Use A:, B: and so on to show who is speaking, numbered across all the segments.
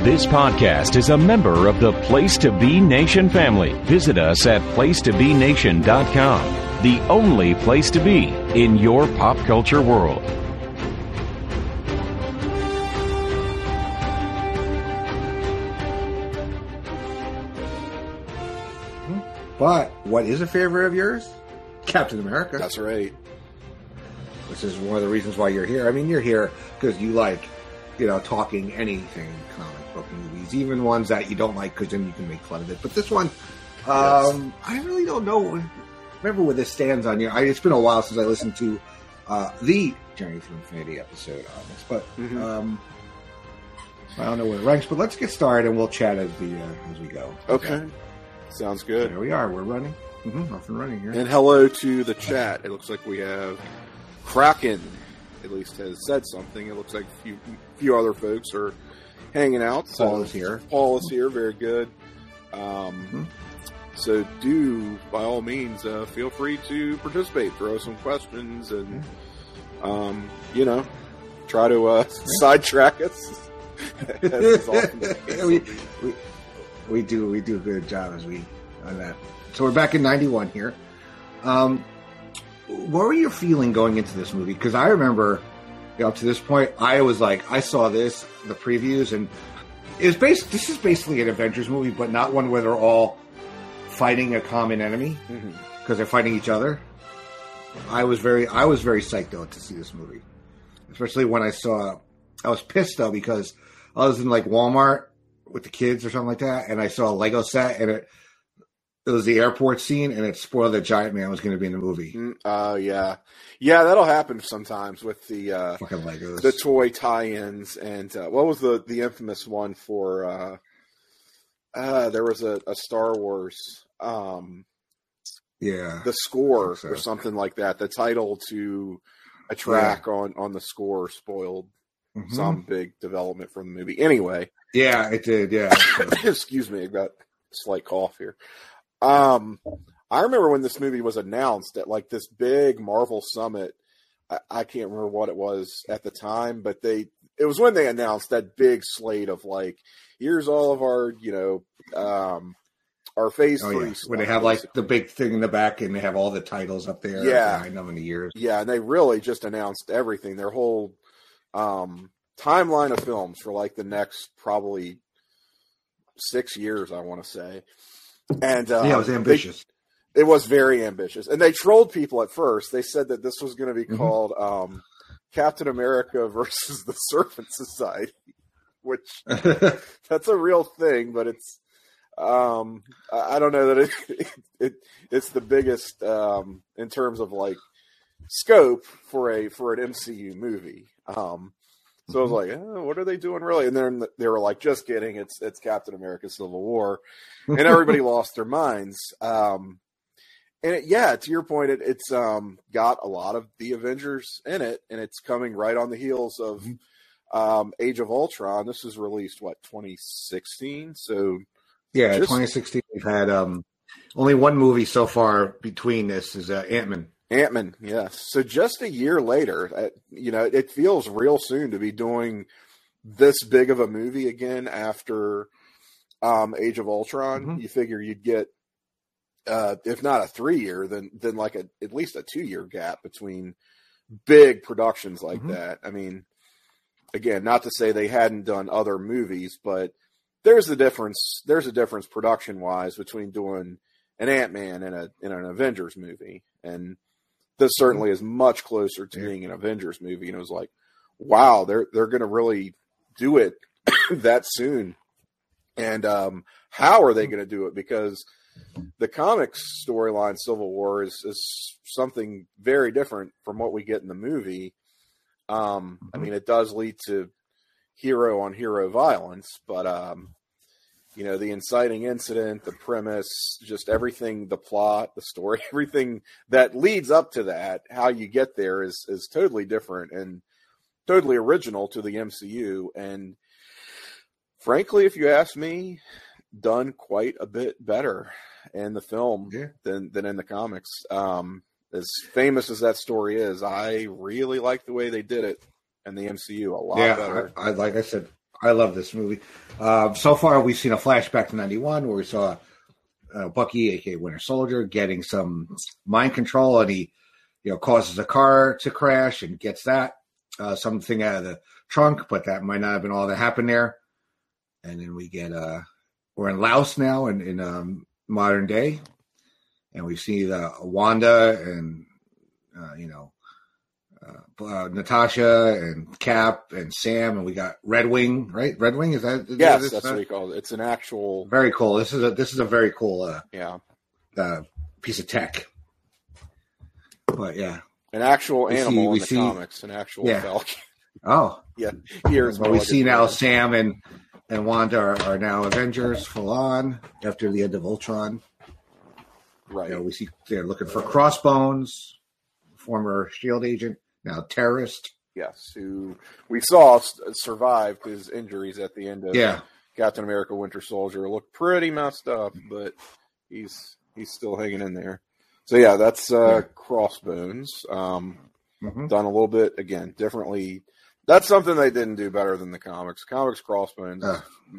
A: This podcast is a member of the Place to Be Nation family. Visit us at placetobenation.com, the only place to be in your pop culture world.
B: But what is a favorite of yours? Captain America.
C: That's right.
B: Which is one of the reasons why you're here. I mean, you're here because you like, talking anything comic book movies, even ones that you don't like, because then you can make fun of it. But this one, yes. I really don't know. Remember where this stands on you. It's been a while since I listened to the Journey to Infinity episode on this, but I don't know where it ranks. But let's get started, and we'll chat as we go.
C: Okay. Sounds good.
B: There we are. We're running. Off and running here.
C: And hello to the chat. It looks like we have Kraken, at least has said something. It looks like a few other folks are hanging out.
B: Paul is here.
C: Paul is here. Very good. So do, by all means, feel free to participate. Throw some questions and, try to sidetrack us. As often as
B: we do a good job on that. So we're back in 91 here. What were you feeling going into this movie? Because I remember, up to this point, I was like, I saw the previews, and this is basically an Avengers movie, but not one where they're all fighting a common enemy because they're fighting each other. I was very psyched though to see this movie, especially when I was pissed though because I was in like Walmart with the kids or something like that, and I saw a Lego set, and it was the airport scene, and it spoiled that Giant Man was going to be in the movie.
C: Yeah, that'll happen sometimes with the
B: fucking Legos,
C: the toy tie-ins, and what was the infamous one for? There was a Star Wars, the score or something like that. The title to a track on the score spoiled some big development from the movie. Anyway,
B: yeah, it did. Yeah,
C: excuse me, I got a slight cough here. I remember when this movie was announced at like this big Marvel summit. I can't remember what it was at the time, but it was when they announced that big slate of like, here's all of our, our phase 3 stuff.
B: When they have like the big thing in the back and they have all the titles up there.
C: Yeah.
B: I know many years.
C: Yeah. And they really just announced everything, their whole, timeline of films for like the next probably 6 years, I want to say. And
B: it was ambitious.
C: It was very ambitious. And they trolled people at first. They said that this was going to be called Captain America versus the Serpent Society, which that's a real thing, but it's I don't know that it's the biggest in terms of like scope for an MCU movie. So I was like, what are they doing really? And then they were like, just kidding. It's Captain America Civil War. And everybody lost their minds. And to your point, it's got a lot of the Avengers in it, and it's coming right on the heels of Age of Ultron. This was released, 2016? So
B: yeah, 2016. We've had only one movie so far between this is Ant-Man.
C: Ant-Man, yes. So just a year later, it feels real soon to be doing this big of a movie again after Age of Ultron. You figure you'd get, if not a 3-year, then like at least a 2-year gap between big productions like that. I mean, again, not to say they hadn't done other movies, but there's a difference production-wise between doing an Ant-Man and an Avengers movie. And this certainly is much closer to being an Avengers movie. And it was like, wow, they're going to really do it that soon. And how are they going to do it? Because the comics storyline Civil War is something very different from what we get in the movie. I mean, it does lead to hero on hero violence, but the inciting incident, the premise, just everything, the plot, the story, everything that leads up to that, how you get there is totally different and totally original to the MCU. And frankly, if you ask me, done quite a bit better in the film than in the comics. As famous as that story is, I really like the way they did it in the MCU a lot better.
B: Like I said, I love this movie. So far, we've seen a flashback to 91 where we saw Bucky, aka Winter Soldier, getting some mind control, and he, causes a car to crash and gets that something out of the trunk, but that might not have been all that happened there. And then we get we're in Laos now in modern day, and we see the Wanda and Natasha and Cap and Sam, and we got Red Wing, right? Red Wing, is that?
C: Yes, that's what we call it. It's an actual.
B: Very cool. This is a very cool piece of tech. But yeah,
C: an actual animal in the comics, an actual falcon.
B: Oh,
C: yeah. Here's
B: what we see now. Sam and Wanda are now Avengers full on after the end of Ultron.
C: Right.
B: We see they're looking for Crossbones, former SHIELD agent, now terrorist.
C: Yes, who we saw survived his injuries at the end of Captain America: Winter Soldier. Looked pretty messed up, but he's still hanging in there. So yeah, that's Crossbones. Done a little bit again differently. That's something they didn't do better than the comics. Comics Crossbones is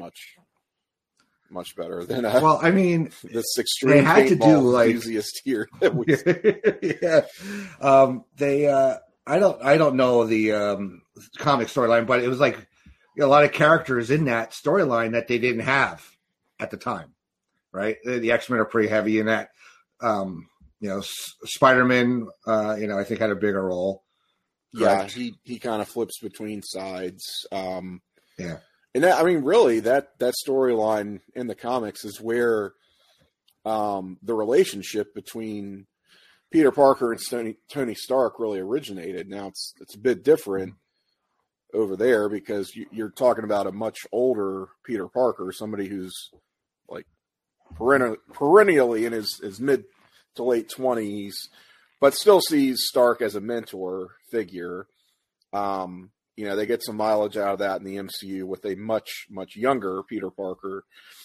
C: much better than
B: well, I mean,
C: this extreme
B: they had to do like
C: enthusiast here that we
B: I don't know the comic storyline, but it was like a lot of characters in that storyline that they didn't have at the time, right? The X-Men are pretty heavy in that. Spider-Man, I think had a bigger role. Correct?
C: Yeah, he kind of flips between sides. And that, I mean, really, that storyline in the comics is where the relationship between Peter Parker and Tony Stark really originated. Now it's a bit different over there because you're talking about a much older Peter Parker, somebody who's like perennially in his mid to late 20s, but still sees Stark as a mentor figure. They get some mileage out of that in the MCU with a much, much younger Peter Parker.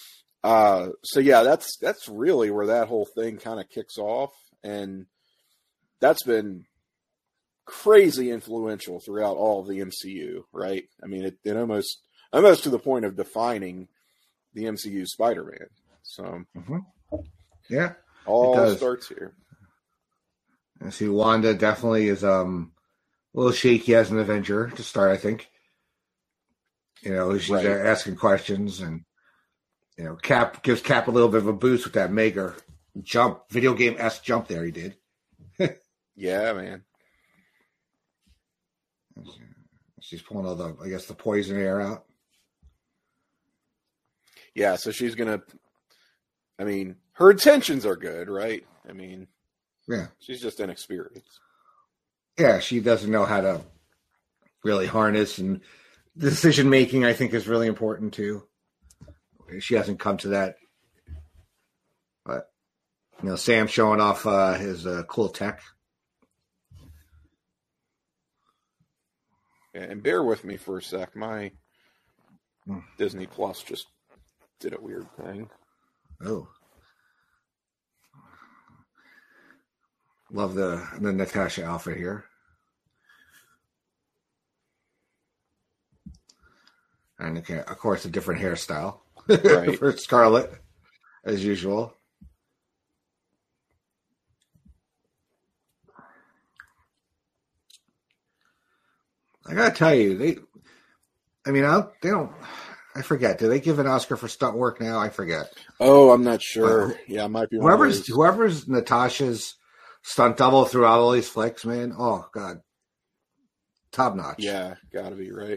C: That's really where that whole thing kind of kicks off. And that's been crazy influential throughout all of the MCU, right? I mean, it almost to the point of defining the MCU Spider-Man. So,
B: yeah,
C: all starts here.
B: I see Wanda definitely is a little shaky as an Avenger to start, I think. She's asking questions, and Cap gives Cap a little bit of a boost with that mega jump, video game-esque jump there he did.
C: Yeah, man.
B: She's pulling all the poison air out.
C: Yeah, so she's gonna. I mean, her intentions are good, right? I mean, she's just inexperienced.
B: Yeah, she doesn't know how to really harness, and decision making, I think, is really important too. She hasn't come to that, but Sam showing off his cool tech.
C: Yeah, and bear with me for a sec. My Disney Plus just did a weird thing.
B: Oh. Love the Natasha outfit here. And of course, a different hairstyle
C: right.
B: for Scarlet, as usual. I gotta tell you, they don't. I forget. Do they give an Oscar for stunt work now? I forget.
C: Oh, I'm not sure. Yeah, it might be.
B: Whoever's Natasha's stunt double throughout all these flicks, man. Oh God, top notch.
C: Yeah, gotta be right.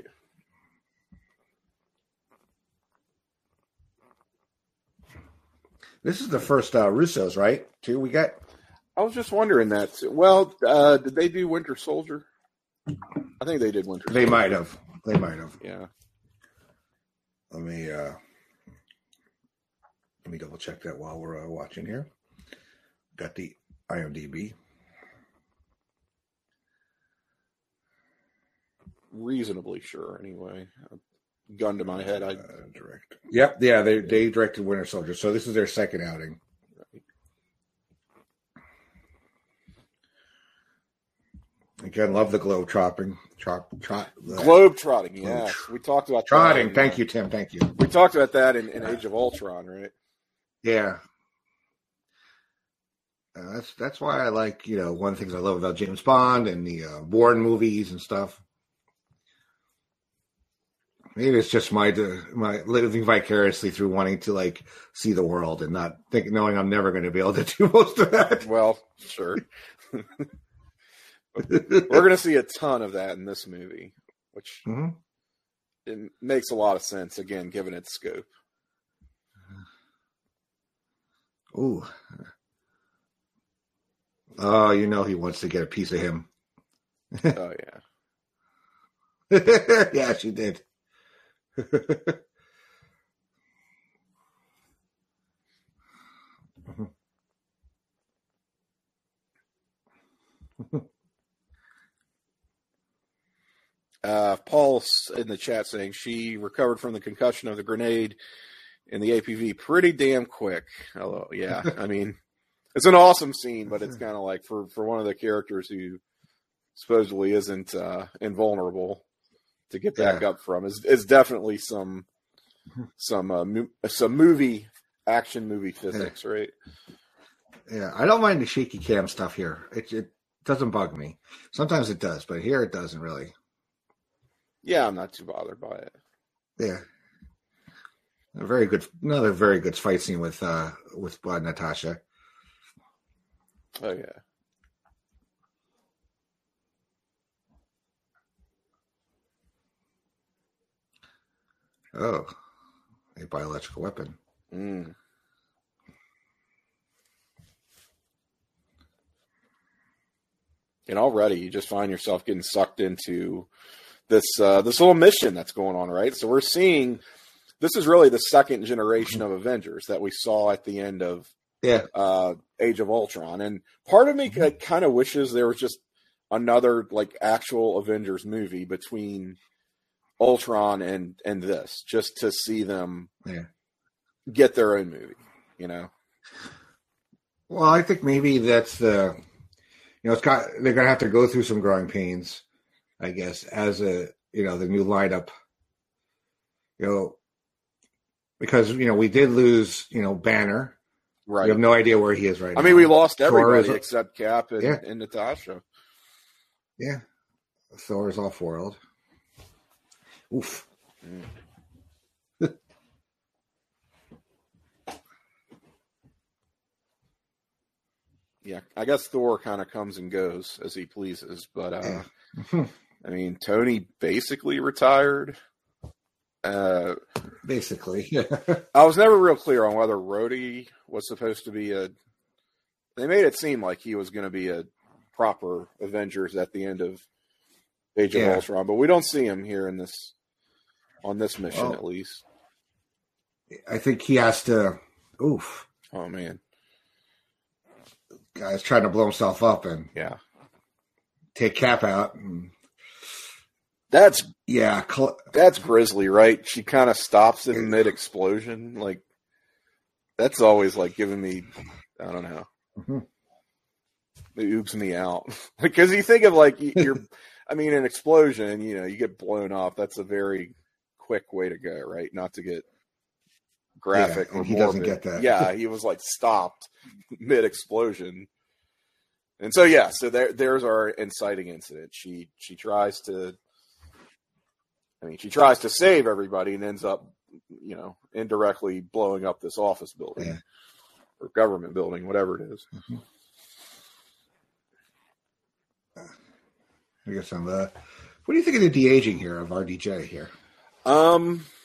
B: This is the first Russos, right? Too we got.
C: I was just wondering that. Well, did they do Winter Soldier? I think they did Winter Soldier.
B: They might have.
C: Yeah.
B: Let me double check that while we're watching here. Got the IMDb.
C: Reasonably sure, anyway. Gun to my head, I
B: direct. Yep, yeah, they directed Winter Soldier, so this is their second outing. Right. Again, love the globe tropping
C: Globe trotting, yes. We talked about
B: trotting. Thank you, Tim. Thank you.
C: We talked about that in Age of Ultron, right?
B: Yeah. That's why I like, one of the things I love about James Bond and the Bourne movies and stuff. Maybe it's just my living vicariously through wanting to see the world and not knowing I'm never going to be able to do most of that.
C: Well, sure. We're going to see a ton of that in this movie, which it makes a lot of sense, again, given its scope.
B: Ooh. Oh, he wants to get a piece of him.
C: Oh, yeah.
B: Yeah, she did.
C: Paul's in the chat saying she recovered from the concussion of the grenade in the APV pretty damn quick. Hello, yeah. I mean, it's an awesome scene, but it's kind of like for one of the characters who supposedly isn't invulnerable to get back up from is definitely some action movie physics, right?
B: Yeah, I don't mind the shaky cam stuff here. It doesn't bug me. Sometimes it does, but here it doesn't really.
C: Yeah, I'm not too bothered by it.
B: Yeah, another very good fight scene with Natasha.
C: Oh yeah.
B: Oh, a biological weapon.
C: Mm. And already you just find yourself getting sucked into this little mission that's going on, right? So we're seeing this is really the second generation of Avengers that we saw at the end of Age of Ultron. And part of me kind of wishes there was just another actual Avengers movie between Ultron and this, just to see them get their own movie,
B: Well, I think maybe that's they're going to have to go through some growing pains, I guess, as the new lineup, because, we did lose, Banner.
C: Right.
B: We have no idea where he is right now.
C: I mean, we lost everybody except Cap and Natasha.
B: Yeah. Thor is off-world. Oof.
C: Yeah, I guess Thor kind of comes and goes as he pleases, but I mean, Tony basically retired.
B: Basically,
C: I was never real clear on whether Rhodey was supposed to be They made it seem like he was going to be a proper Avengers at the end of Age of Ultron, but we don't see him here on this mission, at least.
B: I think he has to. Oof!
C: Oh man,
B: guy's trying to blow himself up and take Cap out. And,
C: that's grisly, right? She kind of stops in mid explosion. That's always giving me, I don't know.
B: Mm-hmm.
C: It oops me out because you think of you're. I mean, an explosion, you get blown up. That's a very quick way to go, right? Not to get graphic or
B: he
C: morbid.
B: Doesn't get that.
C: Yeah, he was stopped mid explosion, and so so there's our inciting incident. She tries to. I mean, she tries to save everybody and ends up, indirectly blowing up this office building or government building, whatever it is.
B: Mm-hmm. I guess what do you think of the de-aging here of RDJ here?
C: I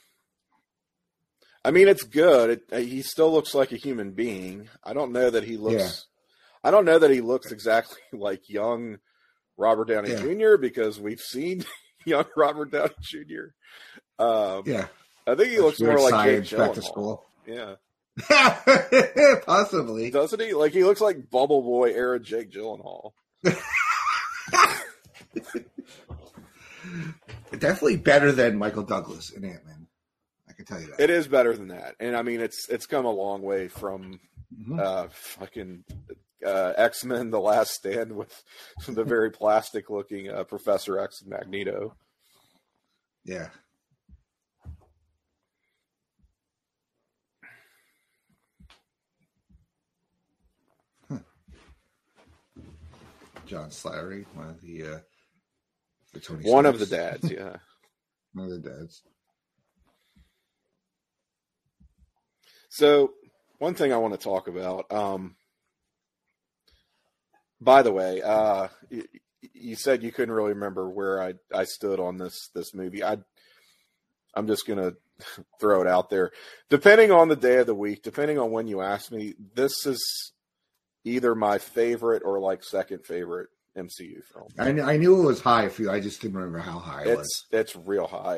C: mean, it's good. He still looks like a human being. I don't know that he looks. Yeah. I don't know that he looks exactly like young Robert Downey Jr. because we've seen young Robert Downey Jr. I think he looks more like Jake Gyllenhaal.
B: Back to school.
C: Yeah,
B: possibly.
C: Doesn't he? He looks like Bubble Boy era Jake Gyllenhaal.
B: Definitely better than Michael Douglas in Ant-Man. I can tell you that.
C: It is better than that. And I mean, it's come a long way from fucking X-Men: The Last Stand with the very plastic-looking Professor X and Magneto.
B: Yeah. John Slattery, one of the Tony
C: One
B: Starks.
C: of the dads, yeah.
B: One of the dads.
C: So, one thing I want to talk about. By the way, you said you couldn't really remember where I stood on this movie. I'm just gonna throw it out there. Depending on the day of the week, depending on when you ask me, this is either my favorite or like second favorite MCU film.
B: I knew it was high for you. I just didn't remember how high it was.
C: It's real high.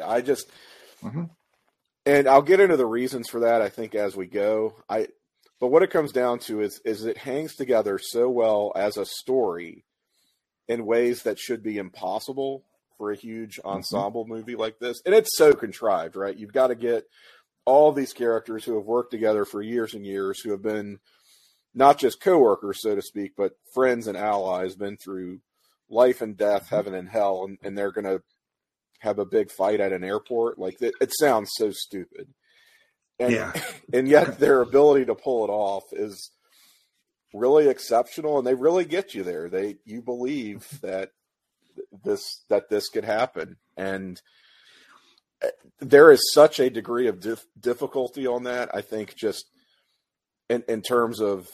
C: And I'll get into the reasons for that, I think, as we go. But what it comes down to is it hangs together so well as a story in ways that should be impossible for a huge ensemble movie like this. And it's so contrived, right? You've got to get all these characters who have worked together for years and years, who have been not just coworkers, so to speak, but friends and allies, been through life and death, heaven and hell, and they're going to have a big fight at an airport. Like, it sounds so stupid. And, and yet their ability to pull it off is really exceptional, and they really get you there. You believe that this could happen. And there is such a degree of difficulty on that, I think, just in terms of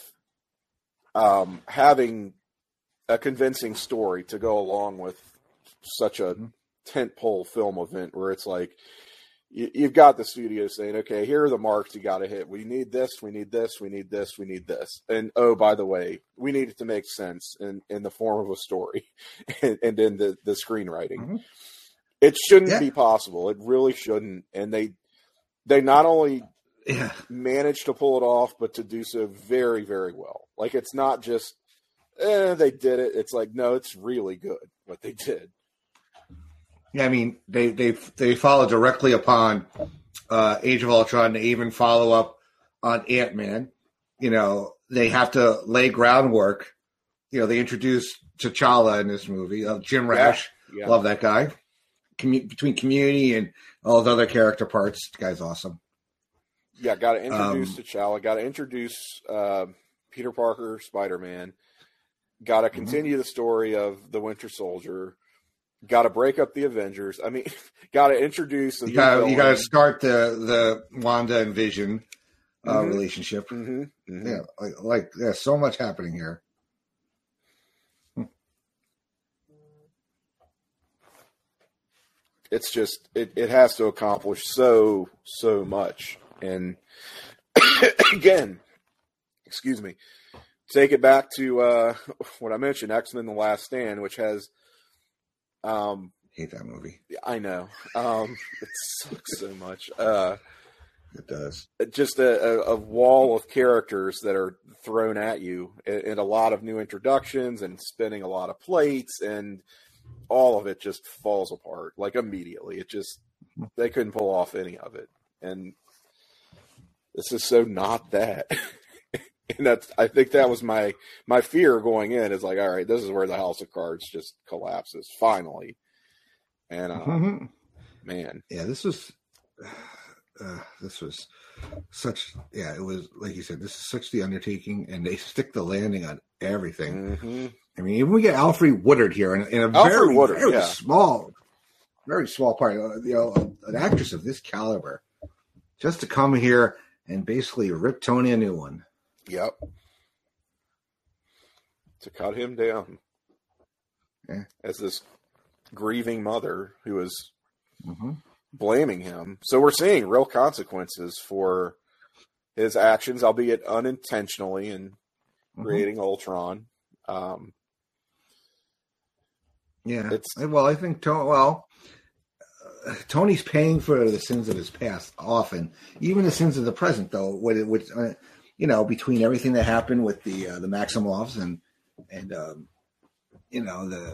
C: having a convincing story to go along with such a tentpole film event, where it's like you've got the studio saying, okay, here are the marks you got to hit. We need this, we need this, we need this, we need this. And, oh, by the way, we need it to make sense in the form of a story and in the screenwriting. It shouldn't be possible. It really shouldn't. And they not only managed to pull it off, but to do so very, very well. Like, it's not just, they did it. It's like, no, it's really good what they did.
B: Yeah, I mean, they follow directly upon Age of Ultron. They even follow up on Ant-Man. You know, they have to lay groundwork. You know, they introduced T'Challa in this movie. Jim Rash, love that guy. Between Community and all those other character parts, the guy's awesome.
C: Yeah, got to introduce T'Challa. Got to introduce Peter Parker, Spider-Man. Got to continue the story of the Winter Soldier. Got to break up the Avengers. I mean, got to introduce.
B: You got to start the Wanda and Vision relationship. Yeah, like there's so much happening here.
C: It's just it has to accomplish so much. And again, excuse me, take it back to what I mentioned, X-Men: The Last Stand, which has.
B: Hate that movie.
C: I know. It sucks so much.
B: It does.
C: Just a wall of characters that are thrown at you, and a lot of new introductions, and spinning a lot of plates, and all of it just falls apart like immediately. They couldn't pull off any of it, and this is so not that. And I think that was my fear going in, is like, all right, this is where the House of Cards just collapses finally. And man,
B: yeah, this was such. Yeah, it was like you said. This is such the undertaking, and they stick the landing on everything. I mean, even we get Alfred Woodard here in a very small part. You know, an actress of this caliber, just to come here and basically rip Tony a new one.
C: Yep. To cut him down.
B: Yeah.
C: As this grieving mother who is blaming him. So we're seeing real consequences for his actions, albeit unintentionally, in creating Ultron.
B: I think Tony's paying for the sins of his past often, even the sins of the present, though. Which you know, between everything that happened with the Maximoffs and you know,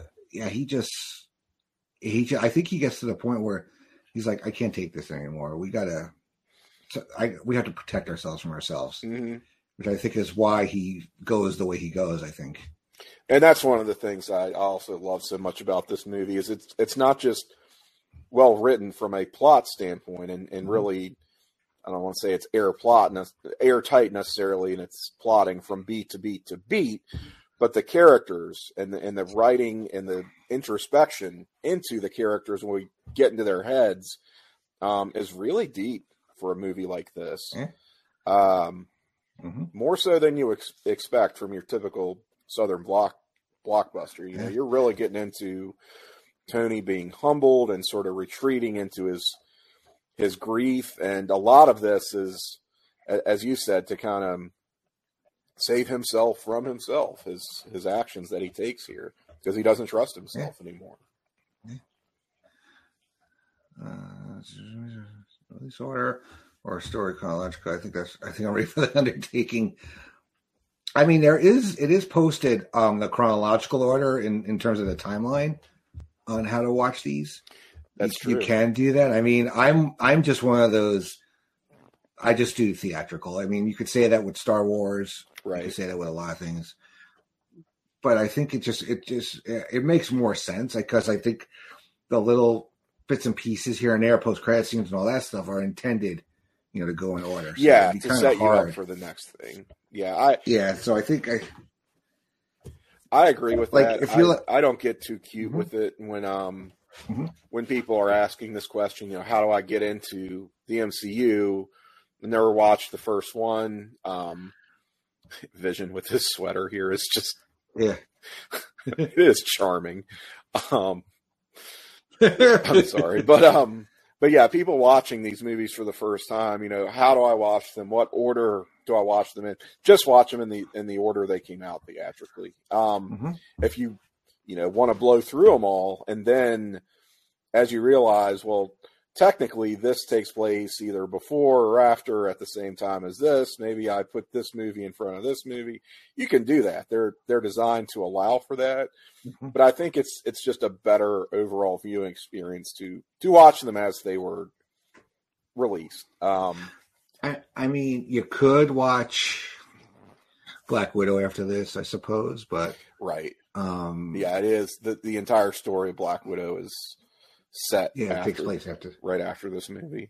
B: I think he gets to the point where he's like, I can't take this anymore. We have to protect ourselves from ourselves. which I think is why he goes the way he goes, I think.
C: And that's one of the things I also love so much about this movie is it's not just well written from a plot standpoint and really, I don't want to say it's airtight necessarily in its plotting from beat to beat to beat, but the characters and the writing and the introspection into the characters when we get into their heads is really deep for a movie like this. Yeah. More so than you expect from your typical Southern blockbuster. You know, you're really getting into Tony being humbled and sort of retreating into his grief, and a lot of this is, as you said, to kind of save himself from himself, his actions that he takes here, because he doesn't trust himself anymore.
B: Release order or story chronological. I think I'm ready for the undertaking. I mean, it is posted the chronological order in terms of the timeline on how to watch these.
C: That's true.
B: You can do that. I mean, I'm just one of those. I just do theatrical. I mean, you could say that with Star Wars. Right. You could say that with a lot of things. But I think it makes more sense because I think the little bits and pieces here and there, post credit scenes and all that stuff are intended, to go in order. So
C: to set you up for the next thing.
B: So I think
C: I agree with that.
B: If you're
C: I don't get too cute with it when people are asking this question, how do I get into the MCU? I never watched the first one. Vision with his sweater here is just it is charming. I'm sorry, but yeah, people watching these movies for the first time, how do I watch them? What order do I watch them in? Just watch them in the order they came out theatrically. If you want to blow through them all, and then as you realize, well, technically this takes place either before or after at the same time as this. Maybe I put this movie in front of this movie. You can do that. They're designed to allow for that. But I think it's just a better overall viewing experience to watch them as they were released.
B: I mean, you could watch Black Widow after this, I suppose, but
C: right. It is the entire story of Black Widow is set.
B: Yeah, it takes place
C: right after this movie.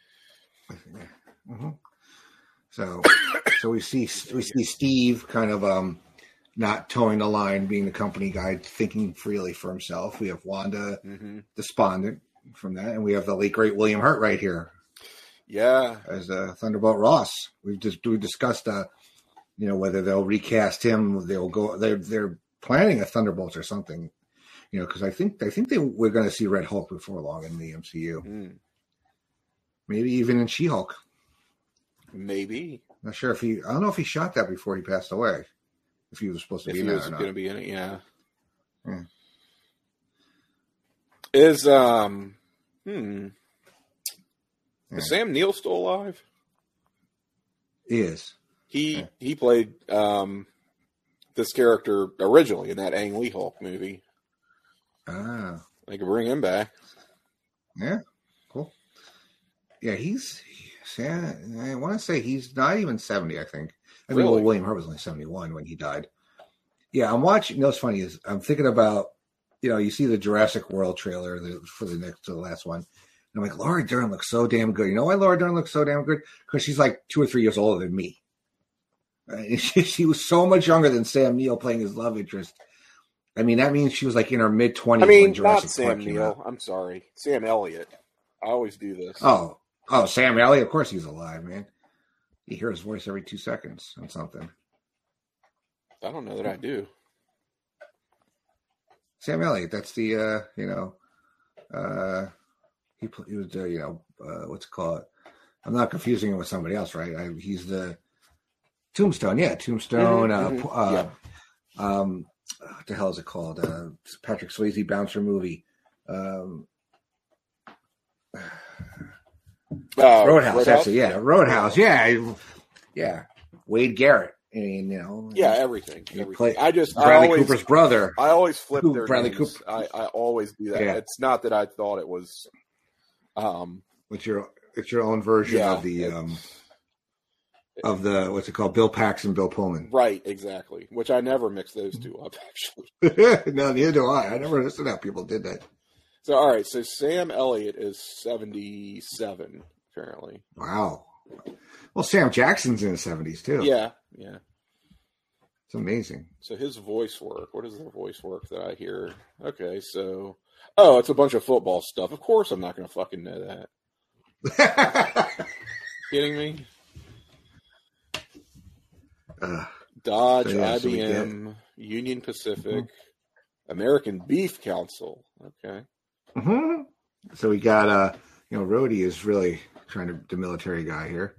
B: So we see Steve kind of not towing the line, being the company guy, thinking freely for himself. We have Wanda despondent from that, and we have the late great William Hurt right here.
C: Yeah,
B: as Thunderbolt Ross. We discussed whether they'll recast him. They're planning a Thunderbolts or something. Because I think we're going to see Red Hulk before long in the MCU. Maybe even in She-Hulk.
C: Maybe.
B: Not sure I don't know if he shot that before he passed away. If he was supposed to be in it or not. If he was going
C: to be in it, yeah. Is Is Sam Neill still alive?
B: He is.
C: He played this character originally in that Ang Lee Hulk movie.
B: Ah.
C: They could bring him back.
B: Yeah, cool. Yeah, I want to say he's not even 70, I think. I mean, William Hurt was only 71 when he died. Yeah, I'm watching. What's funny is I'm thinking about, you see the Jurassic World trailer for the last one. And I'm like, Laura Dern looks so damn good. You know why Laura Dern looks so damn good? Because she's like 2 or 3 years older than me. Right? She was so much younger than Sam Neill playing his love interest. I mean, that means she was like in her mid-20s.
C: I mean, not Sam Neill. I'm sorry. Sam Elliott. I always do this.
B: Oh, Sam Elliott. Of course he's alive, man. You hear his voice every 2 seconds on something.
C: I don't know that I do.
B: Sam Elliott. That's the, he was, what's it called? I'm not confusing him with somebody else, right? He's the Tombstone. Yeah, Tombstone. What the hell is it called? Patrick Swayze bouncer movie. Roadhouse. That's it. Yeah, Roadhouse. Yeah. Wade Garrett. I mean,
C: everything.
B: Bradley Cooper's brother.
C: I always flip their
B: Bradley
C: names.
B: Cooper.
C: I always do that. Yeah. It's not that I thought it was.
B: It's your own version of the. of the what's it called, Bill Paxton, Bill Pullman.
C: Right, exactly. Which I never mix those two up, actually.
B: No, neither do I. I never understood how people did that.
C: So, all right. So Sam Elliott is 77 currently.
B: Wow. Well, Sam Jackson's in the 70s too.
C: Yeah.
B: It's amazing.
C: So his voice work. What is the voice work that I hear? Okay, so it's a bunch of football stuff. Of course, I'm not going to fucking know that. Kidding me? Dodge, IBM, Union Pacific, American Beef Council. Okay.
B: Mm-hmm. So we got Rhodey is really trying to the military guy here.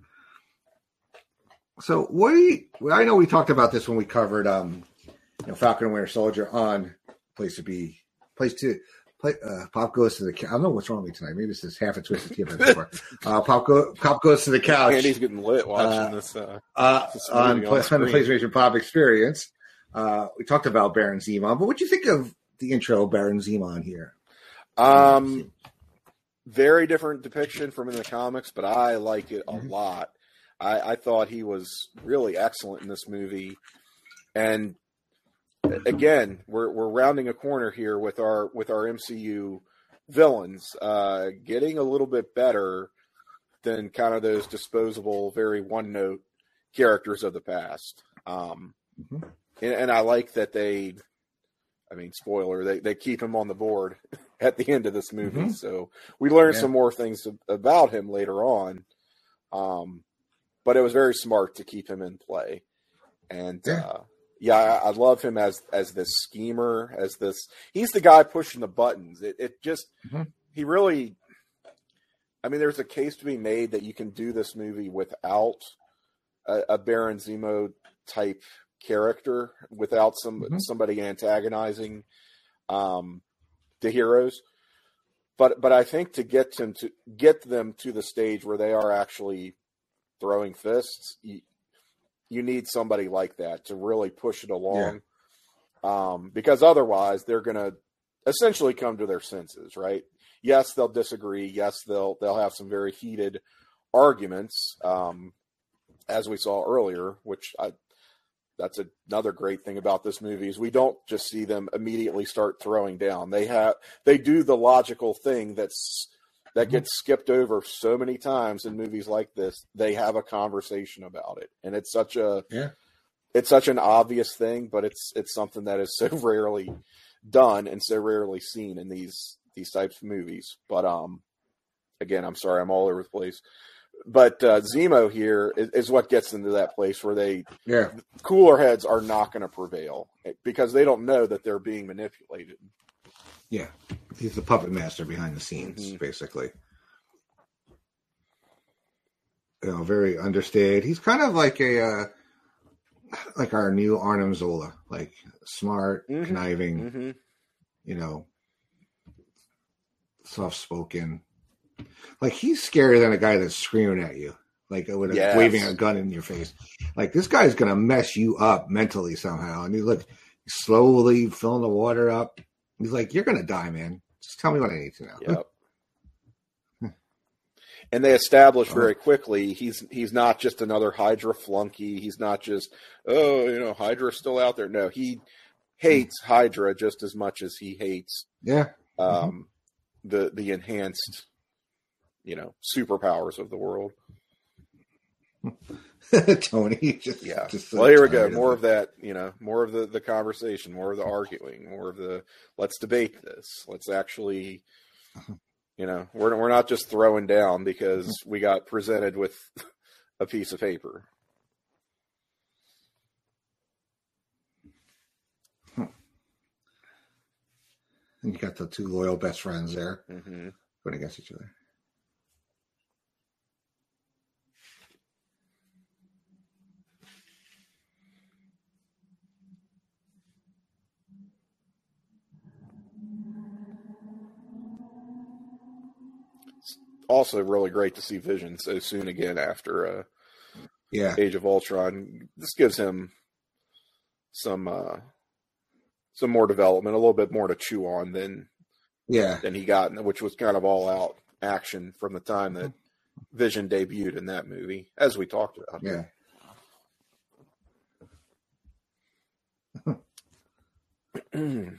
B: So I know we talked about this when we covered Falcon and Winter Soldier on Place to Pop Goes to the Couch. I don't know what's wrong with me tonight. Maybe this is half a twisted tea before. Pop Goes to the Couch.
C: Andy's getting lit watching this.
B: On the PlayStation Pop Experience. We talked about Baron Zemo, but what do you think of the intro of Baron Zemo here?
C: Very different depiction from in the comics, but I like it a lot. I thought he was really excellent in this movie, and again, we're rounding a corner here with our MCU villains, getting a little bit better than kind of those disposable, very one-note characters of the past. And I like that spoiler, they keep him on the board at the end of this movie, so we learn some more things about him later on. But it was very smart to keep him in play. And, I love him as this schemer, he's the guy pushing the buttons. He really, there's a case to be made that you can do this movie without a Baron Zemo type character, without somebody antagonizing, the heroes. But I think to get them to the stage where they are actually throwing fists, you need somebody like that to really push it along, because otherwise they're going to essentially come to their senses, right? Yes, they'll disagree. Yes, they'll have some very heated arguments, as we saw earlier. That's another great thing about this movie is we don't just see them immediately start throwing down. They do the logical thing that gets skipped over so many times in movies like this. They have a conversation about it, and it's such an obvious thing, but it's something that is so rarely done and so rarely seen in these types of movies. But again, I'm sorry, I'm all over the place. But Zemo here is what gets them to that place where cooler heads are not going to prevail because they don't know that they're being manipulated.
B: Yeah, he's the puppet master behind the scenes, basically. Very understated. He's kind of like like our new Arnim Zola, like smart, conniving, soft-spoken. Like he's scarier than a guy that's screaming at you, like waving a gun in your face. Like this guy's gonna mess you up mentally somehow. And he's slowly filling the water up. He's like, "You're gonna die, man. Just tell me what I need to know."
C: Yep. And they establish very quickly he's not just another Hydra flunky. He's not just Hydra's still out there. No, he hates Hydra just as much as he hates the enhanced superpowers of the world.
B: Tony.
C: Just well, here we go. More of that, more of the conversation, more of the arguing, more of the let's debate this. Let's actually, we're not just throwing down because we got presented with a piece of paper.
B: And you got the two loyal best friends there going against each other.
C: Also really great to see Vision so soon again after Age of Ultron. This gives him some more development, a little bit more to chew on than he got, which was kind of all out action from the time that Vision debuted in that movie, as we talked about.
B: Yeah.
C: And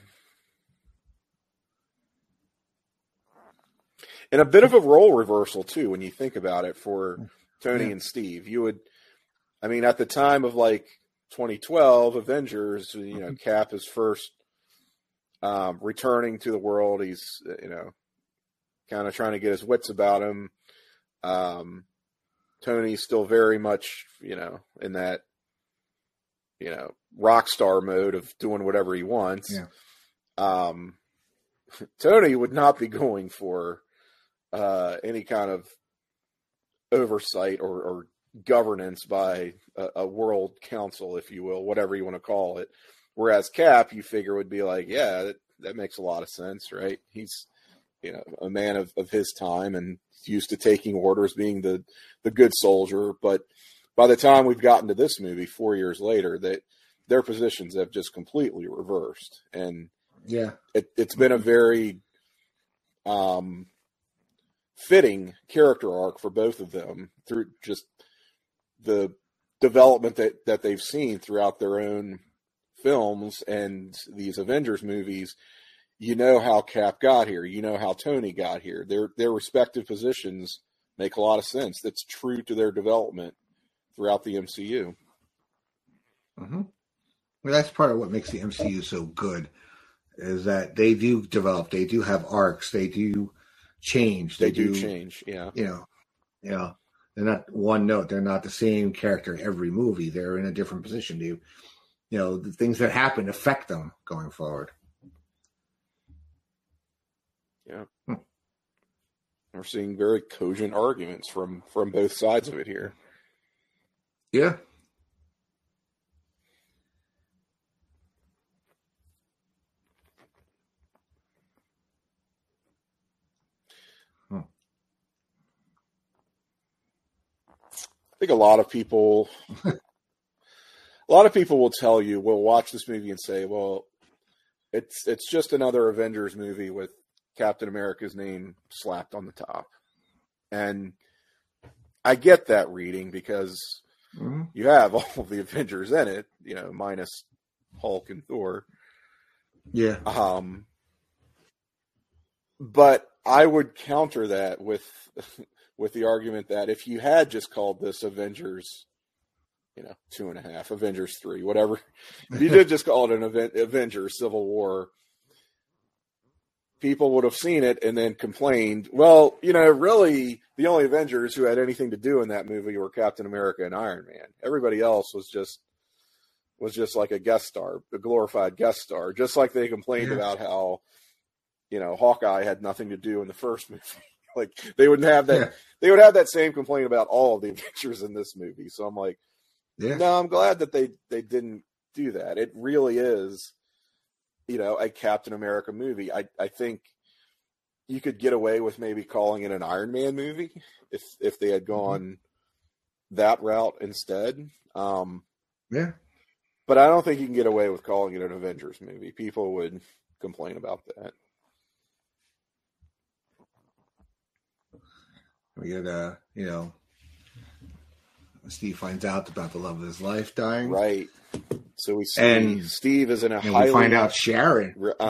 C: a bit of a role reversal, too, when you think about it, for Tony and Steve. You would, I mean, at the time of, like, 2012, Avengers, you know, Cap is first returning to the world. He's, you know, kind of trying to get his wits about him. Tony's still very much, you know, in that, you know, rock star mode of doing whatever he wants.
B: Yeah.
C: Tony would not be going for any kind of oversight or governance by a world council, if you will, whatever you want to call it. Whereas Cap, you figure, would be like, yeah, that makes a lot of sense, right? He's, you know, a man of his time and used to taking orders, being the good soldier. But by the time we've gotten to this movie 4 years later, their positions have just completely reversed. And
B: yeah,
C: it's been a very fitting character arc for both of them through just the development that they've seen throughout their own films and these Avengers movies. You know how Cap got here. You know how Tony got here. Their respective positions make a lot of sense. That's true to their development throughout the MCU.
B: Mm-hmm. Well, that's part of what makes the MCU so good, is that they do develop. They do have arcs. They do change.
C: They do change. Yeah.
B: You know, they're not one note. They're not the same character in every movie. They're in a different position. You know, the things that happen affect them going forward.
C: Yeah. We're seeing very cogent arguments from both sides of it here.
B: Yeah.
C: I think a lot of people will tell you, will watch this movie and say, well, it's just another Avengers movie with Captain America's name slapped on the top. And I get that reading because you have all of the Avengers in it, you know, minus Hulk and Thor.
B: Yeah.
C: But I would counter that with the argument that if you had just called this Avengers, you know, 2.5, Avengers 3, whatever, if you did just call it an Avengers Civil War, people would have seen it and then complained, well, you know, really the only Avengers who had anything to do in that movie were Captain America and Iron Man. Everybody else was just like a guest star, a glorified guest star, just like they complained about how, you know, Hawkeye had nothing to do in the first movie. Like they would have that, they would have that same complaint about all of the Avengers in this movie. So I'm like, no, I'm glad that they didn't do that. It really is, you know, a Captain America movie. I think you could get away with maybe calling it an Iron Man movie if they had gone that route instead. But I don't think you can get away with calling it an Avengers movie. People would complain about that.
B: We get you know, Steve finds out about the love of his life dying.
C: Right. So we see Steve is in a highly...
B: we find out Sharon.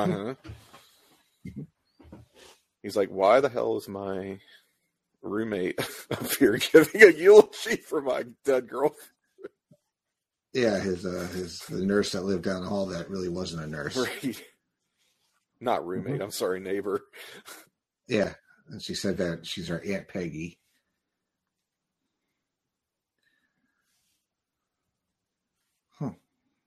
C: He's like, why the hell is my roommate up here giving a eulogy for my dead girlfriend?
B: Yeah, the nurse that lived down the hall that really wasn't a nurse.
C: Right. Not roommate, I'm sorry, neighbor.
B: Yeah. And she said that she's her Aunt Peggy. I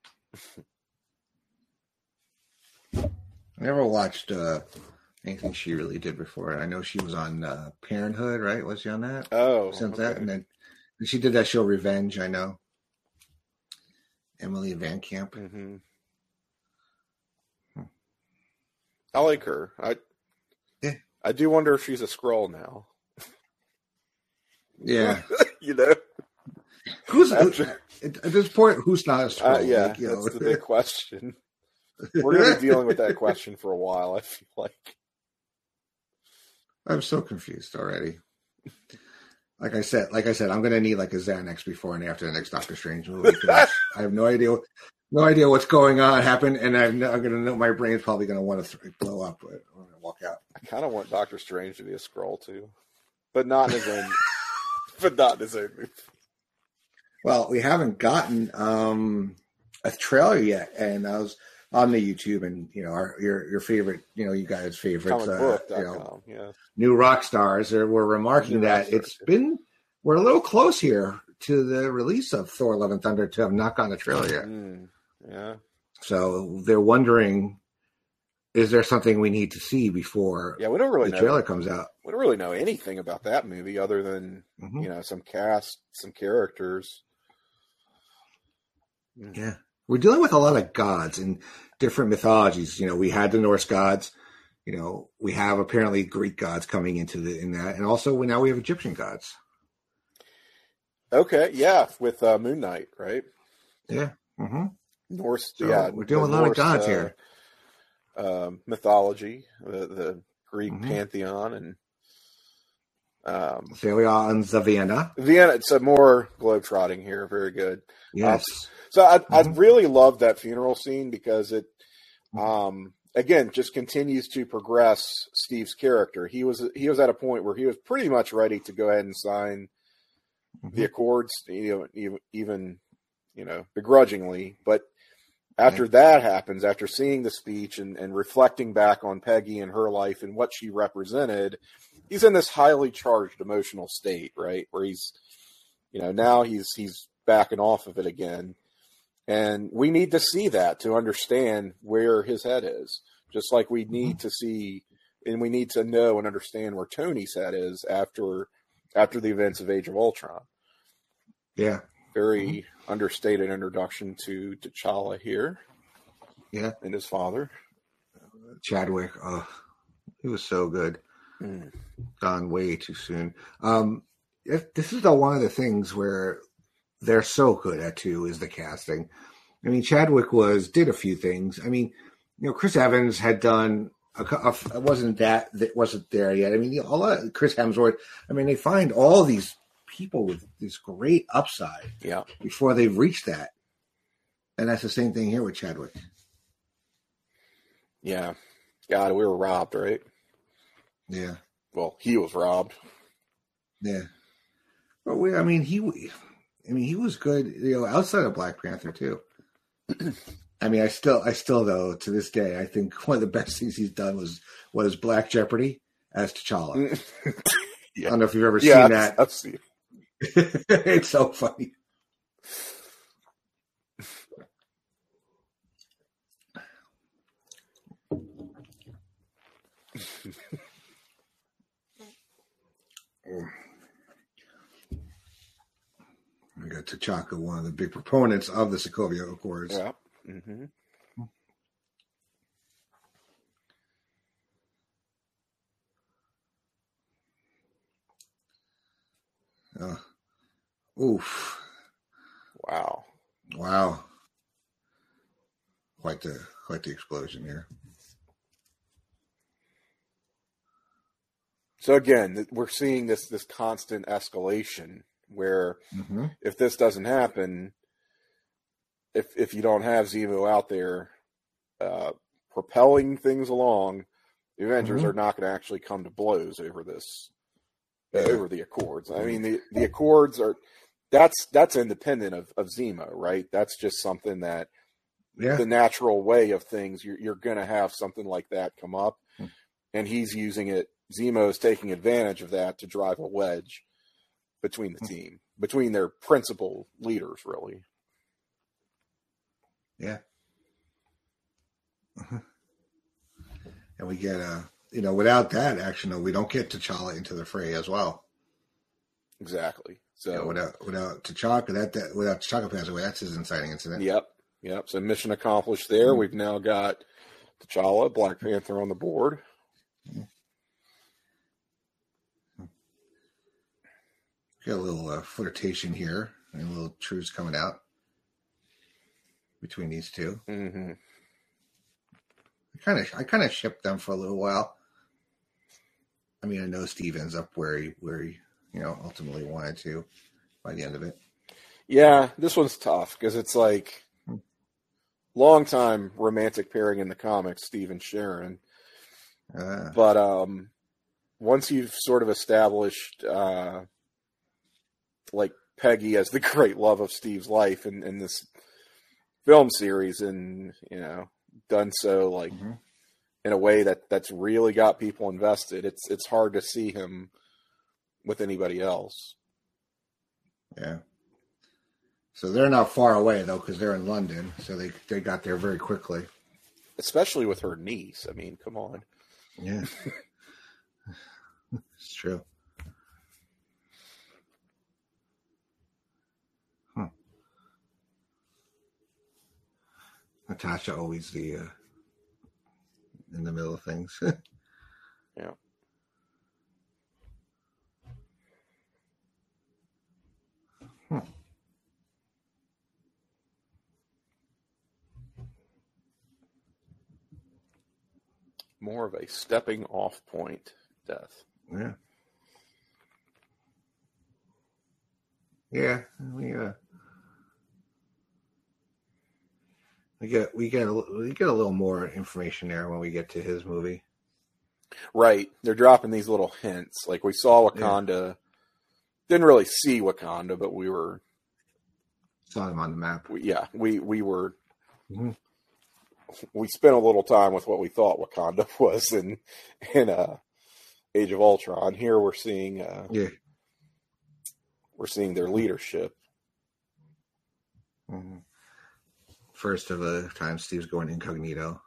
B: never watched anything she really did before. I know she was on Parenthood, right? Was she on that?
C: Oh.
B: Since that, and then she did that show Revenge, I know. Emily Van Camp.
C: Mm-hmm. I like her. I do wonder if she's a Skrull now.
B: Yeah.
C: You know?
B: At this point, who's not a Skrull?
C: Yeah, like, that's the big question. We're going to be dealing with that question for a while, I feel like.
B: I'm so confused already. Like I said, I'm going to need like a Xanax before and after the next Doctor Strange movie. I have no idea. No idea what's going on happened, and I'm going to know my brain's probably going to want to blow up. But I'm going to walk out.
C: I kind of want Doctor Strange to be a Skrull too, but not in his own. But not in his own movie.
B: Well, we haven't gotten a trailer yet, and I was on the YouTube, and your favorite, you guys' favorites,
C: yeah.
B: New rock stars were remarking that we're a little close here to the release of Thor: Love and Thunder to have not gotten a trailer yet.
C: Yeah.
B: So they're wondering, is there something we need to see before
C: we don't really
B: the trailer comes out?
C: We don't really know anything about that movie other than, some cast, some characters.
B: Yeah. We're dealing with a lot of gods and different mythologies. We had the Norse gods. We have apparently Greek gods coming in that. And also now we have Egyptian gods.
C: Okay, yeah, with Moon Knight, right?
B: Yeah. Mm-hmm.
C: Norse,
B: so we're dealing with a lot of gods here.
C: Mythology, the Greek pantheon, and
B: Therions of Vienna.
C: It's a more globetrotting here. Very good.
B: Yes.
C: So I really love that funeral scene because it, again, just continues to progress Steve's character. He was at a point where he was pretty much ready to go ahead and sign the Accords, even begrudgingly. But after that happens, after seeing the speech and reflecting back on Peggy and her life and what she represented, he's in this highly charged emotional state, right? Where he's, now he's backing off of it again. And we need to see that to understand where his head is, just like we need to see, and we need to know and understand where Tony's head is after the events of Age of Ultron.
B: Yeah.
C: Very understated introduction to T'Challa here.
B: Yeah.
C: And his father.
B: Chadwick. Oh, he was so good. Gone way too soon. This is one of the things where they're so good at too, is the casting. I mean, Chadwick did a few things. I mean, Chris Evans had done it wasn't there yet. I mean, a lot of Chris Hemsworth. I mean, they find all these people with this great upside before they've reached that. And that's the same thing here with Chadwick.
C: Yeah. God, we were robbed, right?
B: Yeah.
C: Well, he was robbed.
B: Yeah. But he was good, outside of Black Panther too. I mean, I still though, to this day, I think one of the best things he's done was Black Jeopardy as T'Challa. I don't know if you've ever seen that.
C: I've seen it.
B: It's so funny. We got T'Chaka, one of the big proponents of the Sokovia Accords.
C: Yeah. Mm-hmm.
B: Oof.
C: Wow.
B: Quite the explosion here.
C: So again, we're seeing this constant escalation where if this doesn't happen, if you don't have Zemo out there propelling things along, the Avengers are not going to actually come to blows over this, over the Accords. I mean, the Accords are that's independent of Zemo, right? That's just something that the natural way of things. You're going to have something like that come up, and he's using it. Zemo is taking advantage of that to drive a wedge between the team, between their principal leaders, really.
B: Yeah. And we get without that action, we don't get T'Challa into the fray as well.
C: Exactly. So
B: without T'Chaka, without T'Chaka passing away, that's his inciting incident.
C: Yep. So mission accomplished there. We've now got T'Challa, Black Panther on the board.
B: Got a little flirtation here, and a little truce coming out between these two.
C: Mm-hmm.
B: I kind of shipped them for a little while. I mean, I know Steve ends up where he ultimately wanted to by the end of it.
C: Yeah, this one's tough because it's like longtime romantic pairing in the comics, Steve and Sharon. But once you've sort of established like Peggy as the great love of Steve's life in this film series, and done so like in a way that's really got people invested, it's hard to see him with anybody else.
B: Yeah. So they're not far away though, because they're in London, so they got there very quickly.
C: Especially with her niece. I mean, come on.
B: Yeah. It's true. Natasha always in the middle of things.
C: Yeah. More of a stepping off point death.
B: Yeah. Yeah. We get a little more information there when we get to his movie.
C: Right. They're dropping these little hints. Like we saw Wakanda. Yeah. Didn't really see Wakanda, but we were
B: saw him on the map.
C: We were. Mm-hmm. We spent a little time with what we thought Wakanda was in Age of Ultron. Here we're seeing we're seeing their leadership.
B: Mm-hmm. First of a time, Steve's going incognito.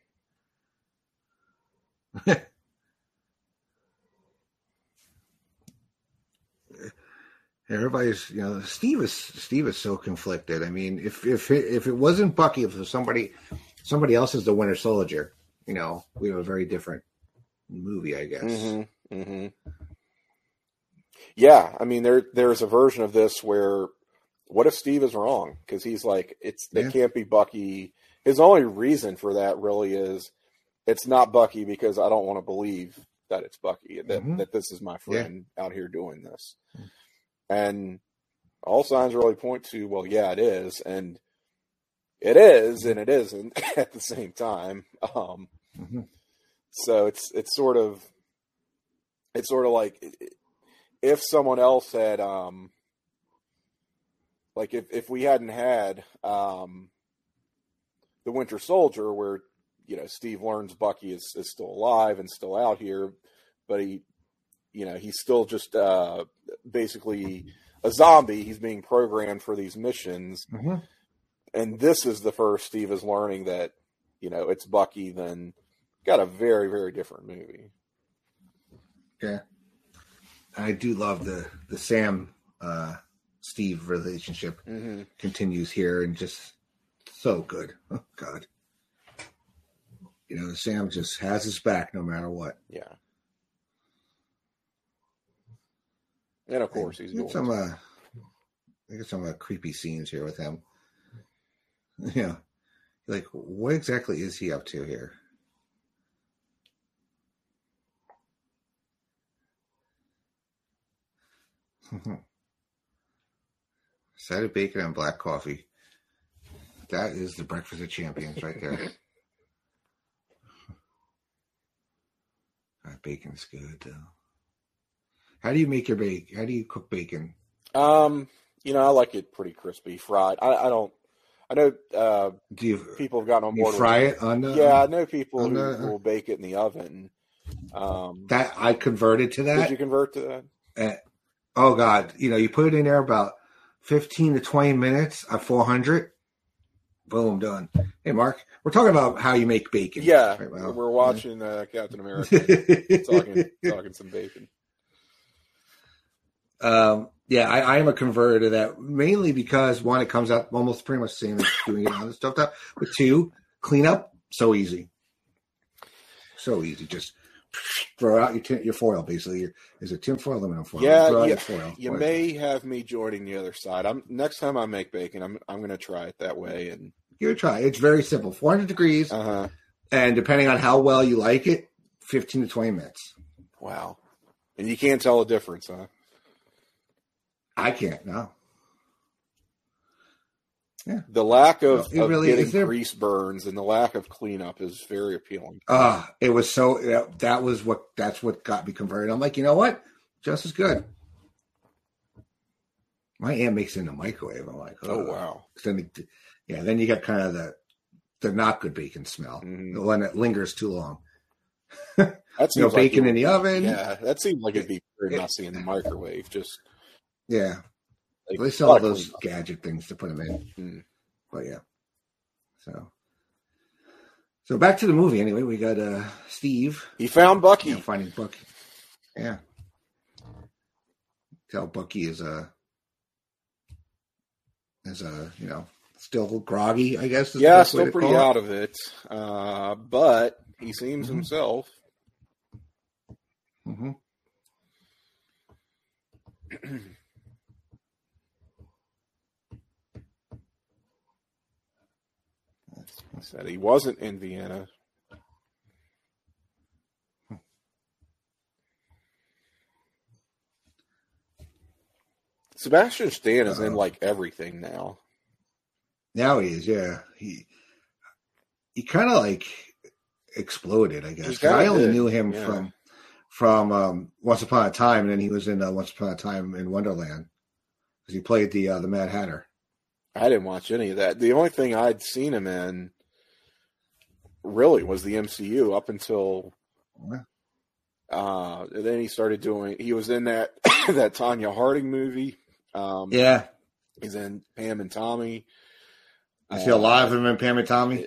B: Everybody's, Steve is so conflicted. I mean, if it wasn't Bucky, if it was somebody else is the Winter Soldier, we have a very different movie, I guess.
C: Mm-hmm. Mm-hmm. Yeah, I mean, there's a version of this where, what if Steve is wrong? Because he's like, it can't be Bucky. His only reason for that really is, it's not Bucky because I don't want to believe that it's Bucky, that this is my friend out here doing this. Mm-hmm. And all signs really point to, well, yeah, it is. And it is, and it isn't at the same time. So it's sort of like if someone else had, like if we hadn't had the Winter Soldier, where Steve learns Bucky is still alive and still out here, but he's still just basically a zombie. He's being programmed for these missions. Mm-hmm. And this is the first Steve is learning that, it's Bucky, then got a very, very different movie.
B: Yeah. I do love the Sam Steve relationship continues here, and just so good. Oh, God. Sam just has his back no matter what.
C: Yeah. And of course, he's doing
B: I get some creepy scenes here with him. Yeah. Like, what exactly is he up to here? Side of bacon and black coffee. That is the breakfast of champions right there. Bacon's good, though. How do you make your bacon? How do you cook bacon?
C: I like it pretty crispy, fried. I know people have gotten on board.
B: You fry it on the?
C: Yeah, I know people who will bake it in the oven.
B: That I converted to that.
C: Did you convert to
B: that? Oh God! You put it in there about 15 to 20 minutes at 400. Boom, done. Hey, Mark, we're talking about how you make bacon.
C: Yeah, right, well, we're watching Captain America talking some bacon.
B: Yeah, I am a converter to that, mainly because, one, it comes out almost pretty much the same as doing it on the stovetop. But two, clean up, so easy. So easy. Just throw out your foil, basically. Is it tin foil, aluminum foil?
C: Yeah, you may have me joining the other side. Next time I make bacon, I'm going to try it that way. And
B: give it a try. It's very simple. 400 degrees.
C: Uh-huh.
B: And depending on how well you like it, 15 to 20 minutes.
C: Wow. And you can't tell a difference, huh?
B: I can't, no. Yeah.
C: The lack of,
B: It really
C: getting
B: is there.
C: grease burns and the lack of cleanup is very appealing.
B: It was so that's what got me converted. I'm like, you know what? Just as good. My aunt makes it in the microwave. I'm like,
C: Oh wow.
B: Then you got kind of the not good bacon smell, the one that lingers too long.
C: That seems like
B: bacon in the oven.
C: Yeah, that seems like it'd be very messy in the microwave. Just
B: yeah,
C: like,
B: they sell all those gadget things to put them in. But yeah, so back to the movie. Anyway, we got Steve.
C: He found Bucky.
B: Finding Bucky. Yeah. Tell Bucky is still groggy, I guess.
C: Yeah, still pretty out of it. But he seems himself.
B: Mm-hmm.
C: He said he wasn't in Vienna. Sebastian Stan is in like everything now.
B: Now he is, yeah. He kind of like exploded, I guess. I only knew him from Once Upon a Time, and then he was in Once Upon a Time in Wonderland because he played the Mad Hatter. I
C: didn't watch any of that. The only thing I'd seen him in really was the MCU up until and then he started doing. He was in that that Tanya Harding movie. He's in Pam and Tommy.
B: I see a lot of him in Pam and Tommy.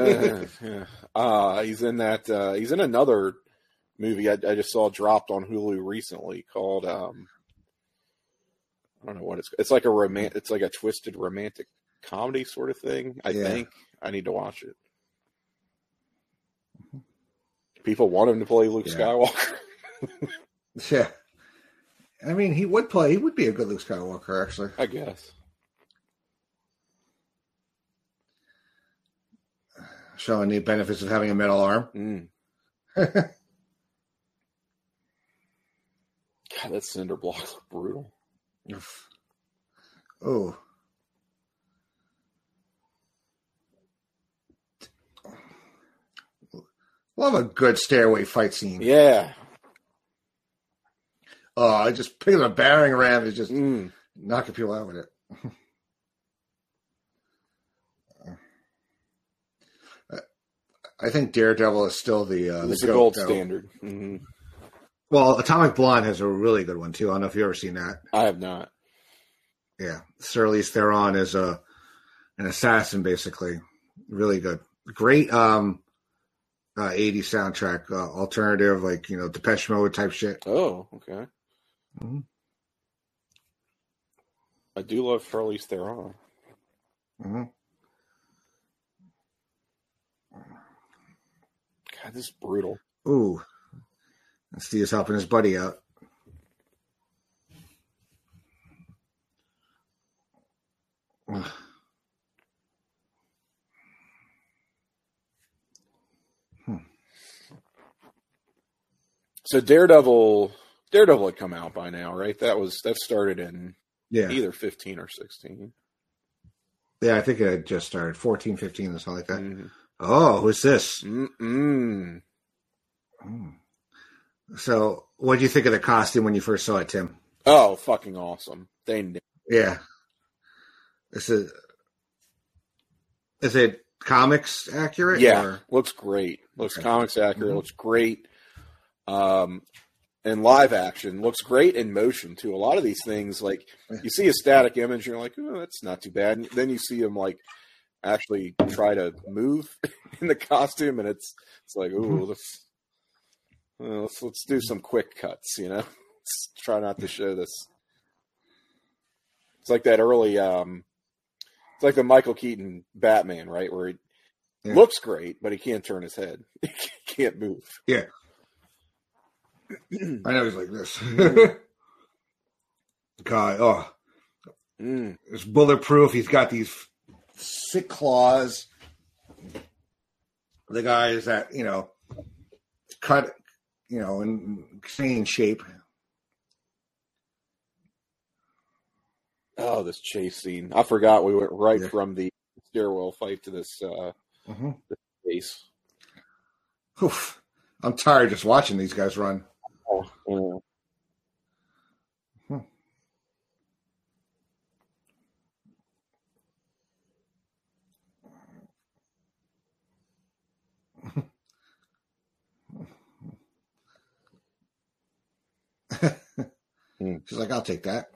C: He's in that. He's in another movie I just saw dropped on Hulu recently called I don't know what it's like it's like a twisted romantic comedy sort of thing. I think I need to watch it. People want him to play Luke Skywalker.
B: Yeah. I mean, he would be a good Luke Skywalker, actually.
C: I guess.
B: Showing the benefits of having a metal arm.
C: God, that cinder block looked brutal.
B: Oh. Love a good stairway fight scene.
C: Yeah.
B: Oh, just picking a battering ram is just knocking people out with it. I think Daredevil is still the
C: gold standard. Mm-hmm.
B: Well, Atomic Blonde has a really good one too. I don't know if you've ever seen that.
C: I have not.
B: Yeah, Charlize Theron is an assassin, basically. Really good, great 80s soundtrack, alternative, like Depeche Mode type shit.
C: Oh, okay.
B: Mm-hmm.
C: I do love Charlize Theron.
B: Mm-hmm.
C: God, this is brutal.
B: Ooh. And Steve's helping his buddy out.
C: So Daredevil had come out by now, right? That started in either 15 or 16.
B: Yeah, I think it had just started 14, 15 or something like that. Mm-hmm. Oh, who's this?
C: Mm-mm.
B: So, what did you think of the costume when you first saw it, Tim?
C: Oh, fucking awesome!
B: Yeah. Is it comics accurate?
C: Yeah, looks great. Looks comics accurate. Mm-hmm. Looks great. And live action looks great in motion too. A lot of these things, like you see a static image, and you're like, oh, that's not too bad. And then you see them like actually try to move in the costume, and it's like, ooh, let's do some quick cuts, Let's try not to show this. It's like that early, it's like the Michael Keaton Batman, right, where he looks great, but he can't turn his head, he can't move.
B: Yeah, I know he's like this. God, it's bulletproof. He's got these sick claws. The guy is that cut, in insane shape.
C: Oh, this chase scene! I forgot we went right from the stairwell fight to this this base.
B: Oof. I'm tired just watching these guys run.
C: Oh, yeah.
B: She's like, I'll take that.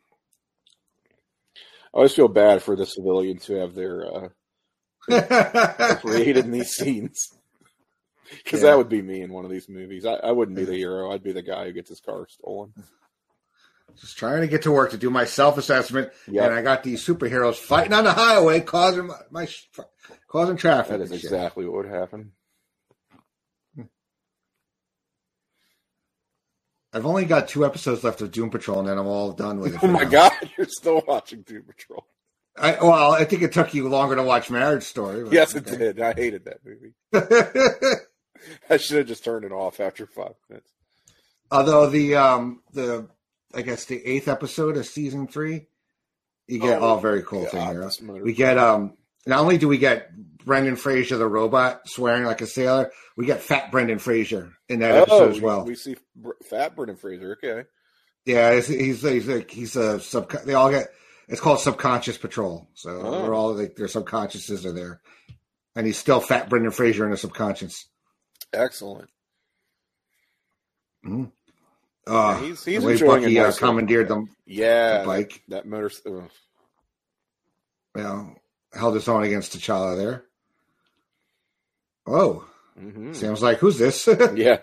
C: I always feel bad for the civilians who have their created in these scenes. Because that would be me in one of these movies. I wouldn't be the hero. I'd be the guy who gets his car stolen.
B: Just trying to get to work to do my self-assessment,
C: Yep.
B: and I got these superheroes fighting on the highway, causing causing traffic.
C: That is exactly what would happen.
B: I've only got 2 episodes left of Doom Patrol, and then I'm all done with it.
C: Oh my God, you're still watching Doom Patrol.
B: I think it took you longer to watch Marriage Story.
C: Yes, it did. I hated that movie. I should have just turned it off after 5 minutes.
B: Although the I guess the 8th episode of season 3, you get very cool thing here. We get not only do we get Brendan Fraser the robot swearing like a sailor, we get Fat Brendan Fraser in that episode as well.
C: We see Fat Brendan Fraser. Okay.
B: Yeah, he's a they all get. It's called Subconscious Patrol. So they're all like their subconsciouses are there, and he's still Fat Brendan Fraser in the subconscious.
C: Excellent.
B: Mm-hmm.
C: He's enjoying
B: Bucky,
C: a nice
B: commandeered them.
C: Yeah,
B: the bike.
C: That motor.
B: Held his own against T'Challa there. Oh, Sam's like, who's this?
C: Yeah.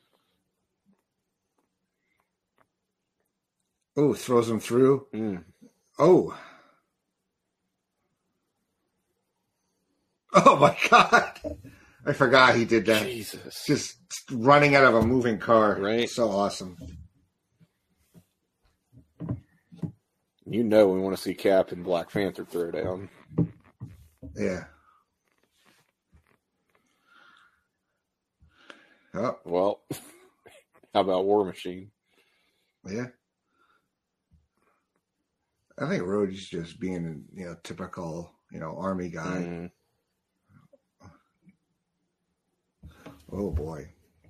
B: Oh, throws him through. Oh my God. I forgot he did that.
C: Jesus.
B: Just running out of a moving car.
C: Right.
B: So awesome.
C: You know we want to see Cap and Black Panther throw down.
B: Yeah. Oh.
C: Well, how about War Machine?
B: Yeah. I think Rhodey's just being, typical, army guy. Oh boy.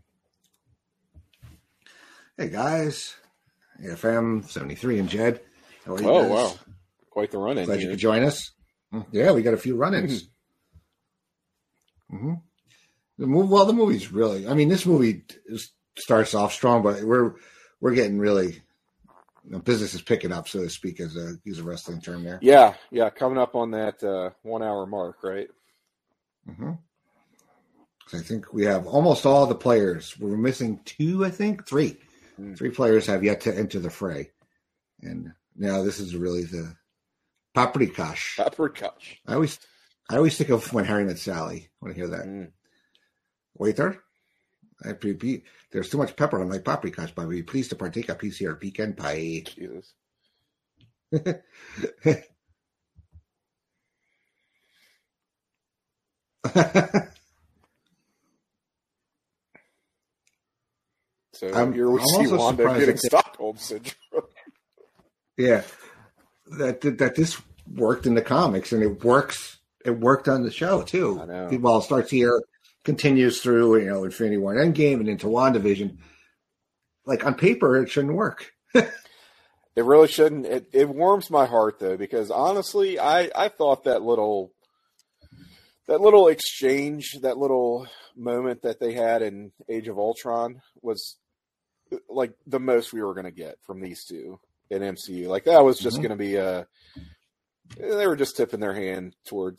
B: Hey guys. FM 73 and Jed. How are you guys?
C: Wow. Quite the run in.
B: Glad you could join us. Yeah, we got a few run-ins. The movie's really, this movie starts off strong, but we're getting really, business is picking up, so to speak, as use a wrestling term there.
C: Yeah, coming up on that 1 hour mark, right?
B: So I think we have almost all the players. We're missing 2, I think 3. 3 players have yet to enter the fray, and now this is really the Paprikash.
C: Paprikash.
B: I always think of When Harry Met Sally when I hear that. Waiter, there's too much pepper on my paprikash, but be pleased to partake a piece here, pecan pie.
C: Jesus. So here we see Wanda getting Stockholm syndrome.
B: Yeah, that this worked in the comics, and it works. It worked on the show too.
C: I know.
B: Well, it starts here, continues through Infinity War and Endgame, and into WandaVision. Like on paper, it shouldn't work.
C: It really shouldn't. It warms my heart though, because honestly, I thought that little exchange, that little moment that they had in Age of Ultron was like the most we were going to get from these two in MCU. Like that was just going to be they were just tipping their hand towards,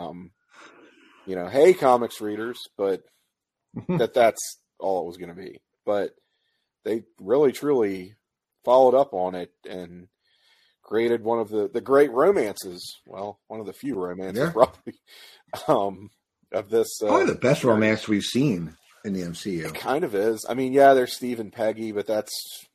C: hey, comics readers, but that's all it was going to be. But they really, truly followed up on it and created one of the great romances. Well, one of the few romances probably of this.
B: Probably the best romance we've seen in the MCU.
C: It kind of is. There's Steve and Peggy, but that's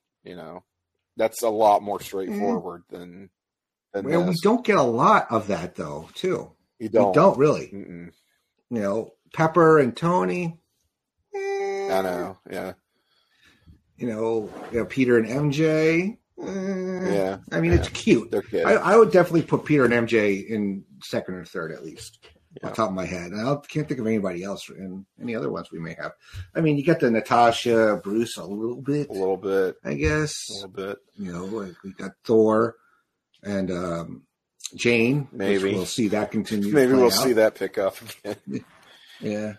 C: a lot more straightforward than
B: well, we don't get a lot of that though, too.
C: You don't.
B: We don't really.
C: Mm-mm.
B: Pepper and Tony.
C: I know. Yeah.
B: Peter and MJ. Yeah. I mean, it's cute.
C: They're kids.
B: I would definitely put Peter and MJ in second or third at least, on top of my head. And I can't think of anybody else in any other ones we may have. I mean, you got the Natasha, Bruce a little bit, I guess.
C: A little bit.
B: You know, like we got Thor and Jane.
C: Maybe
B: we'll see that continue.
C: Maybe we'll see that pick up again.
B: Yeah.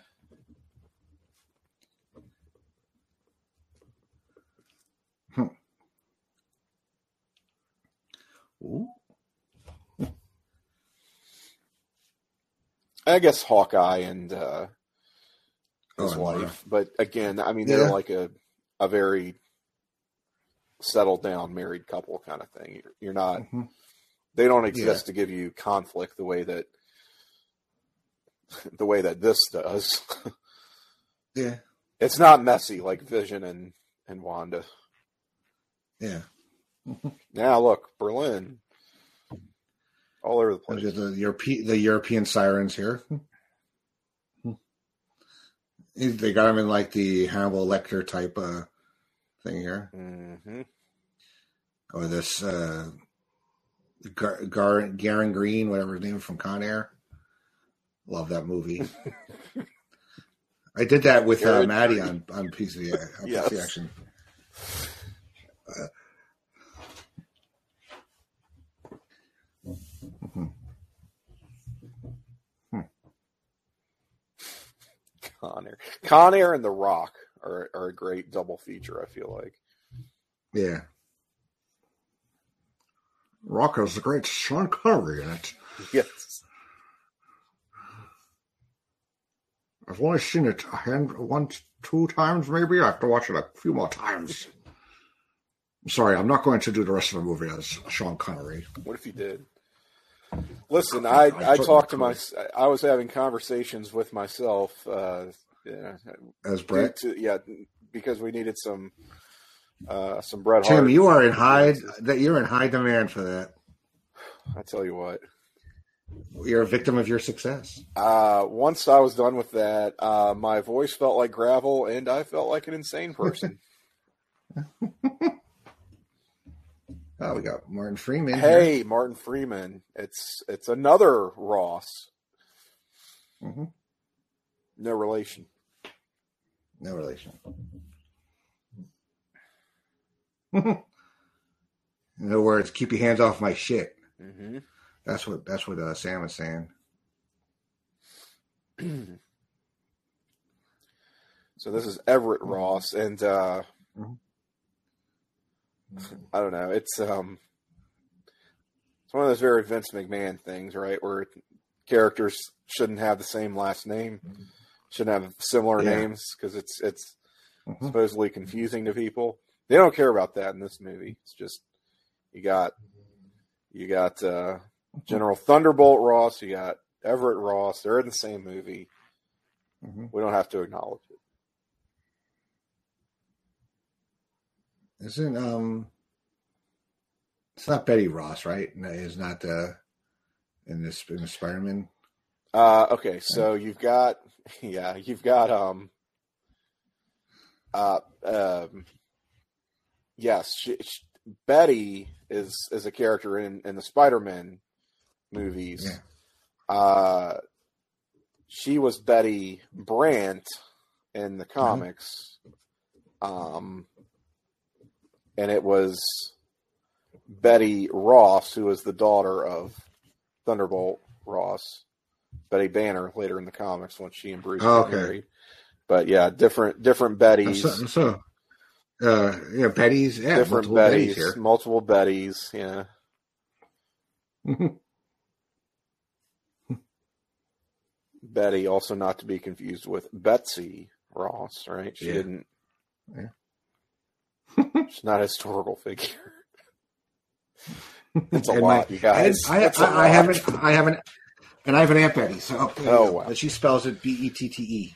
B: Ooh.
C: I guess Hawkeye and his wife, but again, I mean, they're like a very settled down married couple kind of thing. You're not. Mm-hmm. They don't exist to give you conflict the way that this does.
B: Yeah,
C: it's not messy like Vision and Wanda.
B: Yeah.
C: Now look, Berlin, all over the place.
B: The European sirens here. They got him in like the Hannibal Lecter type thing here.
C: Mm-hmm.
B: Or this Garen Green, whatever his name is, from Con Air. Love that movie. I did that with Maddie on PC Action.
C: Con Air and The Rock are a great double feature, I feel like.
B: Yeah. Rock has a great Sean Connery in it.
C: Yes.
B: I've only seen it two times maybe. I have to watch it a few more times. I'm sorry, I'm not going to do the rest of the movie as Sean Connery.
C: What if you did? Listen, I talked to I was having conversations with myself.
B: As Brett?
C: Because we needed some Bret Hart.
B: Tim, you are in you're in high demand for that.
C: I tell you what.
B: You're a victim of your success.
C: Once I was done with that, my voice felt like gravel and I felt like an insane person.
B: Oh, we got Martin Freeman.
C: Hey,
B: here.
C: Martin Freeman. It's another Ross.
B: Mm-hmm.
C: No relation.
B: No relation. In other words, keep your hands off my shit.
C: Mm-hmm.
B: That's what Sam was saying.
C: So this is Everett Ross, and I don't know. It's one of those very Vince McMahon things, right? Where characters shouldn't have the same last name, shouldn't have similar names because it's supposedly confusing to people. They don't care about that in this movie. It's just you got General Thunderbolt Ross, you got Everett Ross. They're in the same movie.
B: Mm-hmm.
C: We don't have to acknowledge it.
B: Isn't it's not Betty Ross, right? It's not in the Spider-Man.
C: Okay, so you've got yes, Betty is a character in the Spider-Man movies.
B: Yeah.
C: She was Betty Brant in the comics. And it was Betty Ross, who was the daughter of Thunderbolt Ross, Betty Banner later in the comics when she and Bruce were married. But yeah, different Bettys.
B: Bettys. Yeah,
C: different Bettys. Here. Multiple Bettys. Yeah. Betty, also not to be confused with Betsy Ross, right? She didn't. Yeah. She's not a historical figure. It's a lot, you guys.
B: I have an Aunt Betty. So
C: wow.
B: But she spells it Bette.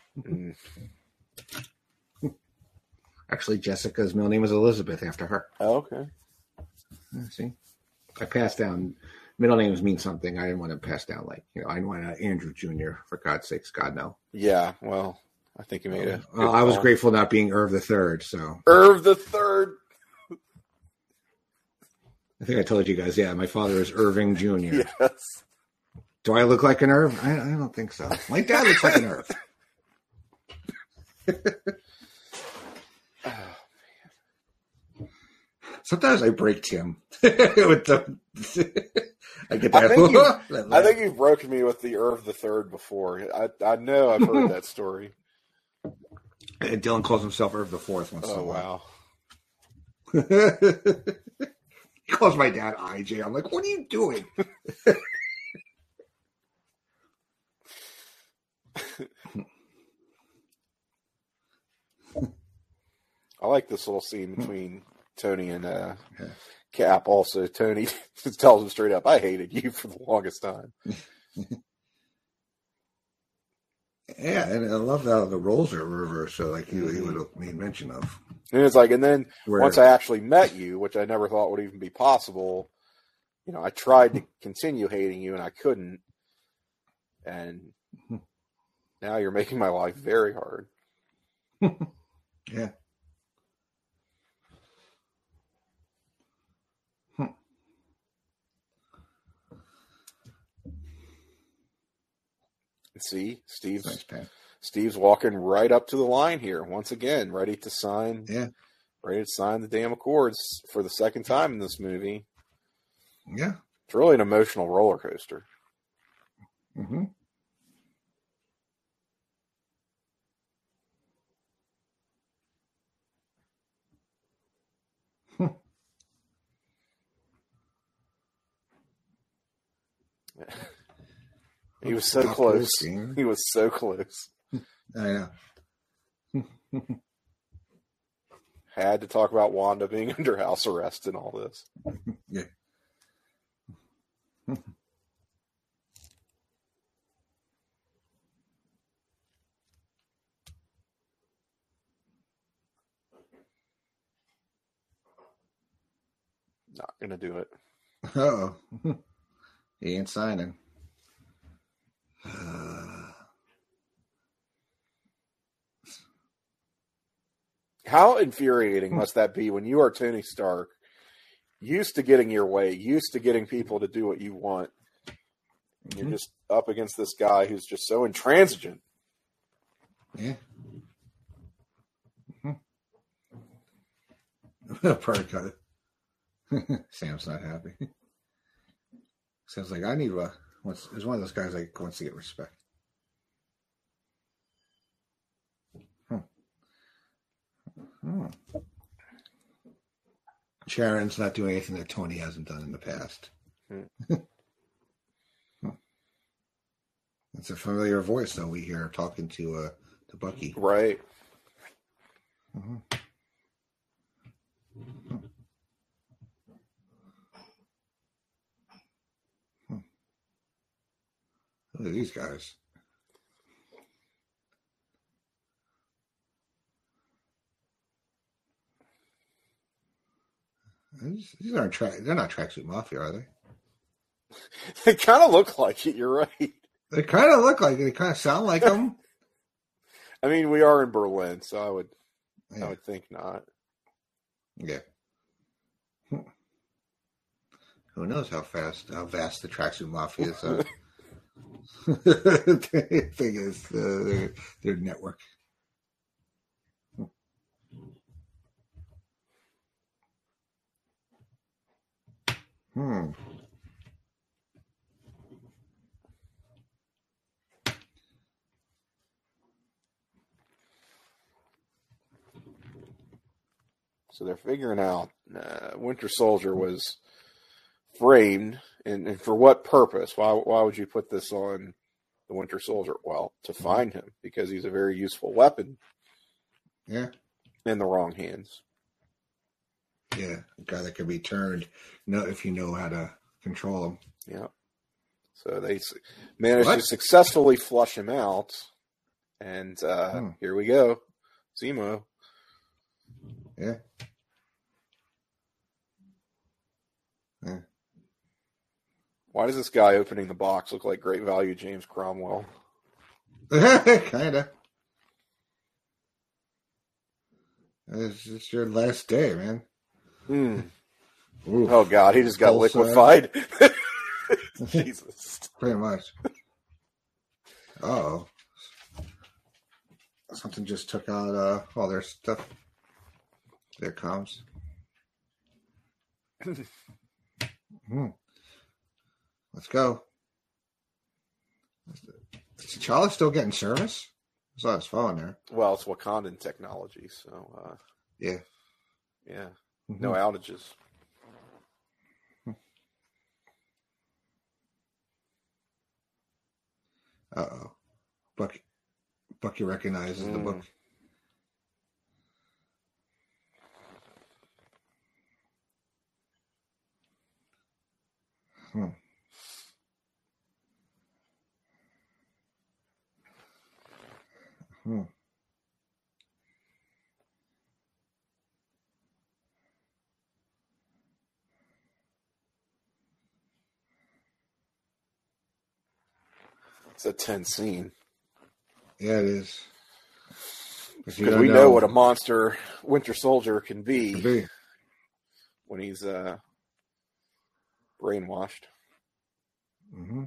B: Actually, Jessica's middle name is Elizabeth after her.
C: Oh, okay.
B: See, I passed down middle names mean something. I didn't want to pass down I didn't want Andrew Jr. For God's sakes, God no.
C: Yeah, well. I think you made it.
B: I was grateful not being Irv the Third. So
C: Irv the Third.
B: I think I told you guys, my father is Irving Jr.
C: Yes.
B: Do I look like an Irv? I don't think so. My dad looks like an Irv. Sometimes I break Tim with the. I get that.
C: I think you've broken me with the Irv the Third before. I know I've heard that story.
B: And Dylan calls himself Irv the Fourth once in a while.
C: Wow.
B: He calls my dad IJ. I'm like, what are you doing?
C: I like this little scene between Tony and Cap. Also, Tony tells him straight up, "I hated you for the longest time."
B: Yeah, and I love how the roles are reversed. So, like he would have made mention of.
C: And it's like, and then once I actually met you, which I never thought would even be possible, I tried to continue hating you and I couldn't. And now you're making my life very hard.
B: Yeah.
C: See,
B: Nice,
C: Steve's walking right up to the line here once again, ready to sign.
B: Yeah.
C: Ready to sign the damn Accords for the second time in this movie.
B: Yeah.
C: It's really an emotional roller coaster.
B: Mm-hmm.
C: He was so close. He was so close.
B: I know.
C: Had to talk about Wanda being under house arrest and all this.
B: Yeah.
C: Not gonna do it.
B: Uh-oh. He ain't signing.
C: How infuriating must that be when you are Tony Stark, used to getting your way, used to getting people to do what you want, and you're just up against this guy who's just so intransigent.
B: Yeah. Part cut it. Sam's not happy. Sam's like, I need there's one of those guys like wants to get respect. Sharon's not doing anything that Tony hasn't done in the past. It's a familiar voice though we hear talking to Bucky.
C: Right.
B: Mm-hmm. Look at these guys. These aren't they're not tracksuit mafia, are they?
C: They kind of look like it, you're right.
B: They kind of look like it. They kind of sound like them.
C: I mean, we are in Berlin, so I would think not.
B: Yeah. Who knows how vast the tracksuit mafia is? Thing is their network.
C: So they're figuring out Winter Soldier was framed, and for what purpose? Why would you put this on the Winter Soldier? Well, to find him, because he's a very useful weapon.
B: Yeah.
C: In the wrong hands.
B: Yeah, a guy that can be turned, if you know how to control him.
C: Yeah. So they managed to successfully flush him out, and here we go, Zemo.
B: Yeah. Yeah.
C: Why does this guy opening the box look like Great Value James Cromwell?
B: Kinda. It's your last day, man. Oof.
C: Oh God, he just got
B: Pulse,
C: liquefied. Jesus.
B: Pretty much. Oh. Something just took out all their stuff. There it comes. Let's go. Is T'Challa still getting service? I saw his phone there.
C: Well, it's Wakandan technology, so
B: yeah.
C: No outages.
B: Uh-oh. Bucky recognizes the book.
C: It's a tense scene.
B: Yeah, it is.
C: Because we know what a monster Winter Soldier can be when he's brainwashed.
B: Trying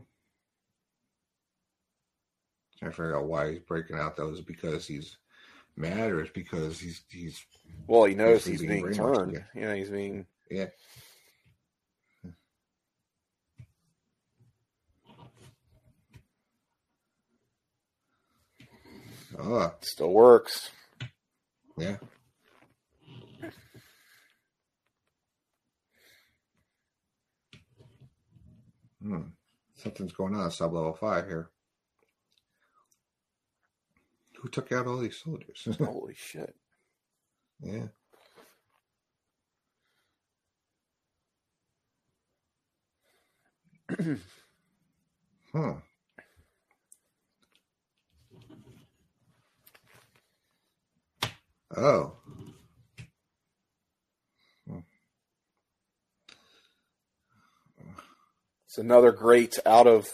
B: to figure out why he's breaking out. Though, is it because he's mad, or is it because he's
C: well, he knows he's being turned. Again. You know, he's being
B: Oh,
C: still works.
B: Yeah. Something's going on sub-level 5 here. Who took out all these soldiers?
C: Holy shit.
B: Yeah. Oh.
C: It's another great out of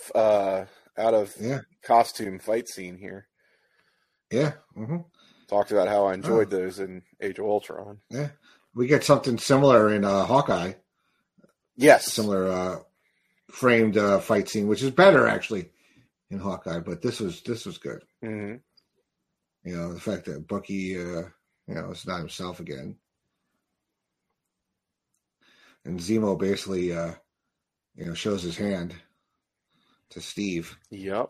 C: costume fight scene here.
B: Yeah.
C: Talked about how I enjoyed those in Age of Ultron.
B: Yeah. We get something similar in Hawkeye.
C: Yes.
B: Similar framed fight scene, which is better actually in Hawkeye, but this was good.
C: Mm-hmm.
B: You know, the fact that Bucky it's not himself again. And Zemo basically shows his hand to Steve.
C: Yep.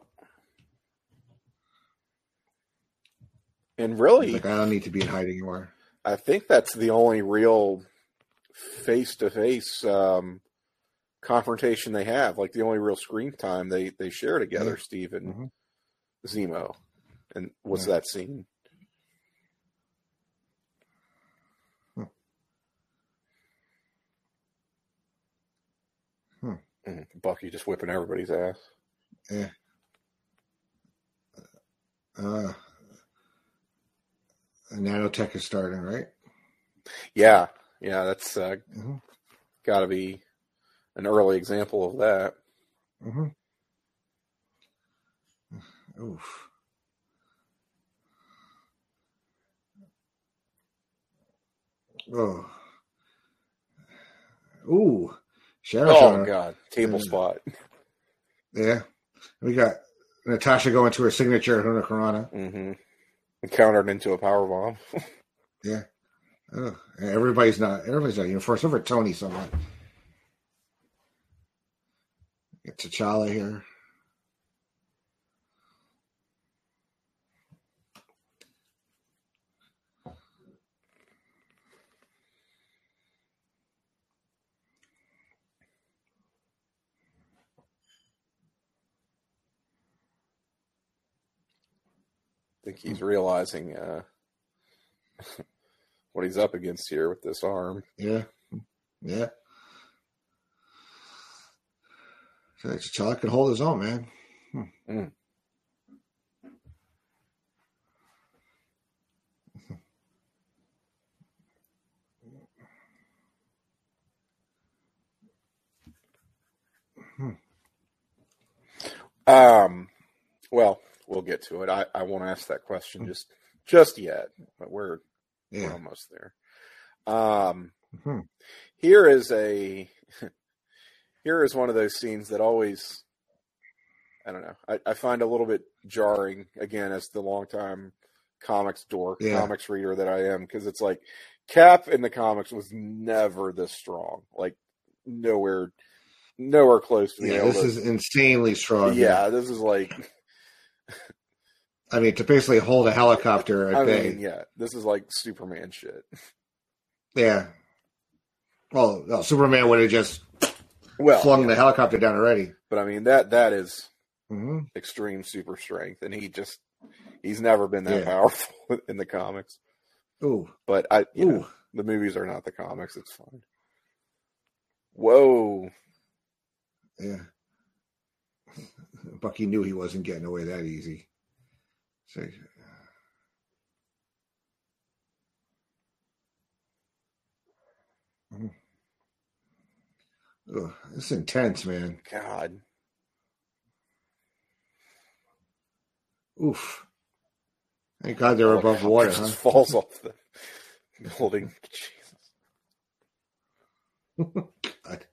C: And really,
B: he's like, I don't need to be in hiding anymore.
C: I think that's the only real face-to-face confrontation they have. Like the only real screen time they share together, Steve and Zemo. And what's that scene? Bucky just whipping everybody's ass.
B: Yeah. Nanotech is starting, right?
C: Yeah, that's got to be an early example of that.
B: Oof. Oh. Ooh.
C: Oh, God. Table spot.
B: Yeah. We got Natasha going to her signature at Hurricanrana.
C: Mm-hmm. Countered into a powerbomb.
B: Yeah. Oh. Everybody's not uniform. Except for Tony somewhat. Get T'Challa here.
C: I think he's realizing what he's up against here with this arm.
B: Yeah. Yeah. So T'Challa can hold his own, man.
C: Well, we'll get to it. I won't ask that question just yet, but we're almost there.
B: Hmm.
C: Here is one of those scenes that always, I don't know, I find a little bit jarring, again, as the longtime comics dork, comics reader that I am, because it's like, Cap in the comics was never this strong. Like, nowhere close to being able
B: this is insanely strong.
C: Yeah, this is like...
B: I mean, to basically hold a helicopter at bay.
C: This is like Superman shit.
B: Yeah. Well, no, Superman would have just flung the helicopter down already.
C: But I mean, that is extreme super strength, and he's never been that powerful in the comics.
B: Ooh.
C: But the movies are not the comics. It's fine. Whoa.
B: Yeah. Bucky knew he wasn't getting away that easy. So, it's intense, man.
C: God.
B: Oof. Thank God they're above water, huh?
C: Just falls off the building. Jesus.
B: God.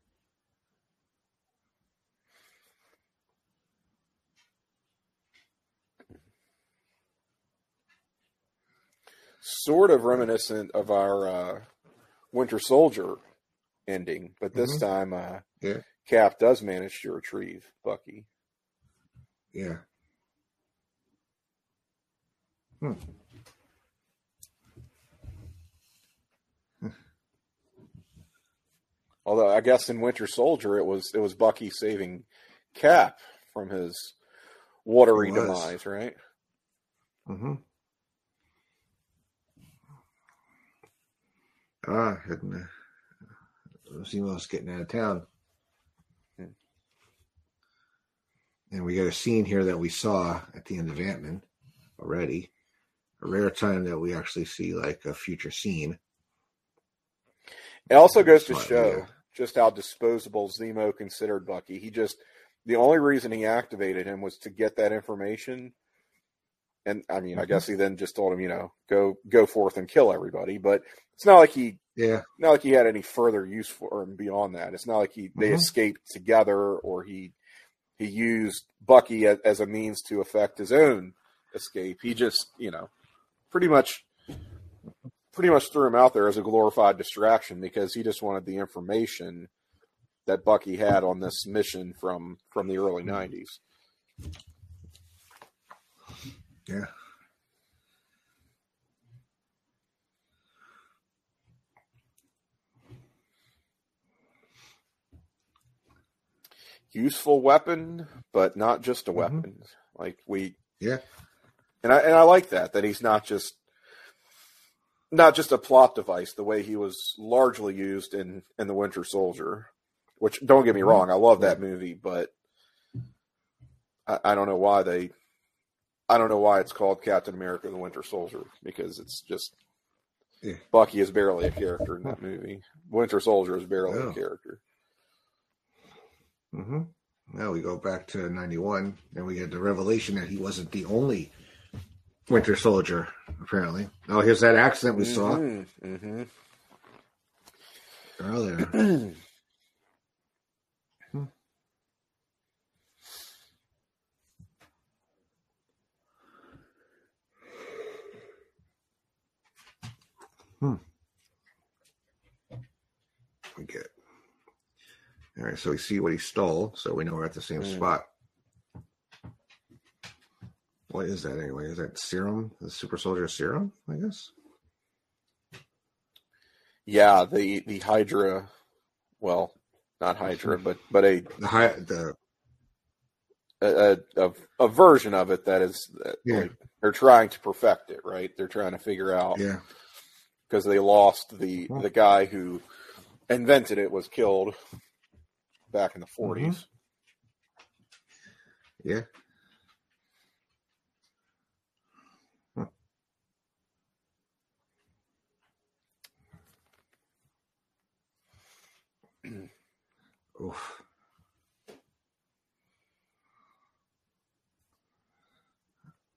C: Sort of reminiscent of our Winter Soldier ending, but this time Cap does manage to retrieve Bucky.
B: Yeah.
C: Although I guess in Winter Soldier it was Bucky saving Cap from his watery demise, right?
B: Mm-hmm. Zemo's getting out of town. And we got a scene here that we saw at the end of Ant-Man already. A rare time that we actually see like a future scene.
C: It also goes to show just how disposable Zemo considered Bucky. The only reason he activated him was to get that information. And I mean, I guess he then just told him, go forth and kill everybody. But it's not like he had any further use for him beyond that. It's not like they escaped together, or he used Bucky as a means to effect his own escape. He just, pretty much threw him out there as a glorified distraction because he just wanted the information that Bucky had on this mission from the early 90s.
B: Yeah.
C: Useful weapon, but not just a weapon. Like and I like that he's not just a plot device the way he was largely used in the Winter Soldier. Which, don't get me wrong, I love that movie, but I don't know why it's called Captain America: The Winter Soldier, because it's just Bucky is barely a character in that movie. Winter Soldier is barely a character.
B: Now we go back to 91, and we get the revelation that he wasn't the only Winter Soldier, apparently. Oh, here's that accident we saw earlier. We get. All right, so we see what he stole, so we know we're at the same spot. What is that anyway? Is that serum? The super soldier serum, I guess?
C: Yeah, the Hydra, well, not Hydra, but a version of it that is, like, they're trying to perfect it, right? They're trying to figure out, because they lost the guy who invented it was killed back in the 40s.
B: Yeah. Oof.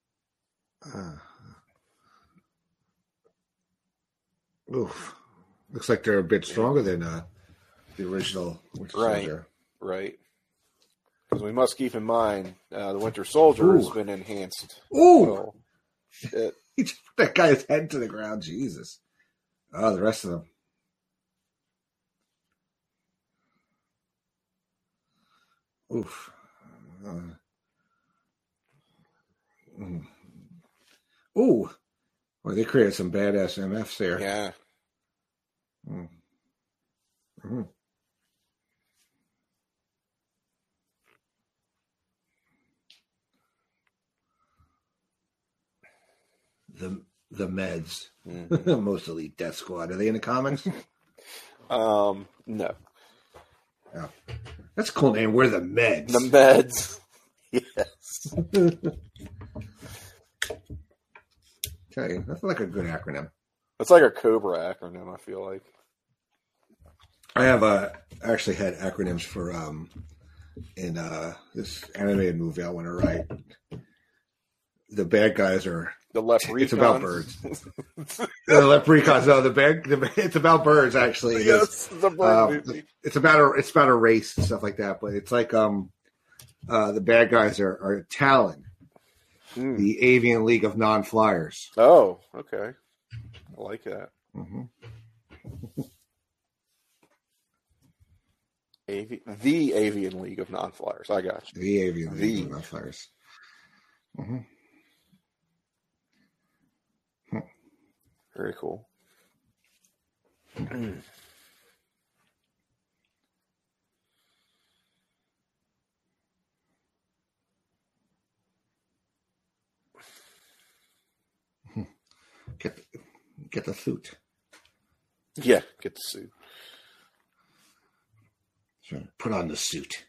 B: Oof. Looks like they're a bit stronger than the original Winter Soldier.
C: Right. Because we must keep in mind the Winter Soldier has been enhanced.
B: Ooh!
C: Oh, shit.
B: He just put that guy's head to the ground. Jesus. Oh, the rest of them. Oof. Ooh. Well, they created some badass MFs there.
C: Yeah.
B: Mm-hmm. The Meds. Mm-hmm. Most Elite Death Squad. Are they in the comics?
C: No.
B: Oh. That's a cool name. We're the Meds.
C: The Meds. Yes.
B: Tell you, that's like a good acronym.
C: It's like a Cobra acronym, I feel like.
B: I have actually had acronyms for in this animated movie I want to write. The bad guys are
C: the Leprechauns.
B: It's about birds. The Leprechauns. No, it's about birds. Actually, it
C: yes, the bird movie.
B: It's about a race and stuff like that. But it's like the bad guys are Talon, the Avian League of Non-Flyers.
C: Oh, okay, I like that.
B: Mm-hmm.
C: The Avian League of Non-Flyers. I got you.
B: The Avian League of Non-Flyers. Mm-hmm.
C: Very cool.
B: Get the suit.
C: Yeah, get the suit.
B: Sure. Put on the suit.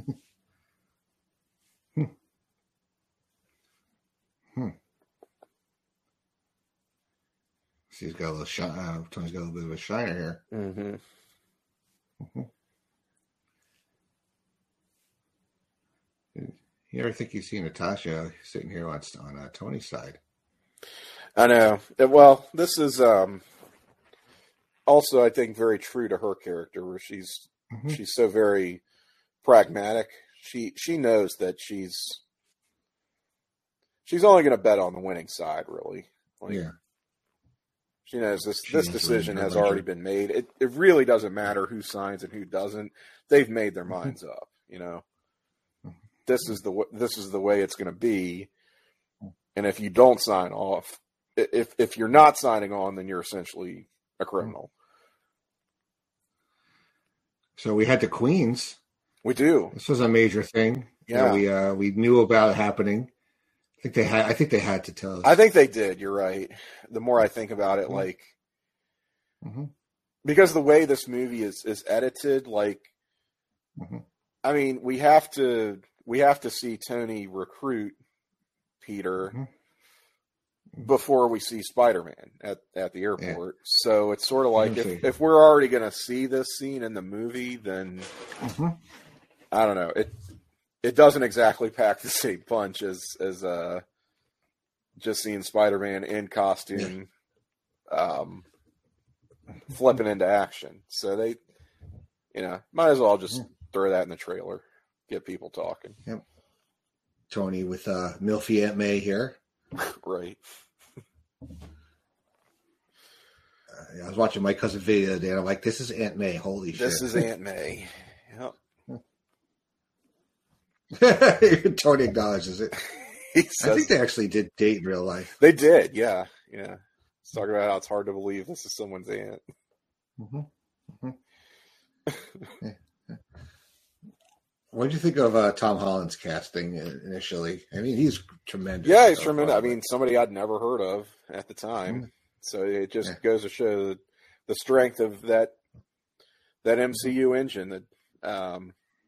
B: See, he's got a little shine. Tony's got a little bit of a shiner here.
C: Mm-hmm.
B: You ever think you see Natasha sitting here on Tony's side?
C: I know. Well, this is also, I think, very true to her character, where she's so very pragmatic. She knows that she's only going to bet on the winning side, really.
B: Yeah.
C: She knows this decision has already been made. It really doesn't matter who signs and who doesn't. They've made their minds up. You know, this is the way it's going to be. And if you don't sign off, if you're not signing on, then you're essentially a criminal.
B: So we had the Queens.
C: We do.
B: This was a major thing.
C: Yeah,
B: we knew about it happening. I think they had to tell us.
C: I think they did. You're right. The more I think about it, because the way this movie is edited, I mean, we have to see Tony recruit Peter before we see Spider-Man at the airport. Yeah. So it's sort of like if we're already going to see this scene in the movie, then I don't know. It doesn't exactly pack the same punch as just seeing Spider-Man in costume flipping into action. So they, might as well just throw that in the trailer, get people talking.
B: Yep. Tony with Milfy Aunt May here.
C: Right.
B: I was watching my cousin video the other day, and I'm like, this is Aunt May. Holy shit.
C: This is Aunt May. Yep.
B: Tony acknowledges it. I think they actually did date in real life.
C: They did, yeah. Yeah. Let's talk about how it's hard to believe this is someone's aunt.
B: What did you think of Tom Holland's casting initially? I mean, he's tremendous.
C: Yeah, he's tremendous. I mean, somebody I'd never heard of at the time. So it just goes to show the strength of that MCU engine that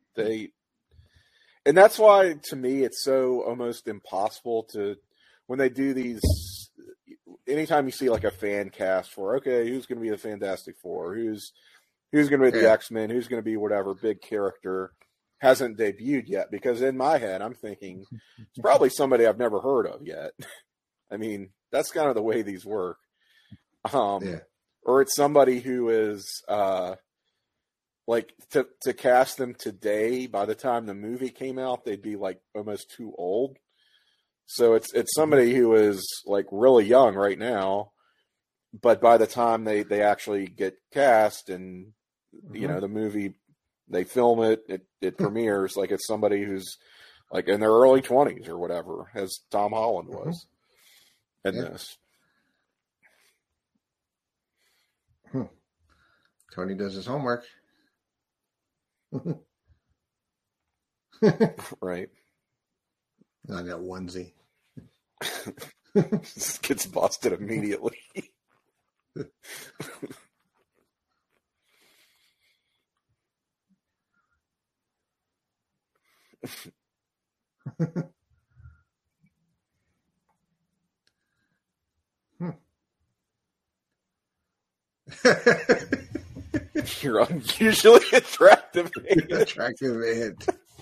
C: and that's why, to me, it's so almost impossible when they do these, anytime you see like a fan cast for, okay, who's going to be the Fantastic Four? Who's going to be the X-Men? Who's going to be whatever big character hasn't debuted yet? Because in my head, I'm thinking it's probably somebody I've never heard of yet. I mean, that's kind of the way these work. or it's somebody who is like to cast them today. By the time the movie came out, they'd be like almost too old. So it's somebody who is like really young right now, but by the time they actually get cast and the movie, they film it premieres, like it's somebody who's like in their early 20s or whatever, as Tom Holland was in this.
B: Tony does his homework.
C: Right.
B: On that onesie.
C: Gets busted immediately. You're unusually attractive.
B: Attractive man.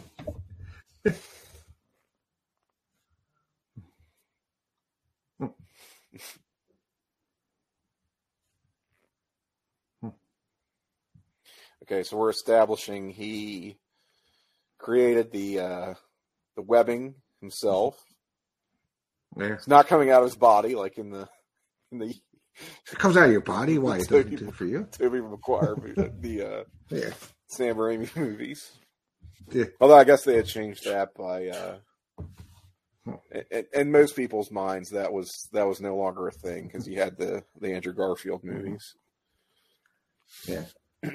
C: Okay, so we're establishing he created the webbing himself.
B: Yeah.
C: It's not coming out of his body like in the.
B: It comes out of your body. Why it doesn't do it for you?
C: Tobey Maguire, the Sam Raimi movies.
B: Yeah.
C: Although I guess they had changed that by, in most people's minds, that was no longer a thing because you had the Andrew Garfield movies.
B: Yeah.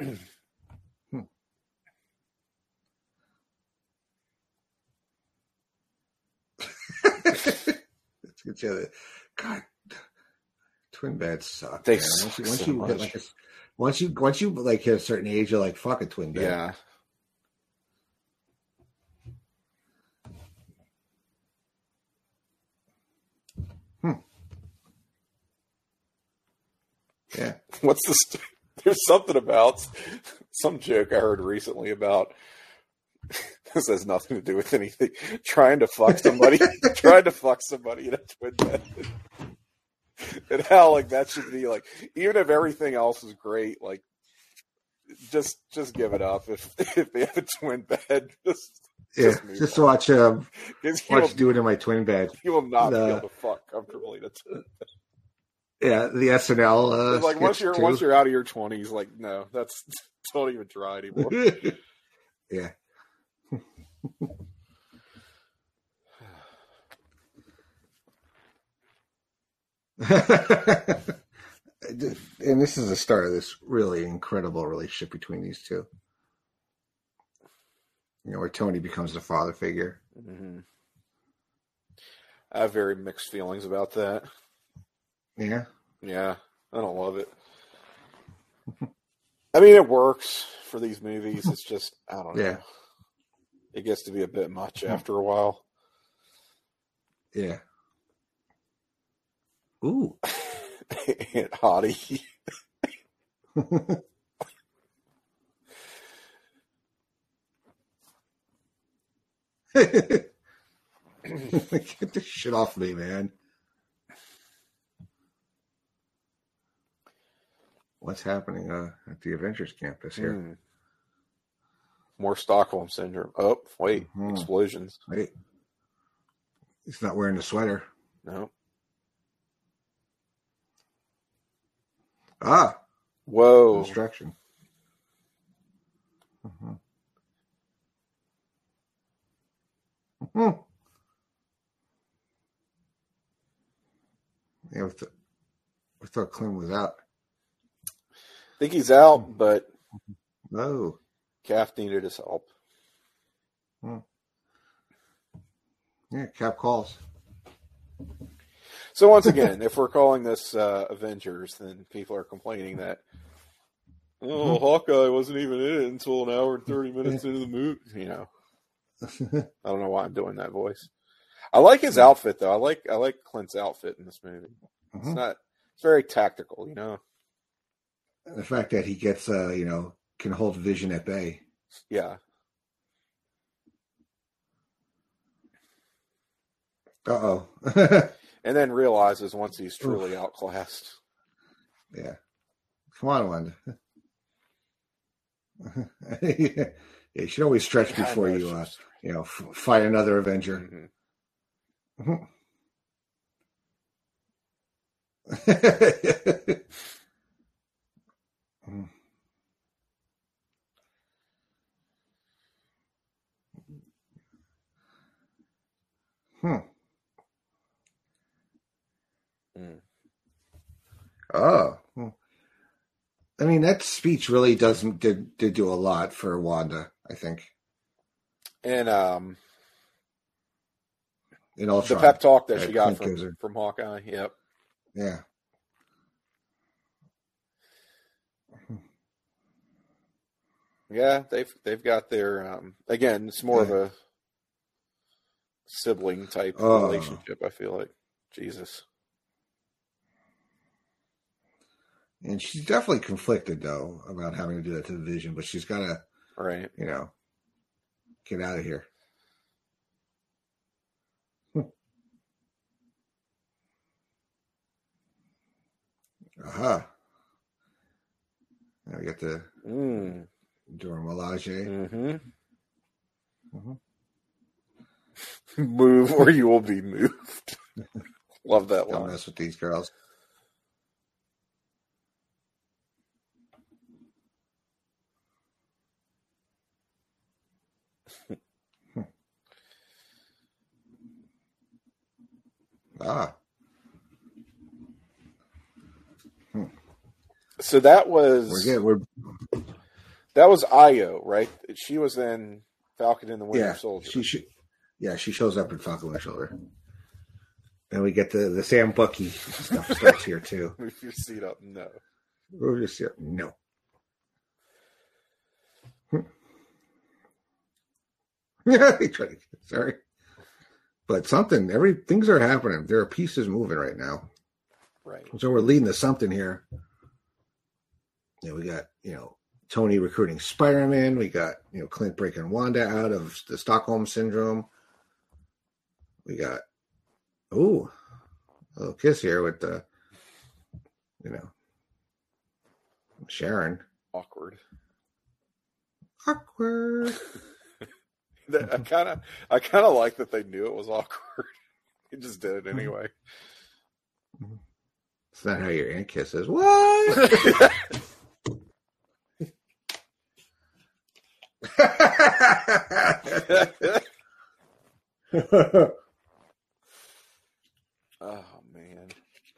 B: Let's get you other. God, twin beds suck.
C: They
B: man.
C: suck
B: Once
C: so
B: you
C: much.
B: hit like once you like hit a certain age, you're like, fuck a twin bed.
C: Yeah.
B: Yeah.
C: What's the? There's something about some joke I heard recently about. This has nothing to do with anything. Trying to fuck somebody in a twin bed, and how like that should be like. Even if everything else is great, like just give it up if they have a twin bed.
B: Just to watch
C: watch
B: do it in my twin bed.
C: You will not be able to fuck comfortably in a twin bed.
B: Yeah, the SNL.
C: Like once you're out of your 20s, like no, that's don't even try anymore.
B: Yeah. And this is the start of this really incredible relationship between these two. Where Tony becomes the father figure.
C: Mm-hmm. I have very mixed feelings about that.
B: Yeah?
C: Yeah, I don't love it. I mean, it works for these movies. It's just, I don't know.
B: Yeah.
C: It gets to be a bit much after a while.
B: Yeah. Ooh.
C: Aunt Hottie.
B: Get this shit off me, man. What's happening at the Avengers campus here?
C: More Stockholm Syndrome. Oh, wait. Explosions.
B: Wait. He's not wearing the sweater.
C: No.
B: Ah.
C: Whoa.
B: Destruction. Yeah, we thought Clint was out.
C: I think he's out, but
B: No.
C: Cap needed his help.
B: Yeah, Cap calls.
C: So once again, if we're calling this Avengers, then people are complaining that Hawkeye wasn't even in it until an hour and 30 minutes into the movie. I don't know why I'm doing that voice. I like his outfit though. I like Clint's outfit in this movie. It's very tactical,
B: The fact that he gets can hold Vision at bay.
C: Yeah.
B: Uh-oh.
C: And then realizes once he's truly outclassed.
B: Yeah. Come on, Wanda. Yeah, you should always stretch before you fight another Avenger. Mm-hmm. Oh. I mean, that speech really did do a lot for Wanda, I think.
C: And
B: in Ultron,
C: the pep talk that she got from Hawkeye. Yep.
B: Yeah.
C: Yeah, they've got their again, it's more of a sibling type relationship, I feel like. Jesus.
B: And she's definitely conflicted though about having to do that to the Vision, but she's gotta get out of here. Aha. Now we got the Dora Milaje.
C: Move or you will be moved. Love that
B: Don't
C: line.
B: mess with these girls.
C: So that was that was Io, right? She was in Falcon and the Winter Soldier.
B: She shows up in Falcon and Winter Soldier. And we get the Sam Bucky stuff starts here too.
C: Move your seat up, no.
B: Move your seat up, no. Sorry. But things are happening. There are pieces moving right now.
C: Right.
B: So we're leading to something here. We got, Tony recruiting Spider-Man. We got, Clint breaking Wanda out of the Stockholm Syndrome. We got, a little kiss here with the, Sharon.
C: Awkward.
B: I
C: kind of like that they knew it was awkward. They just did it anyway.
B: It's not how your aunt kisses. What?
C: Oh man.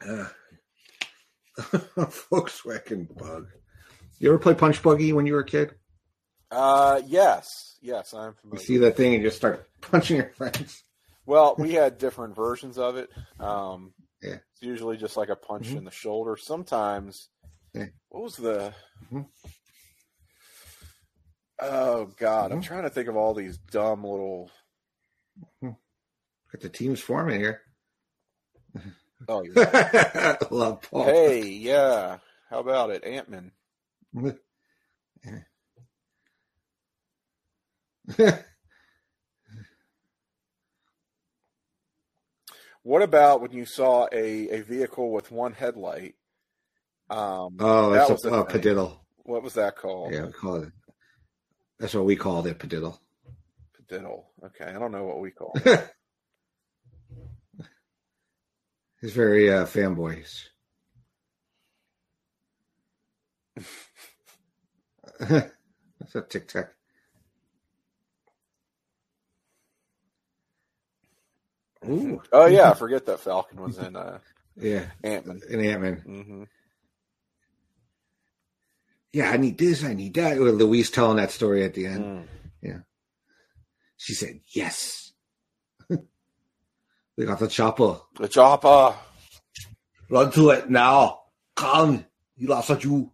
B: Volkswagen Bug. You ever play Punch Buggy when you were a kid?
C: Yes, I'm familiar.
B: You see that thing and just start punching your friends.
C: Well, we had different versions of it.
B: It's
C: usually just like a punch in the shoulder. Sometimes, what was the? Oh God, I'm trying to think of all these dumb little.
B: Got the teams forming here.
C: Oh, yeah.
B: Love Paul.
C: Hey, yeah. How about it, Ant-Man? What about when you saw a vehicle with one headlight?
B: That's a padiddle.
C: What was that called?
B: Yeah, we call it. That's what we called it, padiddle.
C: Padiddle. Okay, I don't know what we call it.
B: He's very fanboyish. That's a Tic Tac. Ooh.
C: Oh yeah, I forget that Falcon was in Ant-Man.
B: In Ant-Man.
C: Mm-hmm.
B: Yeah, I need this, I need that. With Louise telling that story at the end. Yeah. She said, yes. We got the chopper.
C: The chopper.
B: Run to it now. Come. He laughs at you.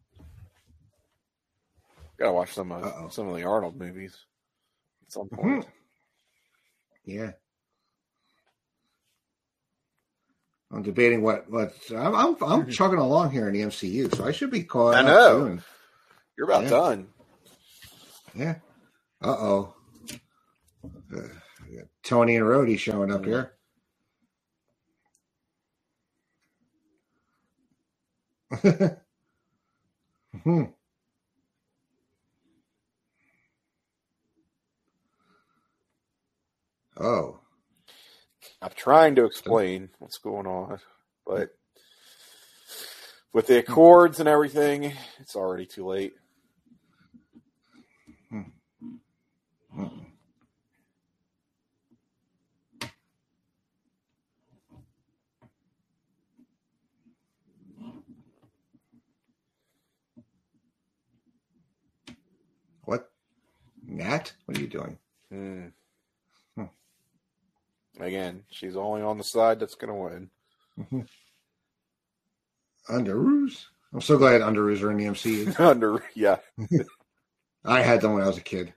C: Gotta watch some of the Arnold movies at some point.
B: Yeah. I'm debating what I'm chugging along here in the MCU, so I should be caught up soon.
C: You're about done.
B: Yeah. We got Tony and Rhodey showing up here. Hmm. Oh.
C: I'm trying to explain what's going on, but with the Accords and everything, it's already too late.
B: What? Nat? What are you doing?
C: Again, she's only on the side that's going to win.
B: Underoos? I'm so glad Underoos are in the MCU.
C: Yeah.
B: I had them when I was a kid.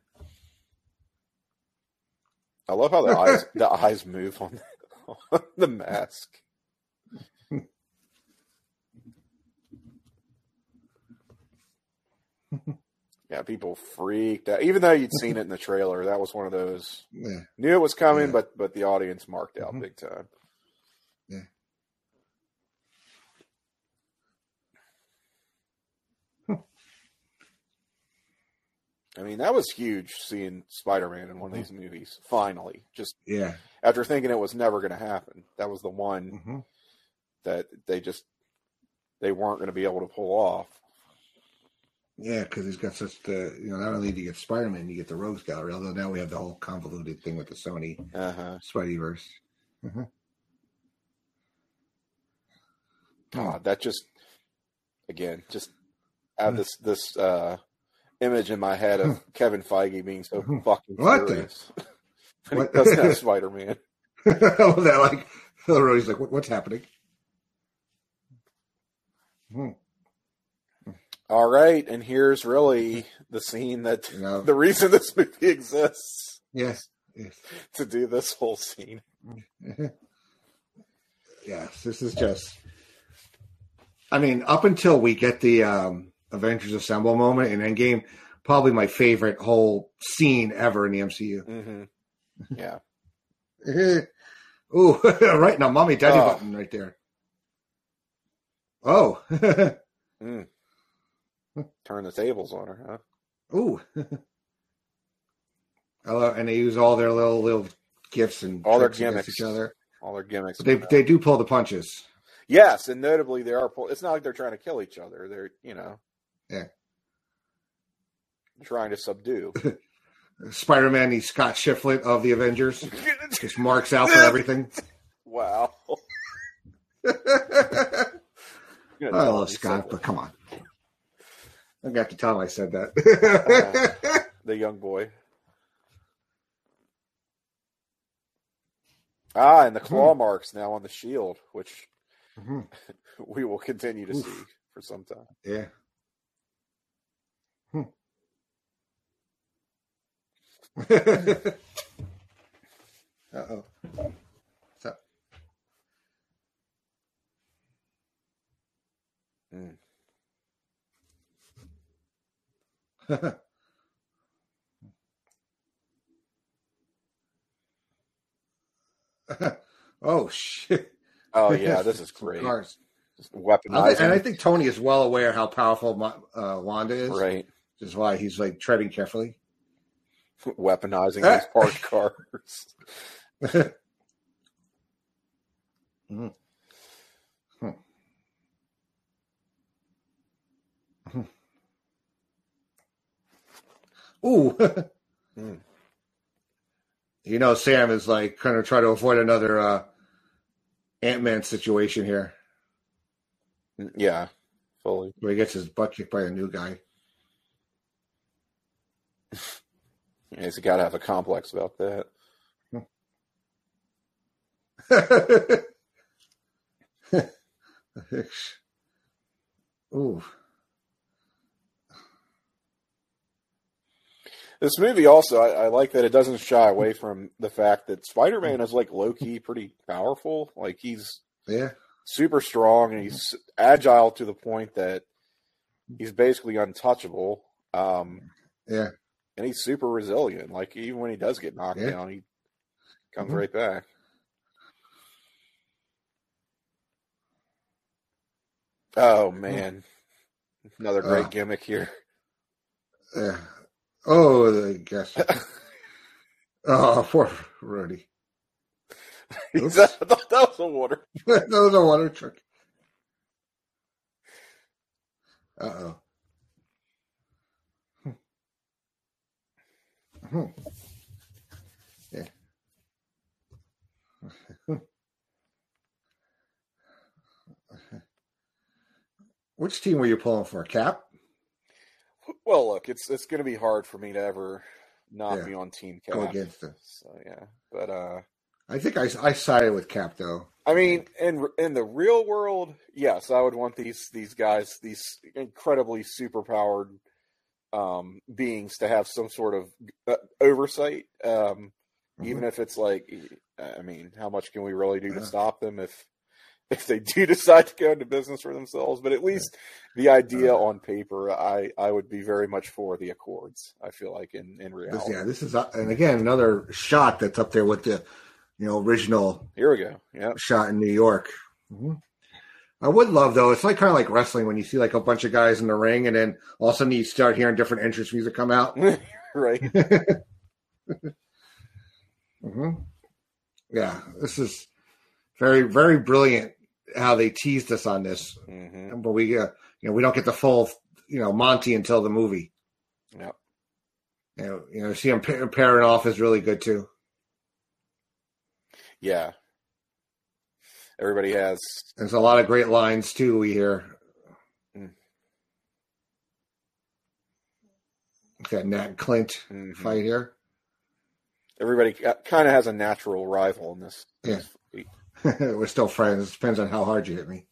C: I love how the eyes move on the mask. Yeah, people freaked out. Even though you'd seen it in the trailer, that was one of those.
B: Yeah.
C: Knew it was coming, but the audience marked out big time.
B: Yeah.
C: I mean, that was huge seeing Spider-Man in one of these movies. Finally, just after thinking it was never going to happen, that was the one that they weren't going to be able to pull off.
B: Yeah, because he's got such the not only do you get Spider-Man, you get the Rogues Gallery. Although now we have the whole convoluted thing with the Sony Spideyverse.
C: God, that just have this image in my head of Kevin Feige being so fucking furious when he doesn't have Spider-Man.
B: That he's like, what's happening?
C: All right, and here's really the scene that the reason this movie exists.
B: Yes.
C: To do this whole scene.
B: Yes, this is just. I mean, up until we get the Avengers Assemble moment in Endgame, probably my favorite whole scene ever in the MCU.
C: Yeah.
B: Ooh, right now, mommy, daddy button right there. Oh.
C: Turn the tables on her, huh?
B: Ooh. And they use all their little gifts and
C: all their
B: gimmicks against each other.
C: All their gimmicks.
B: But they do pull the punches.
C: Yes, and notably they are. It's not like they're trying to kill each other. They're trying to subdue.
B: Spider-Man, the Scott Shiflett of the Avengers, just marks out for everything.
C: Wow.
B: I love Scott, but come on. I got to tell him I said that.
C: The young boy. And the claw marks now on the shield, which we will continue to see for some time.
B: Yeah. Uh-oh. What's up? Oh, shit.
C: Oh, yeah, this is great.
B: Cars.
C: Just weaponizing.
B: And I think Tony is well aware how powerful Wanda is.
C: Right.
B: Which is why he's treading carefully.
C: Weaponizing these parked cars.
B: Ooh. Sam is kind of trying to avoid another Ant-Man situation here.
C: Yeah, fully.
B: Where he gets his butt kicked by a new guy.
C: He's got to have a complex about that.
B: Ooh.
C: This movie also, I like that it doesn't shy away from the fact that Spider-Man is low-key pretty powerful. He's super strong and he's agile to the point that he's basically untouchable. And he's super resilient. Even when he does get knocked down, he comes right back. Oh, man. Another great gimmick here.
B: I guess. Oh, poor Rudy.
C: I thought that was a water.
B: That was a water truck. Uh-oh. Yeah. Which team were you pulling for, Cap?
C: Well, look, it's going to be hard for me to ever not be on Team Cap.
B: Go against it.
C: So yeah, but
B: I think I sided with Cap though.
C: I mean, in the real world, yes, I would want these guys, these incredibly superpowered beings, to have some sort of oversight. Even if it's like, I mean, how much can we really do to stop them if they do decide to go into business for themselves? But at least the idea on paper, I would be very much for the Accords. I feel like in reality.
B: Yeah, this is, and again, another shot that's up there with the, original.
C: Here we go. Yeah,
B: shot in New York. Mm-hmm. I would love though. It's kind of like wrestling when you see like a bunch of guys in the ring, and then all of a sudden you start hearing different entrance music come out.
C: Right.
B: Mm-hmm. Yeah, this is very, very brilliant how they teased us on this.
C: Mm-hmm.
B: But we, we don't get the full, Monty until the movie.
C: Yep.
B: See him pairing off is really good too.
C: Yeah. Everybody has.
B: There's a lot of great lines too. We hear. Got Nat Clint fight here.
C: Everybody kind of has a natural rival in this.
B: Yeah. We're still friends. It depends on how hard you hit me.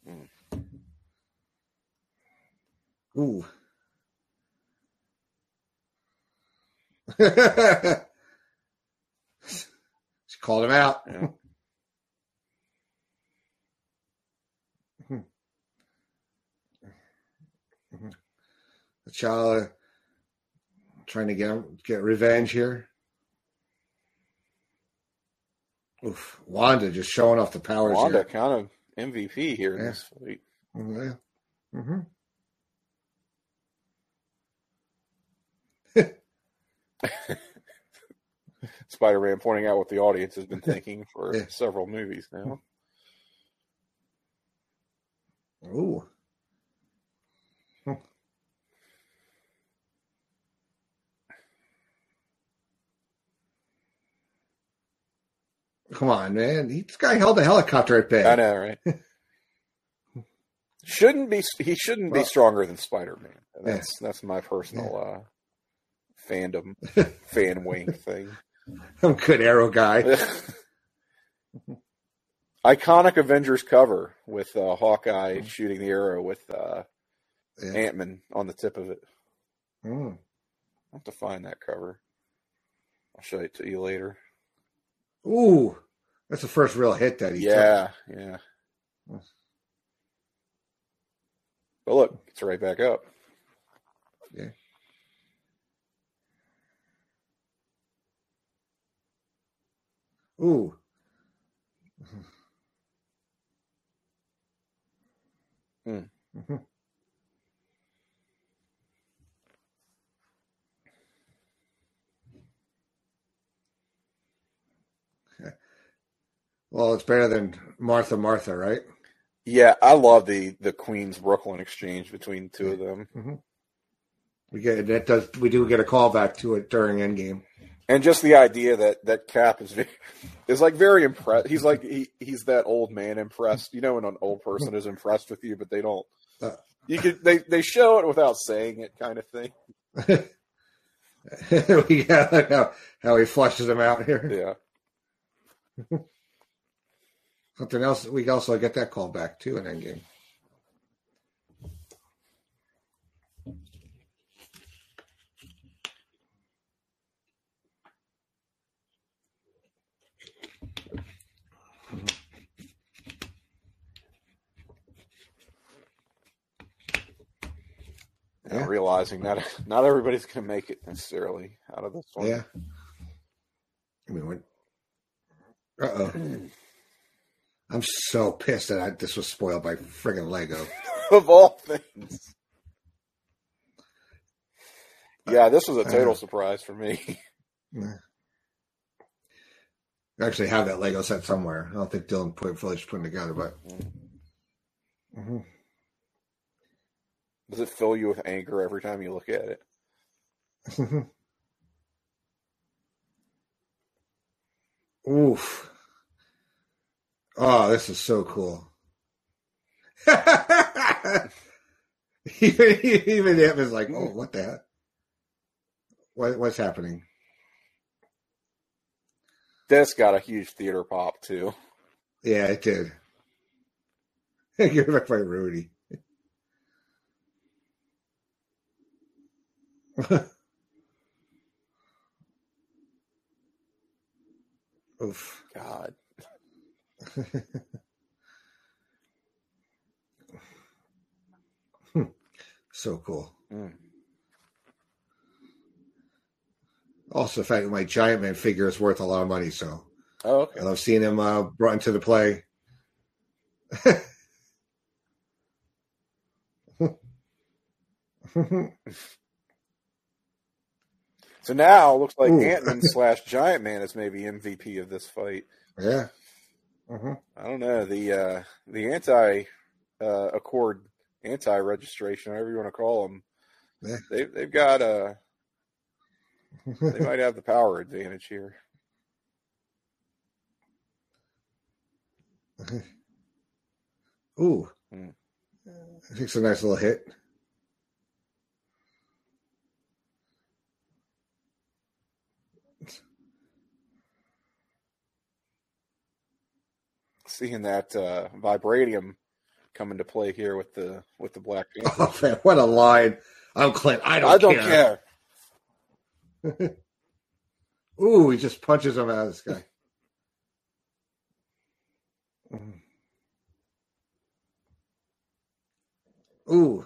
B: Ooh. She called him out.
C: Yeah.
B: T'Challa trying to get revenge here. Oof. Wanda just showing off the powers.
C: Wanda
B: here.
C: kind of MVP here in this fight.
B: Yeah. Mm-hmm.
C: Spider-Man pointing out what the audience has been thinking for several movies now.
B: Ooh. Come on, man. This guy held a helicopter at bay.
C: I know, right? He shouldn't be stronger than Spider-Man. That's my personal fandom fan wing thing.
B: I'm a good Arrow guy.
C: Iconic Avengers cover with Hawkeye shooting the arrow with Ant-Man on the tip of it. I'll have to find that cover. I'll show it to you later.
B: Ooh, that's the first real hit that he took.
C: Yeah. But look, it's right back up.
B: Yeah. Ooh. Mm-hmm. Well, it's better than Martha, right?
C: Yeah, I love the Queens Brooklyn exchange between the two of them.
B: Mm-hmm. We do get a callback to it during Endgame.
C: And just the idea that Cap is like very impressed. He's like he's that old man impressed. When an old person is impressed with you, but they don't. They show it without saying it, kind of thing.
B: We got how he flushes him out here.
C: Yeah.
B: Something else. We also get that call back too in Endgame.
C: Yeah. Realizing that not everybody's going to make it necessarily out of this one.
B: Yeah. I mean, I'm so pissed that this was spoiled by friggin' Lego.
C: Of all things. Yeah, this was a total surprise for me.
B: I actually have that Lego set somewhere. I don't think Dylan finished putting it together, but. Mm-hmm.
C: Does it fill you with anger every time you look at it?
B: Oof. Oh, this is so cool. even him is like, oh, what the heck? What's happening?
C: This got a huge theater pop, too.
B: Yeah, it did. You're back by Rudy. Oof.
C: God.
B: So cool.
C: Mm.
B: Also, the fact that my Giant Man figure is worth a lot of money, so
C: okay.
B: I love seeing him brought into the play.
C: So now it looks like Ant-Man / Giant Man is maybe MVP of this fight.
B: Yeah.
C: I don't know. The anti-accord, anti-registration, whatever you want to call them, they've got they might have the power advantage here.
B: Ooh. I think it's a nice little hit.
C: Seeing that vibranium come into play here with the Black Panther.
B: Oh, man, what a line! I'm Clint. I don't care. Ooh, he just punches him out of the sky. Ooh.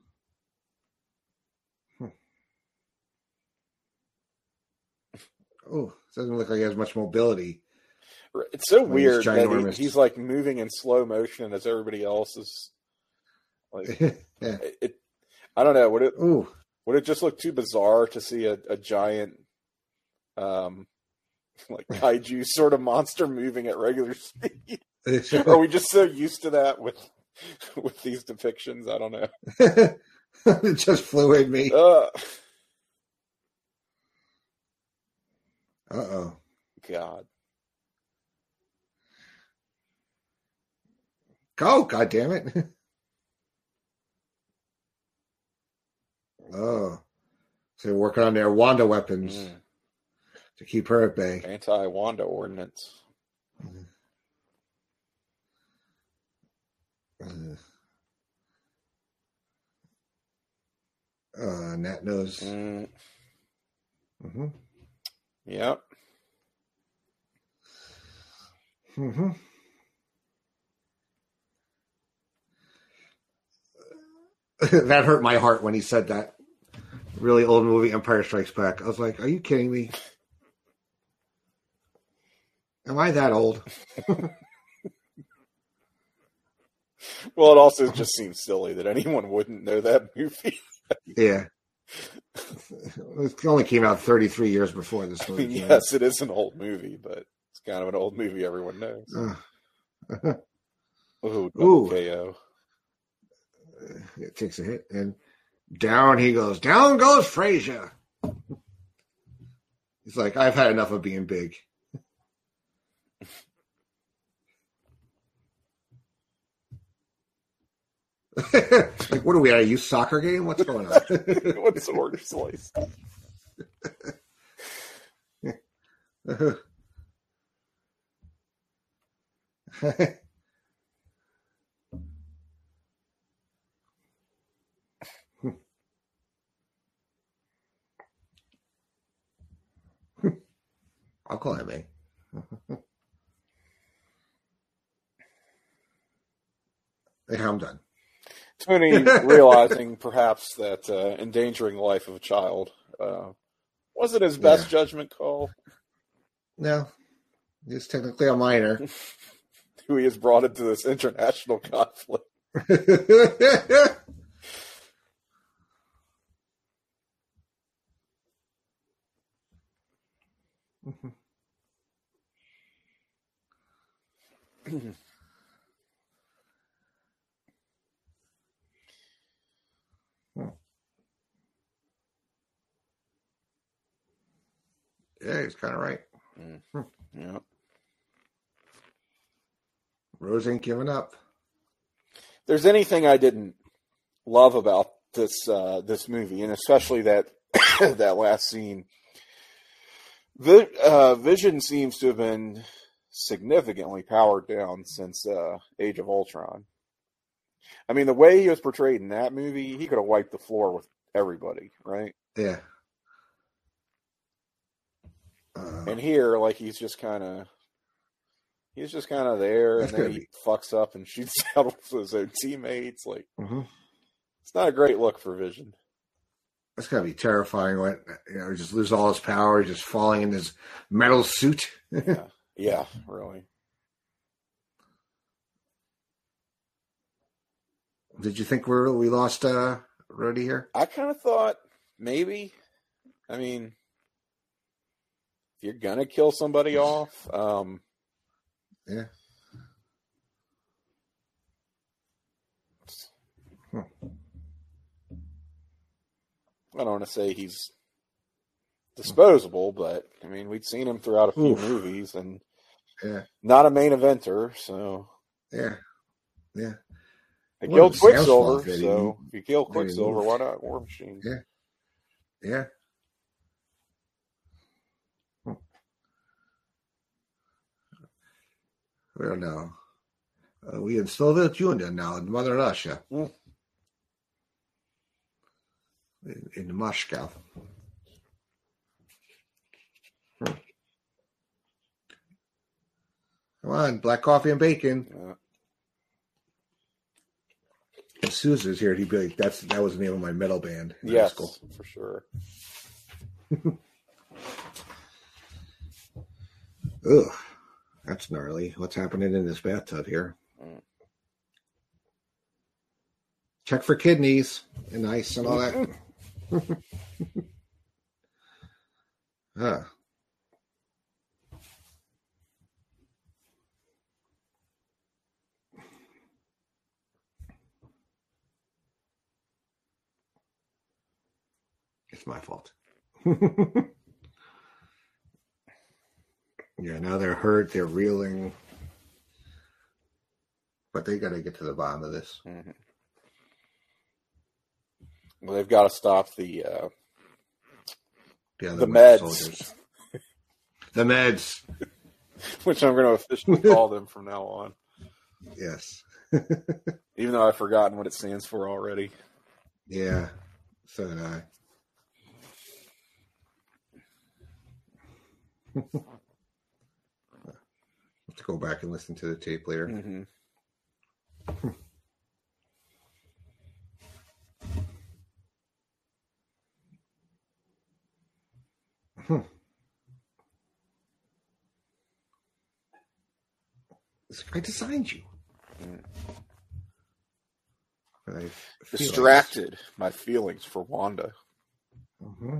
B: Ooh, doesn't look like he has much mobility.
C: It's so weird that he's like moving in slow motion as everybody else is. Like,
B: yeah.
C: I don't know. Would it just look too bizarre to see a giant, like kaiju sort of monster moving at regular speed? Are we just so used to that with these depictions? I don't know.
B: It just flew at me. Uh-oh.
C: God.
B: Go, goddammit. Oh. So they're working on their Wanda weapons to keep her at bay.
C: Anti-Wanda ordinance.
B: Nat knows.
C: Yep.
B: That hurt my heart when he said that. Really old movie, Empire Strikes Back. I was like, are you kidding me? Am I that old?
C: Well, it also just seems silly that anyone wouldn't know that movie.
B: Yeah. It only came out 33 years before this movie.
C: I mean, yes, it is an old movie, but it's kind of an old movie everyone knows. Ooh, KO.
B: It takes a hit, and down he goes. Down goes Frazier. He's like, I've had enough of being big. Like, what are we at a youth soccer game? What's going on?
C: What's the order slice?
B: I'll call him A. Yeah, I'm done.
C: Tony realizing perhaps that endangering the life of a child wasn't his best judgment call.
B: No, he's technically a minor.
C: Who he has brought into this international conflict.
B: Mhm. Hmm. Yeah, he's kind of right. Hmm.
C: Yeah.
B: Rose ain't giving up.
C: If there's anything I didn't love about this movie, and especially that that last scene, Vision seems to have been significantly powered down since Age of Ultron. I mean, the way he was portrayed in that movie, he could have wiped the floor with everybody, right?
B: Yeah.
C: And here, like, he's just kind of there, and
B: That's
C: then
B: gonna
C: he
B: be.
C: fucks up and shoots out with his own teammates. Like,
B: Mm-hmm.
C: it's not a great look for Vision.
B: That's gotta be terrifying. When he just loses all his power, just falling in his metal suit.
C: Yeah, really.
B: Did you think we lost Rhodey here?
C: I kind of thought maybe. I mean, if you're gonna kill somebody off,
B: Yeah.
C: I don't want to say he's disposable, but I mean, we'd seen him throughout a few movies, and not a main eventer, so
B: yeah.
C: I killed Quicksilver, so if you kill Quicksilver, why not War Machine?
B: Yeah. Well, now we installed it Junior now in Mother Russia, in Moscow. Come on, black coffee and bacon. If Sousa's here, he'd be like, that was the name of my metal band.
C: Yes, for sure.
B: Ugh, that's gnarly. What's happening in this bathtub here? Check for kidneys and ice and all that. It's my fault. Yeah, now they're hurt, they're reeling. But they got to get to the bottom of this.
C: Mm-hmm. Well, they've got to stop the meds.
B: Soldiers. The meds.
C: Which I'm going to officially call them from now on.
B: Yes.
C: Even though I've forgotten what it stands for already.
B: Yeah, so did I. Let's go back and listen to the tape later.
C: Mm-hmm.
B: I designed you.
C: Distracted my feelings for Wanda.
B: Mm-hmm.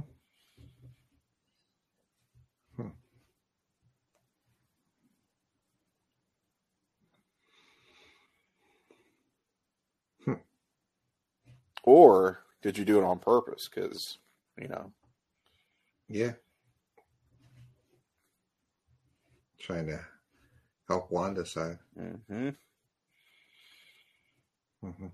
C: Or did you do it on purpose? Because,
B: Yeah. Trying to help Wanda side.
C: Mm-hmm.
B: Mm-hmm.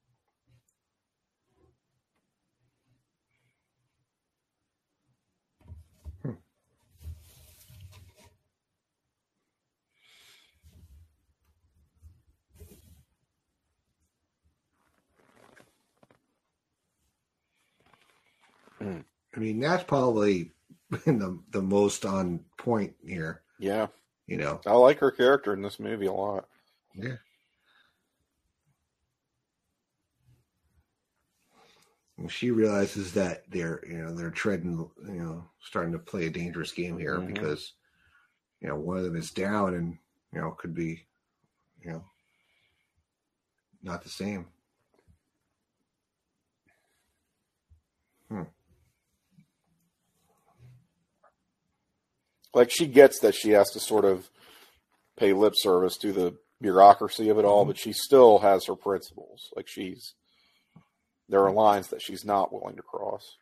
B: I mean, that's probably been the most on point here.
C: Yeah.
B: I
C: like her character in this movie a lot.
B: Yeah. And she realizes that they're treading, starting to play a dangerous game here because, one of them is down and, could be, not the same.
C: Like, she gets that she has to sort of pay lip service to the bureaucracy of it all, but she still has her principles. Like, there are lines that she's not willing to cross.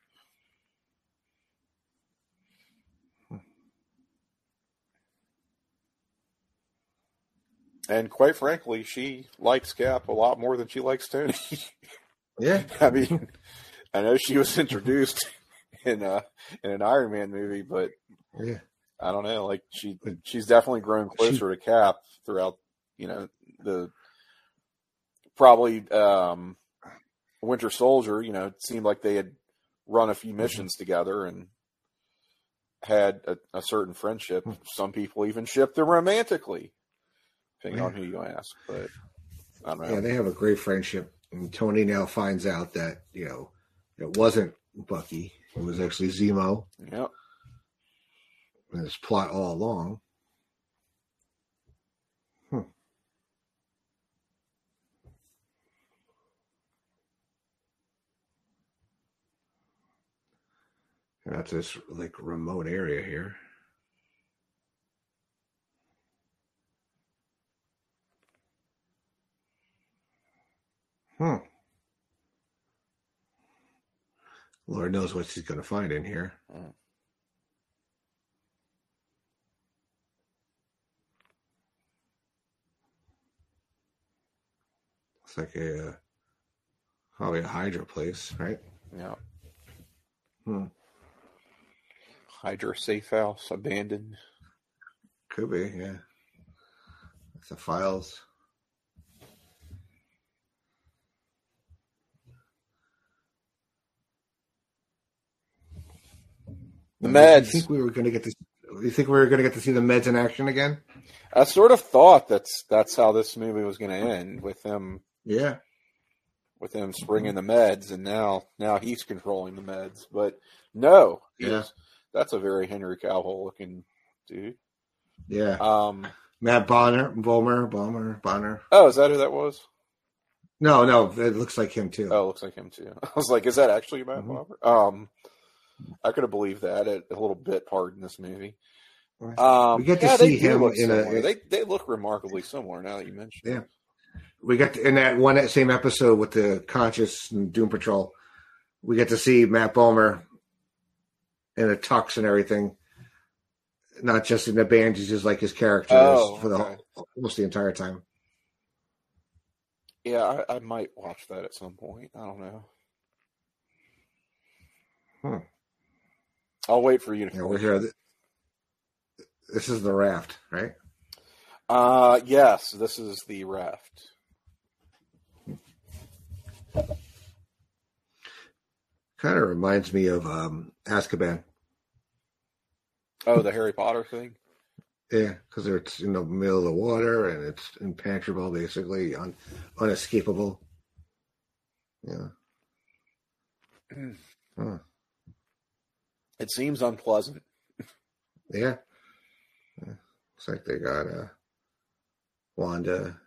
C: And quite frankly, she likes Cap a lot more than she likes Tony.
B: Yeah.
C: I mean, I know she was introduced in an Iron Man movie, but
B: Yeah.
C: I don't know. Like, she's definitely grown closer to Cap throughout, the probably Winter Soldier. It seemed like they had run a few missions together and had a certain friendship. Some people even shipped them romantically, depending on who you ask. But I don't know.
B: Yeah, they have a great friendship. And Tony now finds out that, it wasn't Bucky. It was actually Zemo.
C: Yep.
B: And his plot all along. And that's this like remote area here. Lord knows what she's going to find in here. It's like probably a Hydra place, right?
C: Yeah. Hydra safe house, abandoned.
B: Could be, yeah. It's the files.
C: The meds.
B: You think we were going to get to? You think we were going to get to see the meds in action again?
C: I sort of thought that's how this movie was going to end, with him.
B: Yeah.
C: With him springing the meds, and now he's controlling the meds. But no, that's a very Henry Cavill looking dude.
B: Yeah. Matt Bonner.
C: Oh, is that who that was?
B: No, it looks like him too.
C: Oh, it looks like him too. I was like, is that actually Matt Bonner? I could have believed that a little bit part in this movie.
B: We get to see him in
C: they look remarkably similar now that you mentioned.
B: Yeah. We got in that same episode with the Conscious and Doom Patrol. We get to see Matt Bomer in a tux and everything, not just in the bandages like his character is for almost the entire time.
C: Yeah, I might watch that at some point. I don't know. I'll wait for you to.
B: Yeah, we're here. This is the raft, right?
C: Yes, this is the raft.
B: Kind of reminds me of Azkaban.
C: Oh, the Harry Potter thing?
B: Yeah, because it's in the middle of the water and it's impenetrable, basically, unescapable. Yeah.
C: It seems unpleasant.
B: Yeah. Looks like they got Wanda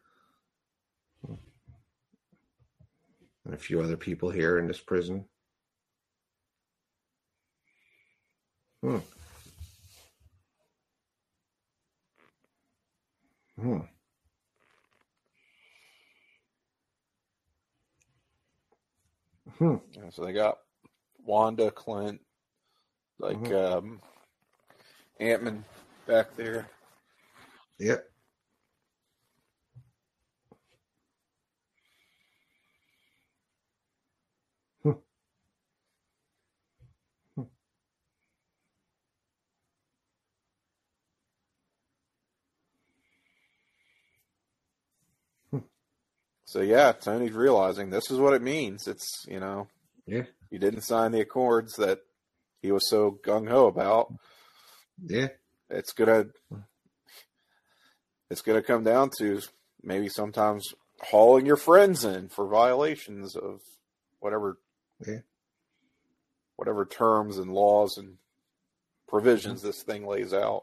B: and a few other people here in this prison.
C: Yeah, so they got Wanda, Clint, Ant-Man back there.
B: Yep.
C: So yeah, Tony's realizing this is what it means. It's, he didn't sign the accords that he was so gung-ho about.
B: Yeah.
C: It's gonna come down to maybe sometimes hauling your friends in for violations of whatever terms and laws and provisions this thing lays out.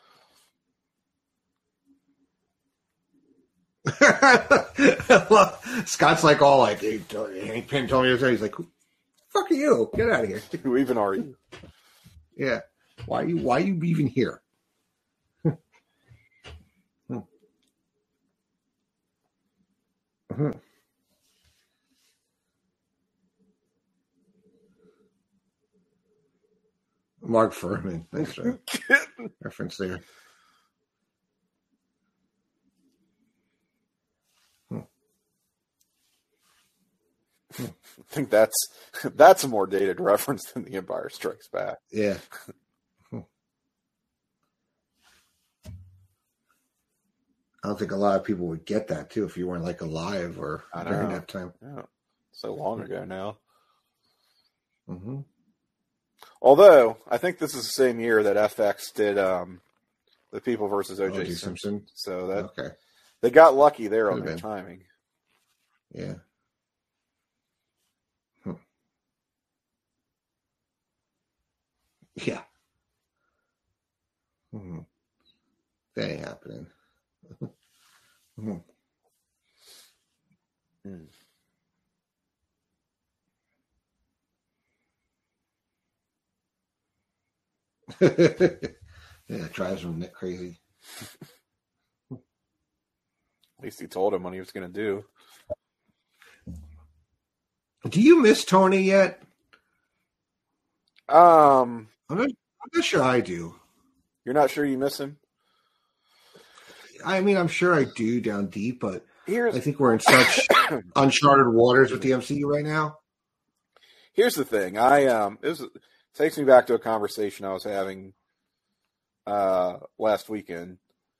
B: Well, Scott's like all like, Hank Pym told me, he's like, who the fuck are you? Get out of here.
C: Who even are you?
B: Yeah. Why are you even here? Mhm. Mark Furman. Nice reference there.
C: I think that's a more dated reference than The Empire Strikes Back.
B: Yeah. I don't think a lot of people would get that too if you weren't like alive or during that time.
C: Yeah. So long ago now.
B: Mm-hmm.
C: Although I think this is the same year that FX did The People versus O.J. Simpson. So that they got lucky there on their timing.
B: Yeah. Yeah. Mm-hmm. That ain't happening. Mm-hmm. Yeah, it drives him crazy.
C: At least he told him what he was going to do.
B: Do you miss Tony yet? I'm not sure I do.
C: You're not sure you miss him?
B: I mean, I'm sure I do down deep, but I think we're in such uncharted waters with the MCU right now.
C: Here's the thing. It takes me back to a conversation I was having last weekend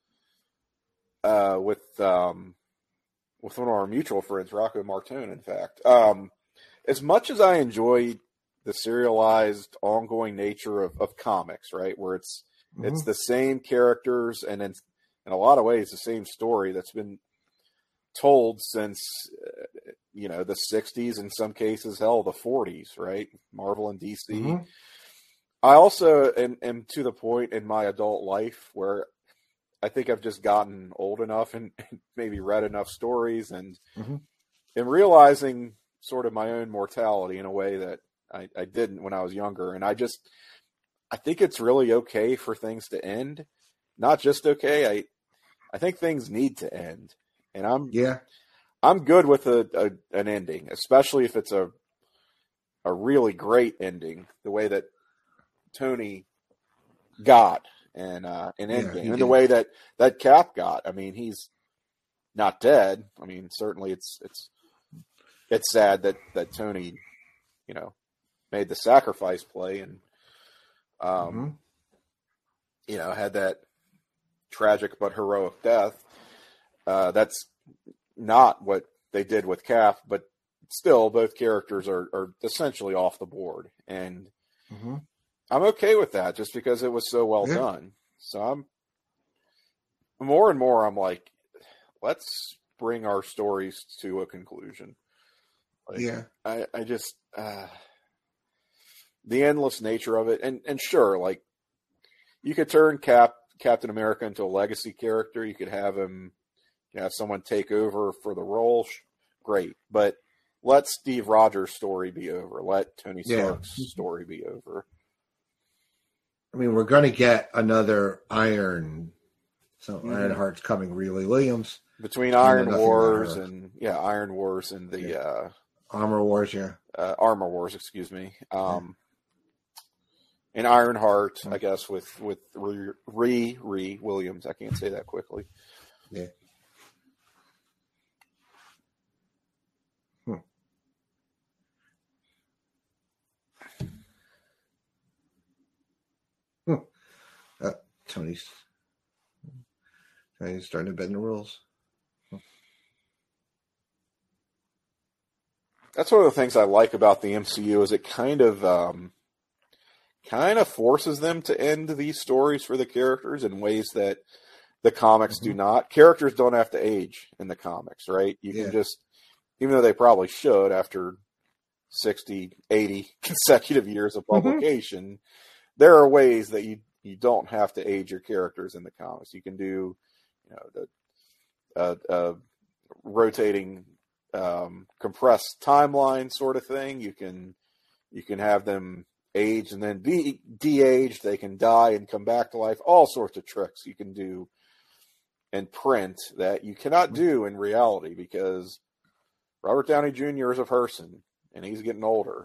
C: with one of our mutual friends, Rocco Martone, in fact. As much as I enjoy the serialized, ongoing nature of comics, right, where it's the same characters and in a lot of ways the same story that's been told since the 60s, in some cases, hell, the 40s, right? Marvel and DC. Mm-hmm. I also am to the point in my adult life where I think I've just gotten old enough and maybe read enough stories and realizing sort of my own mortality in a way that I didn't when I was younger. And I think it's really okay for things to end. Not just okay. I think things need to end. And I'm good with an ending, especially if it's a really great ending, the way that Tony got in Endgame, and the way that Cap got. I mean, he's not dead. I mean, certainly it's sad that Tony, made the sacrifice play and had that tragic but heroic death. That's not what they did with Cap, but still both characters are essentially off the board. And I'm okay with that just because it was so well done. So I'm more and more, I'm like, let's bring our stories to a conclusion. I just, the endless nature of it. And sure, like you could turn Captain America into a legacy character. You could have him, have someone take over for the role. Great. But let Steve Rogers' story be over. Let Tony Stark's story be over.
B: I mean, we're going to get another Ironheart's coming, really, Williams.
C: Between Iron Wars and the
B: Armor Wars,
C: Armor Wars, excuse me. And Ironheart, I guess, with Ree Williams. I can't say that quickly.
B: Yeah. Tony's starting to bend the rules.
C: That's one of the things I like about the MCU is it kind of forces them to end these stories for the characters in ways that the comics do not. Characters don't have to age in the comics, right? You can just, even though they probably should after 60, 80 consecutive years of publication, there are ways that you don't have to age your characters in the comics. You can do, the rotating compressed timeline sort of thing. You can have them age and then be de-aged. They can die and come back to life. All sorts of tricks you can do in print that you cannot do in reality because Robert Downey Jr. is a person, and he's getting older.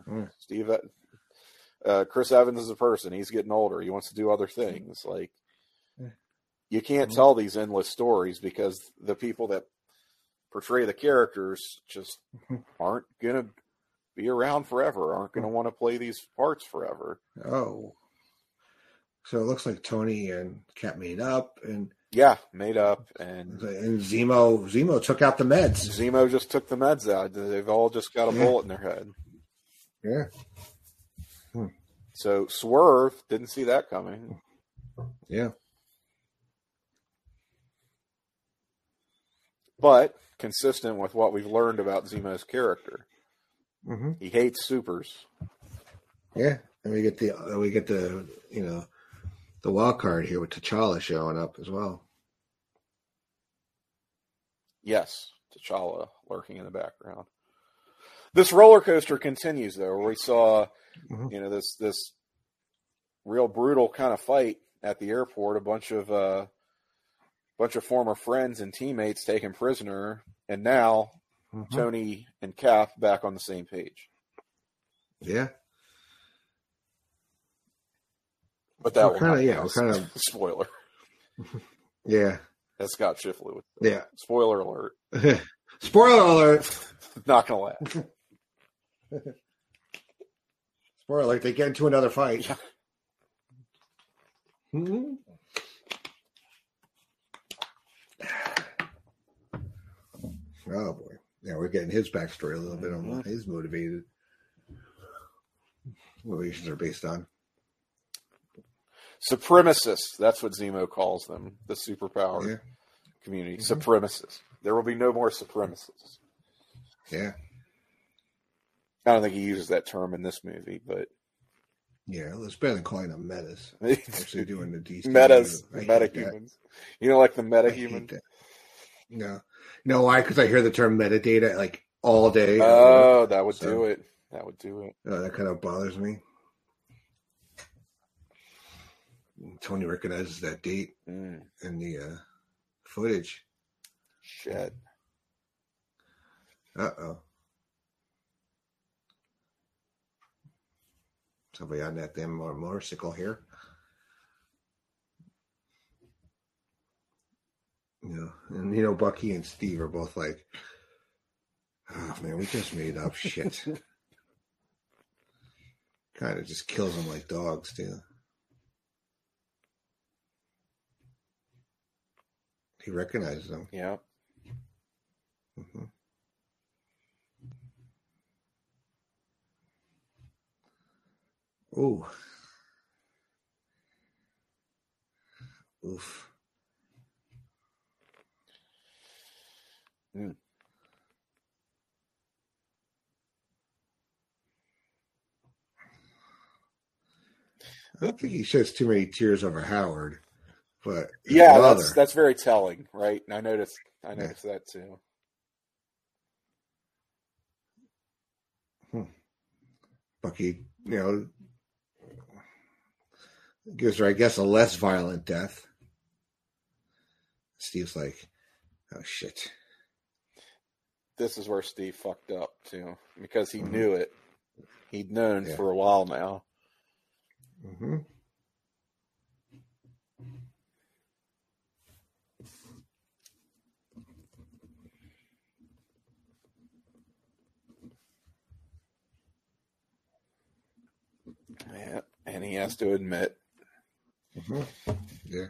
B: Mm.
C: Chris Evans is a person. He's getting older. He wants to do other things. Like, you can't
B: Mm-hmm.
C: tell these endless stories because the people that portray the characters just aren't going to be around forever, aren't going to want to play these parts forever.
B: Oh. So it looks like Tony and Cap made up, and
C: Yeah, made up. And
B: Zemo took out the meds.
C: Zemo just took the meds out. They've all just got a bullet in their head.
B: Yeah.
C: So Swerve, didn't see that coming.
B: Yeah.
C: But consistent with what we've learned about Zemo's character.
B: Mm-hmm.
C: He hates supers.
B: Yeah. And we get the the wild card here with T'Challa showing up as well.
C: Yes, T'Challa lurking in the background. This roller coaster continues, though, where we saw, this real brutal kind of fight at the airport. A bunch of former friends and teammates taken prisoner, and now Tony and Cap back on the same page.
B: Yeah.
C: But that will
B: kind
C: not
B: of
C: spoiler.
B: Yeah.
C: That's Scott Shifley with
B: Yeah.
C: Spoiler alert.
B: Spoiler alert.
C: Not gonna laugh.
B: Spoiler alert, they get into another fight.
C: Yeah.
B: Mm-hmm. Oh boy. Yeah, we're getting his backstory a little bit on what he's motivated. Motivations are based on.
C: Supremacists. That's what Zemo calls them. The superpower community. Supremacists. There will be no more supremacists.
B: Yeah.
C: I don't think he uses that term in this movie, but
B: Yeah, it's better than calling them metas. Actually doing the DC.
C: metas,
B: I hate
C: metahumans. You know, like the
B: that. I hate
C: metahuman.
B: that. No. You know why? Because I hear the term metadata like all day.
C: Oh, that would do it. That would do it.
B: That kind of bothers me. Tony recognizes that date in the footage.
C: Shit.
B: Uh-oh. Somebody on that damn motorcycle here. And Bucky and Steve are both like, oh man, we just made up shit. Kind of just kills them like dogs, too. He recognizes them.
C: Yeah.
B: Mm-hmm. Ooh. Oof. I don't think he sheds too many tears over Howard, but
C: Yeah, that's very telling, right? And I noticed that too.
B: Bucky, gives her, I guess, a less violent death. Steve's like, oh shit.
C: This is where Steve fucked up too, because he knew it. He'd known for a while now.
B: Mm-hmm.
C: Yeah, and he has to admit.
B: Mm-hmm. Yeah.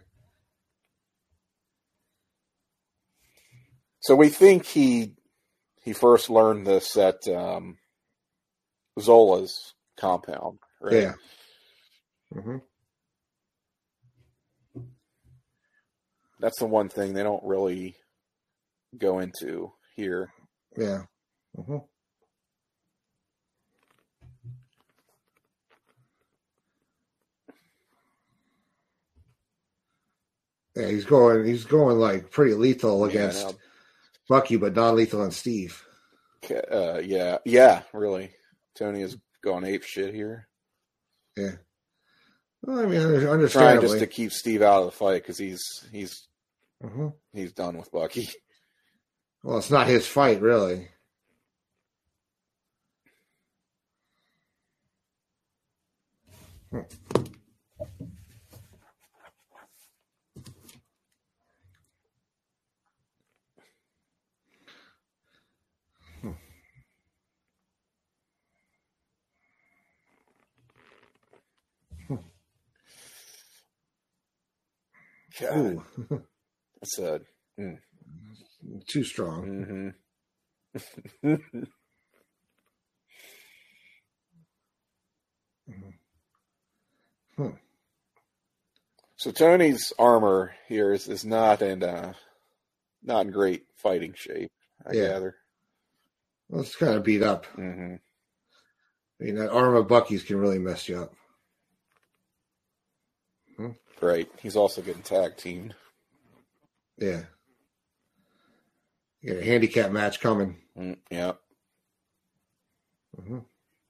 C: So we think he first learned this at Zola's compound, right?
B: Yeah. Mm-hmm.
C: That's the one thing they don't really go into here.
B: Yeah. Mm-hmm. Yeah, he's going like pretty lethal against Bucky, but non-lethal on Steve.
C: Yeah, really. Tony has gone ape shit here.
B: Yeah. Well, I mean, understandably.
C: Trying just to keep Steve out of the fight because he's
B: mm-hmm.
C: done with Bucky.
B: Well, it's not his fight, really. Ooh.
C: That's a
B: Too strong.
C: Mm-hmm. So Tony's armor here is not in great fighting shape, I gather.
B: Well, it's kind of beat up.
C: Mm-hmm.
B: I mean, that arm of Bucky's can really mess you up.
C: Right. He's also getting tag teamed.
B: Yeah. You got a handicap match coming.
C: Yeah.
B: Mm-hmm.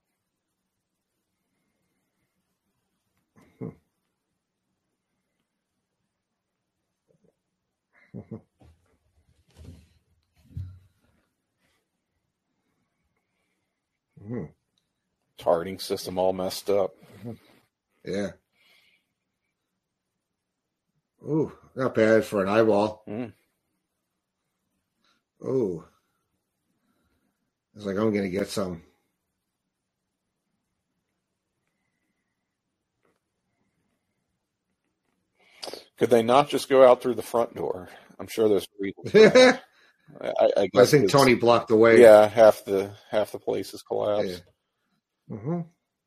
C: Targeting system all messed up.
B: Yeah. Ooh, not bad for an eyeball. Ooh. It's like I'm going to get some.
C: Could they not just go out through the front door? I'm sure there's reasons for that. I guess
B: I think Tony blocked the way.
C: Yeah, half the place is collapsed.
B: Yeah. Mm-hmm.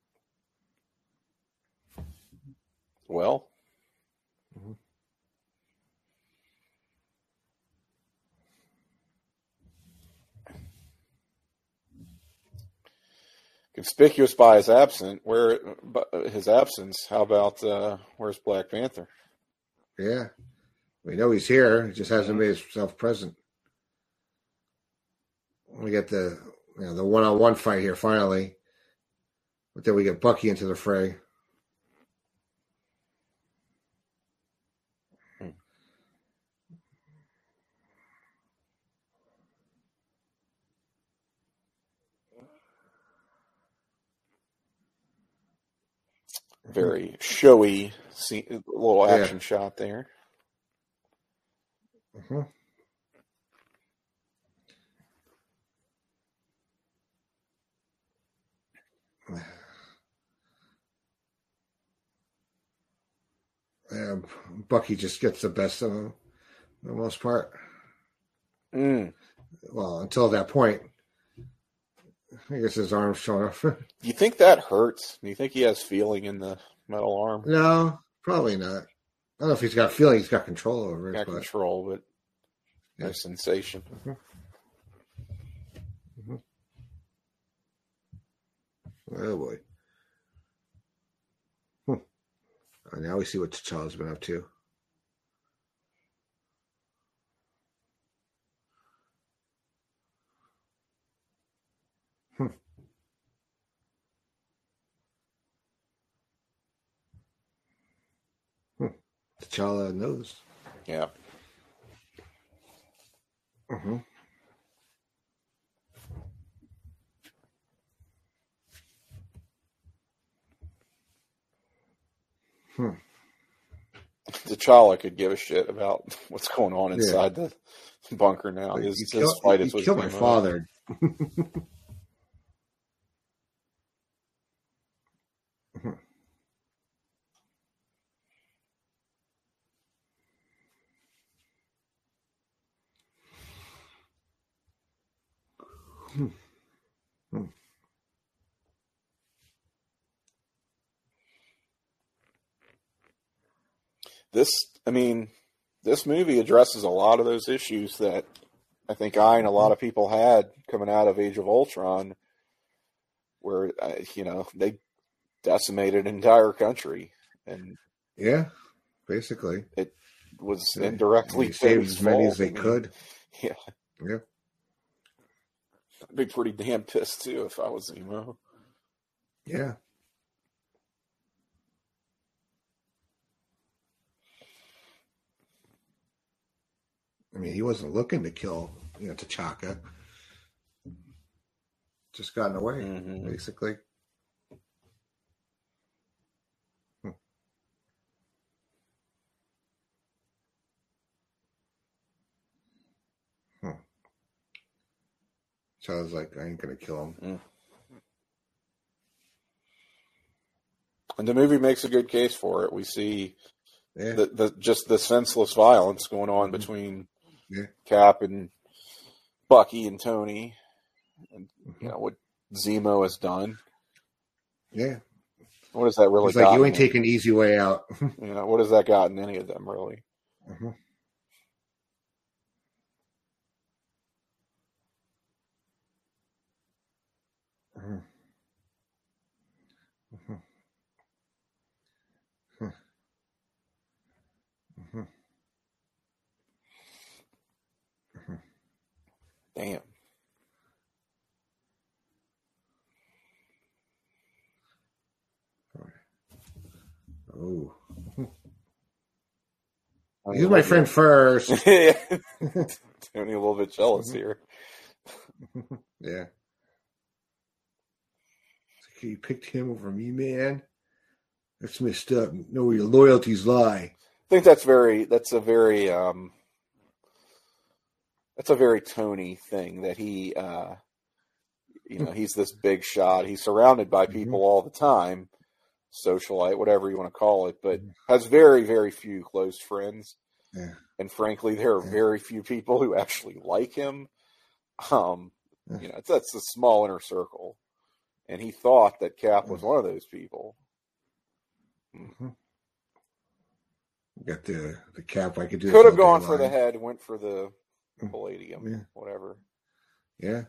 C: Well. Conspicuous by his absence. His absence? How about where's Black Panther?
B: Yeah, we know he's here. He just hasn't made himself present. We get the one-on-one fight here finally, but then we get Bucky into the fray.
C: Very showy little action shot there.
B: Mm-hmm. Bucky just gets the best of him for the most part. Well, until that point. I guess his arm's showing off.
C: Do you think that hurts? Do you think he has feeling in the metal arm?
B: No, probably not. I don't know if he's got feeling. He's got control over it.
C: Control, but no sensation.
B: Oh, boy. Now we see what T'Challa's been up to. T'Challa knows.
C: Yeah. T'Challa could give a shit about what's going on inside the bunker now. His fight is with
B: killed my father.
C: This movie addresses a lot of those issues that I think and a lot of people had coming out of Age of Ultron, where they decimated an entire country, and
B: basically
C: it was indirectly
B: saved as many as they could.
C: Yeah. I'd be pretty damn pissed too if I was Zemo.
B: Yeah. I mean, he wasn't looking to kill, T'Chaka. Just got in the way, basically. So I was like, I ain't gonna kill him.
C: Mm. And the movie makes a good case for it. We see the senseless violence going on between Cap and Bucky and Tony, and what Zemo has done.
B: Yeah.
C: What has that really?
B: It's like you ain't taking an easy way out.
C: What has that gotten any of them really?
B: Mm-hmm. Mm-hmm. Mm-hmm. Mm-hmm. Mm-hmm.
C: Damn.
B: Oh. He's my friend first.
C: Tony a little bit jealous here.
B: Yeah. You picked him over me, man. That's messed up. Know where your loyalties lie.
C: I think that's a very Tony thing that he, he's this big shot. He's surrounded by people all the time, socialite, whatever you want to call it, but has very, very few close friends.
B: Yeah.
C: And frankly, there are very few people who actually like him. That's a small inner circle. And he thought that Cap was one of those people.
B: Mm-hmm. Got the Cap. I could do.
C: Could have gone for the head. Went for the palladium. Whatever.
B: Yeah.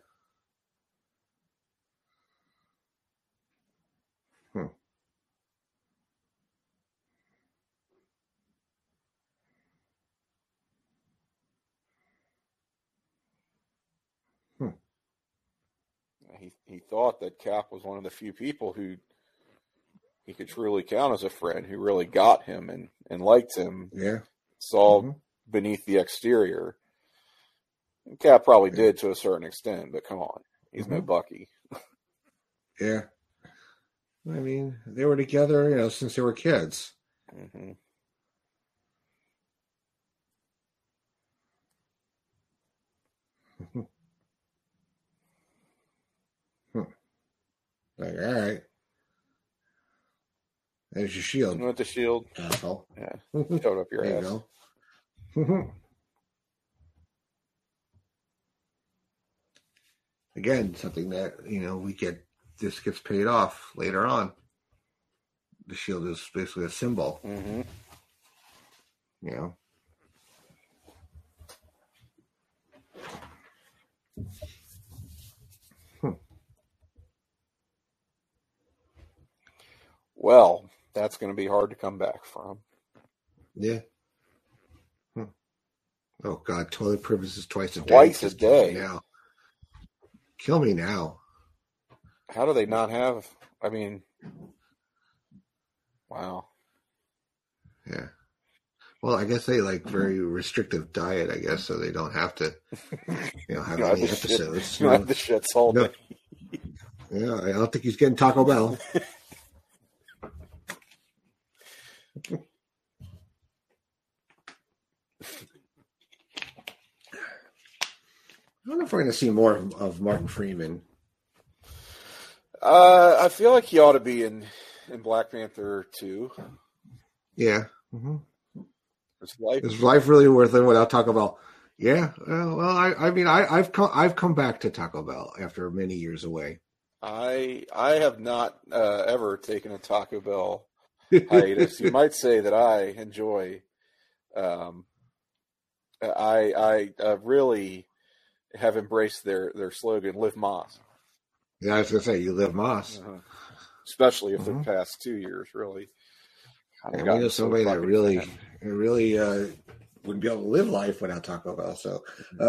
C: He thought that Cap was one of the few people who he could truly count as a friend, who really got him and liked him.
B: Yeah.
C: Saw beneath the exterior. And Cap probably did to a certain extent, but come on. He's no Bucky.
B: Yeah. I mean, they were together, since they were kids.
C: Mm-hmm.
B: Like, all right. There's your shield.
C: You want the shield?
B: Asshole.
C: Yeah. Showed up your ass.
B: You go. Again, something that, this gets paid off later on. The shield is basically a symbol.
C: Mm-hmm. Well, that's going to be hard to come back from.
B: Yeah. Oh, God. Toilet purposes twice a day.
C: Twice a day.
B: Now. Kill me now.
C: How do they not have... wow.
B: Yeah. Well, I guess they like very restrictive diet, I guess, so they don't have to, have any episodes.
C: You don't have the shits all day.
B: Yeah, I don't think he's getting Taco Bell. I don't know if we're going to see more of Martin Freeman.
C: I feel like he ought to be in Black Panther 2.
B: Yeah. Mm-hmm.
C: Is
B: life really worth it without Taco Bell? Yeah. Well, I've come back to Taco Bell after many years away.
C: I have not ever taken a Taco Bell hiatus. You might say that I enjoy. I really have embraced their slogan, "Live Moss."
B: Yeah, I was gonna say you live Moss,
C: especially if the past 2 years really.
B: We know somebody that really wouldn't be able to live life without Taco Bell. So,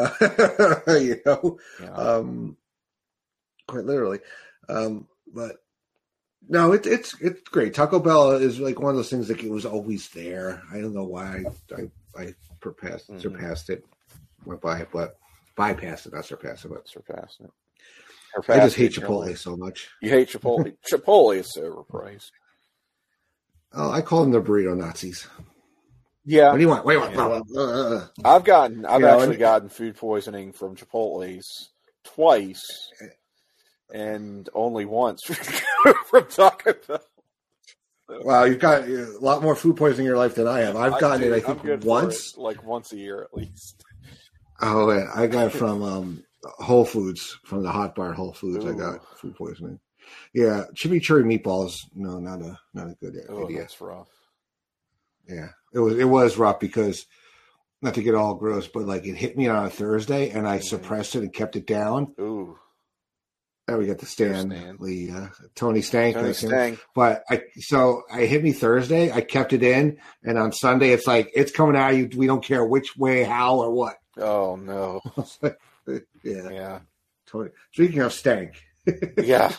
B: quite literally. But no, it's great. Taco Bell is like one of those things that it was always there. I don't know why I surpassed it, went by, but bypassed it, not surpassed it, but
C: surpassed it.
B: I just hate Chipotle so much.
C: You hate Chipotle? Chipotle is so overpriced.
B: Oh, I call them the burrito Nazis.
C: Yeah.
B: What do you want? Wait,
C: I've actually gotten food poisoning from Chipotle's twice and only once from Taco Bell.
B: Wow, you've got a lot more food poisoning in your life than I have. I've gotten it, I think, once.
C: Like once a year at least.
B: Oh, yeah. I got it from Whole Foods, from the hot bar at Whole Foods.
C: Ooh.
B: I got food poisoning. Yeah, chimichurri meatballs. No, not a good idea.
C: That's rough.
B: Yeah, it was rough because, not to get all gross, but like it hit me on a Thursday and I suppressed it and kept it down.
C: Ooh.
B: And we got the Tony Stank.
C: Tony Stank.
B: But it hit me Thursday. I kept it in, and on Sunday it's like it's coming out of you. We don't care which way, how, or what.
C: Oh no.
B: Yeah. Tony. Speaking of stank.
C: Yeah.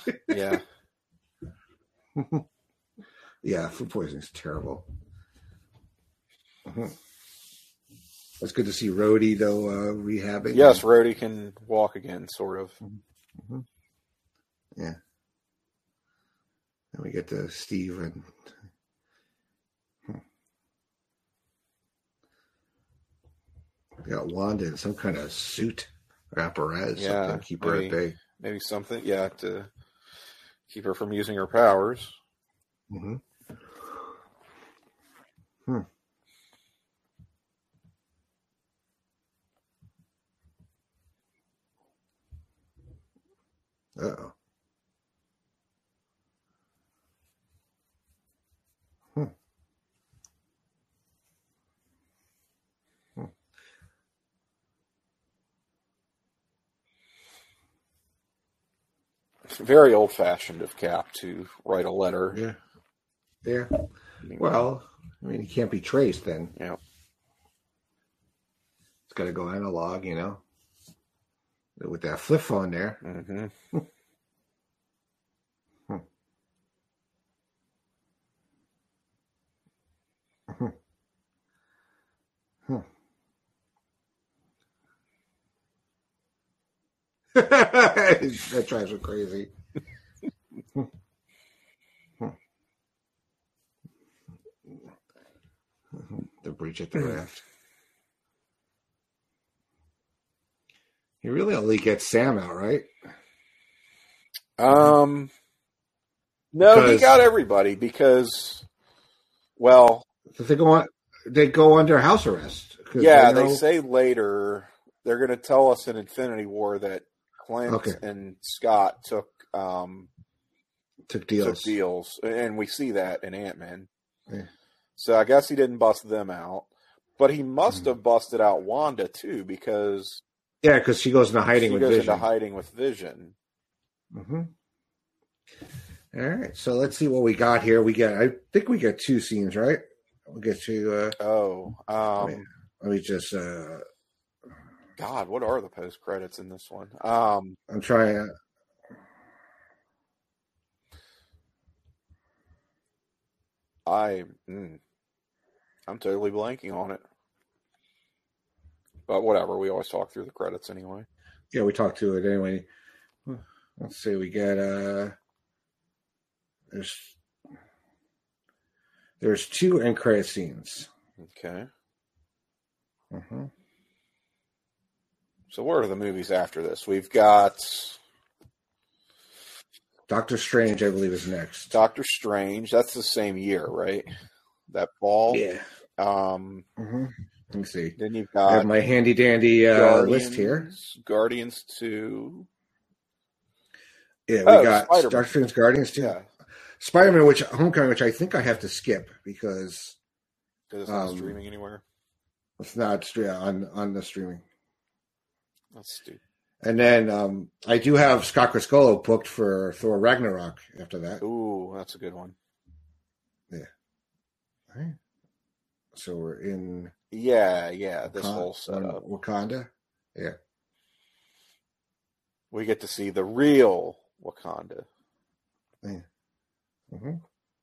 B: Yeah, food poisoning is terrible. It's good to see Rhodey though rehabbing.
C: Yes, Rhodey can walk again, sort of.
B: Mm-hmm. Yeah. And we get to Steve and we got Wanda in some kind of suit or apparatus.
C: Yeah,
B: something to keep her at bay.
C: Maybe something, to keep her from using her powers.
B: Mm-hmm. Uh-oh.
C: Very old-fashioned of Cap to write a letter.
B: Yeah. Well, I mean, he can't be traced then.
C: Yeah.
B: It's got to go analog, with that flip phone there.
C: Mm-hmm.
B: That drives me crazy. The breach at the raft. He really only gets Sam out, right?
C: No, he got everybody because,
B: they go under house arrest.
C: Yeah, they say later they're going to tell us in Infinity War that Clint and Scott took deals, and we see that in Ant-Man.
B: Yeah.
C: So I guess he didn't bust them out, but he must have busted out Wanda too because
B: she goes into hiding with
C: Vision.
B: Mm-hmm. All right, so let's see what we got here. I think we get two scenes, right? We'll get to. Let me just.
C: God, what are the post credits in this one?
B: I'm trying.
C: I'm totally blanking on it. But whatever, we always talk through the credits anyway.
B: Yeah, we talk to it anyway. Let's see, we get there's two end credit scenes.
C: Okay.
B: Mm-hmm.
C: So what are the movies after this? We've got
B: Doctor Strange, I believe, is next.
C: Doctor Strange, that's the same year, right? That fall?
B: Yeah. Mm-hmm. Let me see.
C: Then you've got
B: I have my handy dandy list here.
C: Guardians 2.
B: Yeah, we got
C: Spider-Man.
B: Doctor Strange, Guardians 2.
C: Yeah.
B: Spider-Man, Homecoming, which I think I have to skip because
C: it's not streaming anywhere.
B: It's not on the streaming.
C: That's stupid.
B: And then I do have Scott Criscolo booked for Thor Ragnarok after that.
C: Ooh, that's a good one.
B: Yeah. All right. So we're in.
C: Yeah. This whole setup.
B: Wakanda. Yeah.
C: We get to see the real Wakanda.
B: Yeah. Mm-hmm.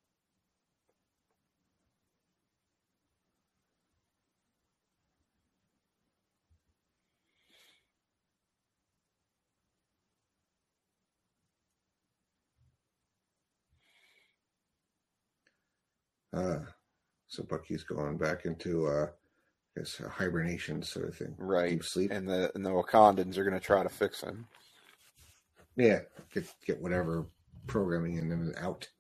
B: So Bucky's going back into hibernation sort of thing,
C: right?
B: Deep sleep,
C: and the Wakandans are going to try to fix him.
B: Yeah, get whatever programming in and out.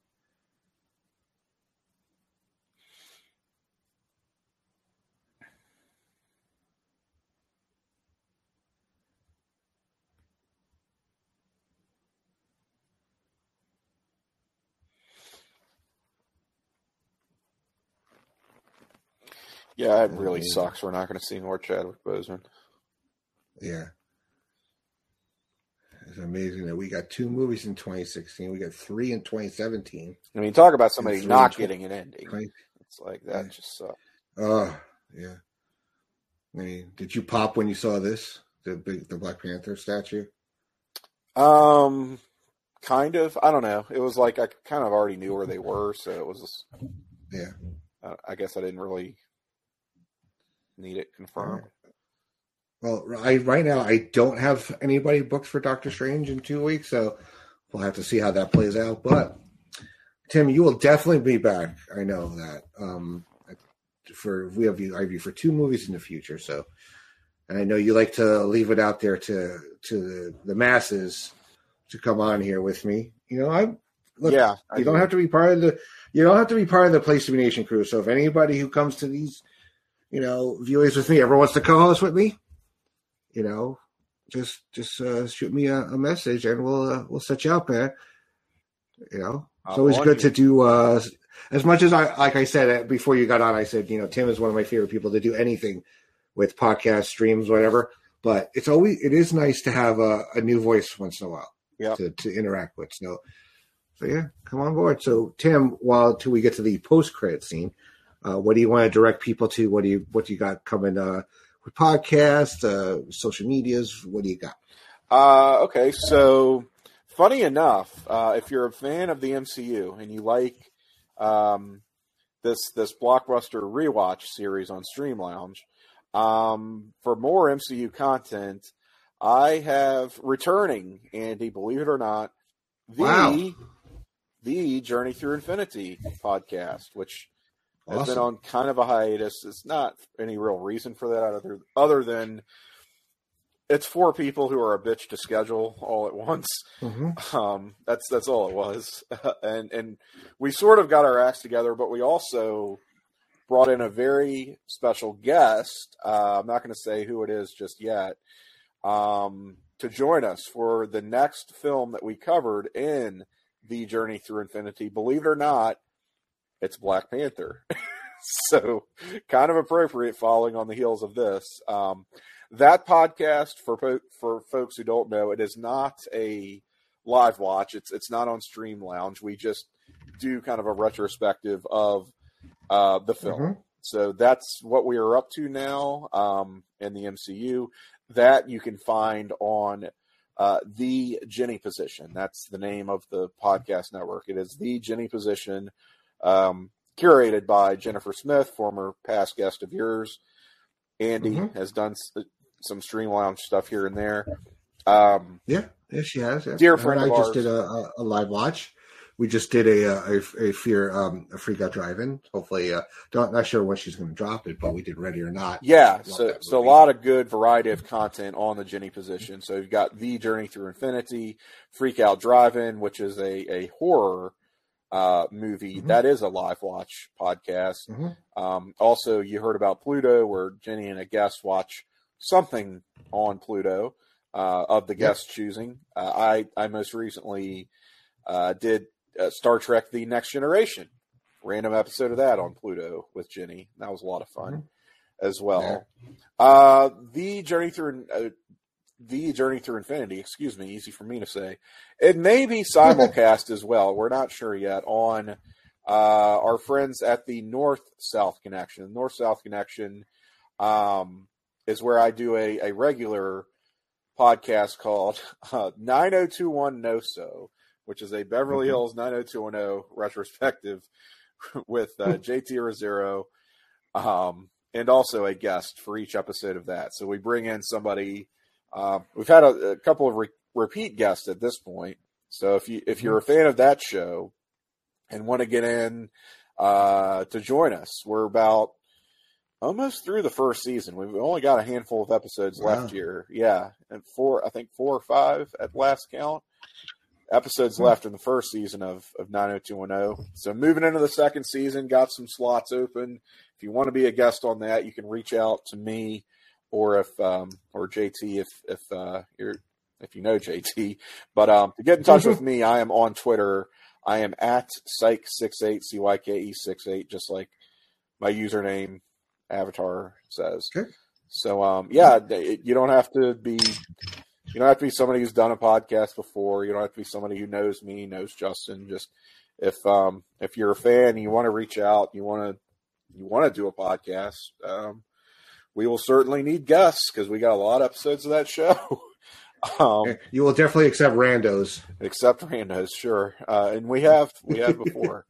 C: Yeah, it really sucks. We're not going to see more Chadwick Boseman.
B: Yeah. It's amazing that we got 2 movies in 2016. We got 3 in 2017.
C: I mean, talk about somebody not getting an ending. It's like that just sucks.
B: Oh, yeah. I mean, did you pop when you saw this? The Black Panther statue?
C: Kind of. I don't know. It was like I kind of already knew where they were, so it was.
B: Yeah.
C: I guess I didn't really need it confirmed.
B: Well, right now I don't have anybody booked for Doctor Strange in 2 weeks, so we'll have to see how that plays out. But Tim, you will definitely be back. I know that. I have you for 2 movies in the future, so. And I know you like to leave it out there to the masses to come on here with me. You know, you don't have to be part of the Place to Be Nation crew. So if anybody who comes to these, viewings with me ever wants to co-host with me, just shoot me a message and we'll set you up, man. It's always good to do as much as I said before you got on. I said, Tim is one of my favorite people to do anything with podcasts, streams, whatever. But it is nice to have a new voice once in a while to interact with. So yeah, come on board. So Tim, till we get to the post-credit scene, what do you want to direct people to? What do you got coming with podcasts, social medias? What do you got?
C: Okay, so funny enough, if you're a fan of the MCU and you like this blockbuster rewatch series on Stream Lounge, for more MCU content, I have returning, Andy, believe it or not, the Journey Through Infinity podcast, which has been on kind of a hiatus. It's not any real reason for that other than it's 4 people who are a bitch to schedule all at once. Mm-hmm. That's all it was. and we sort of got our acts together, but we also brought in a very special guest. I'm not going to say who it is just yet, to join us for the next film that we covered in the Journey Through Infinity. Believe it or not, it's Black Panther. So kind of appropriate following on the heels of this. That podcast, for folks who don't know, it is not a live watch. It's not on Stream Lounge. We just do kind of a retrospective of the film. Mm-hmm. So that's what we are up to now in the MCU. That you can find on The Jenny Position. That's the name of the podcast network. It is The Jenny Position, curated by Jennifer Smith, former past guest of yours. Andy has done some Stream Lounge stuff here and there.
B: Yeah, she has. Yeah.
C: Dear friend of ours.
B: I just did a live watch. We just did a Freak Out Drive-In. Hopefully, not sure when she's going to drop it, but we did Ready or Not.
C: Yeah, so a lot of good variety of content on the Jenny Position. So you've got The Journey Through Infinity, Freak Out Drive-In, which is a horror movie. That is a live watch podcast. Also, you heard about Pluto, where Jenny and a guest watch something on Pluto of the guest's choosing. I most recently did Star Trek: The Next Generation, random episode of that on Pluto with Jenny. That was a lot of fun as well. Yeah. The Journey Through Infinity, excuse me, easy for me to say. It may be simulcast as well. We're not sure yet on our friends at the North-South Connection. The North-South Connection is where I do a regular podcast called 9021 No-So, which is a Beverly Hills 90210 retrospective with JT Rosero, and also a guest for each episode of that. So we bring in somebody. We've had a couple of repeat guests at this point. So if you're a fan of that show and want to get in to join us, we're about almost through the first season. We've only got a handful of episodes left here. Yeah, and 4 or 5 at last count. episodes left in the first season of 90210. So moving into the second season, got some slots open. If you want to be a guest on that, you can reach out to me or JT if you know JT. But to get in touch with me, I am on Twitter. I am at Cyke68, CYKE68, just like my username avatar says.
B: Okay.
C: So you don't have to be somebody who's done a podcast before. You don't have to be somebody who knows me, knows Justin. Just if you're a fan, you want to reach out, you want to do a podcast, we will certainly need guests because we got a lot of episodes of that show.
B: You will definitely accept randos.
C: Accept randos, sure. And we have before.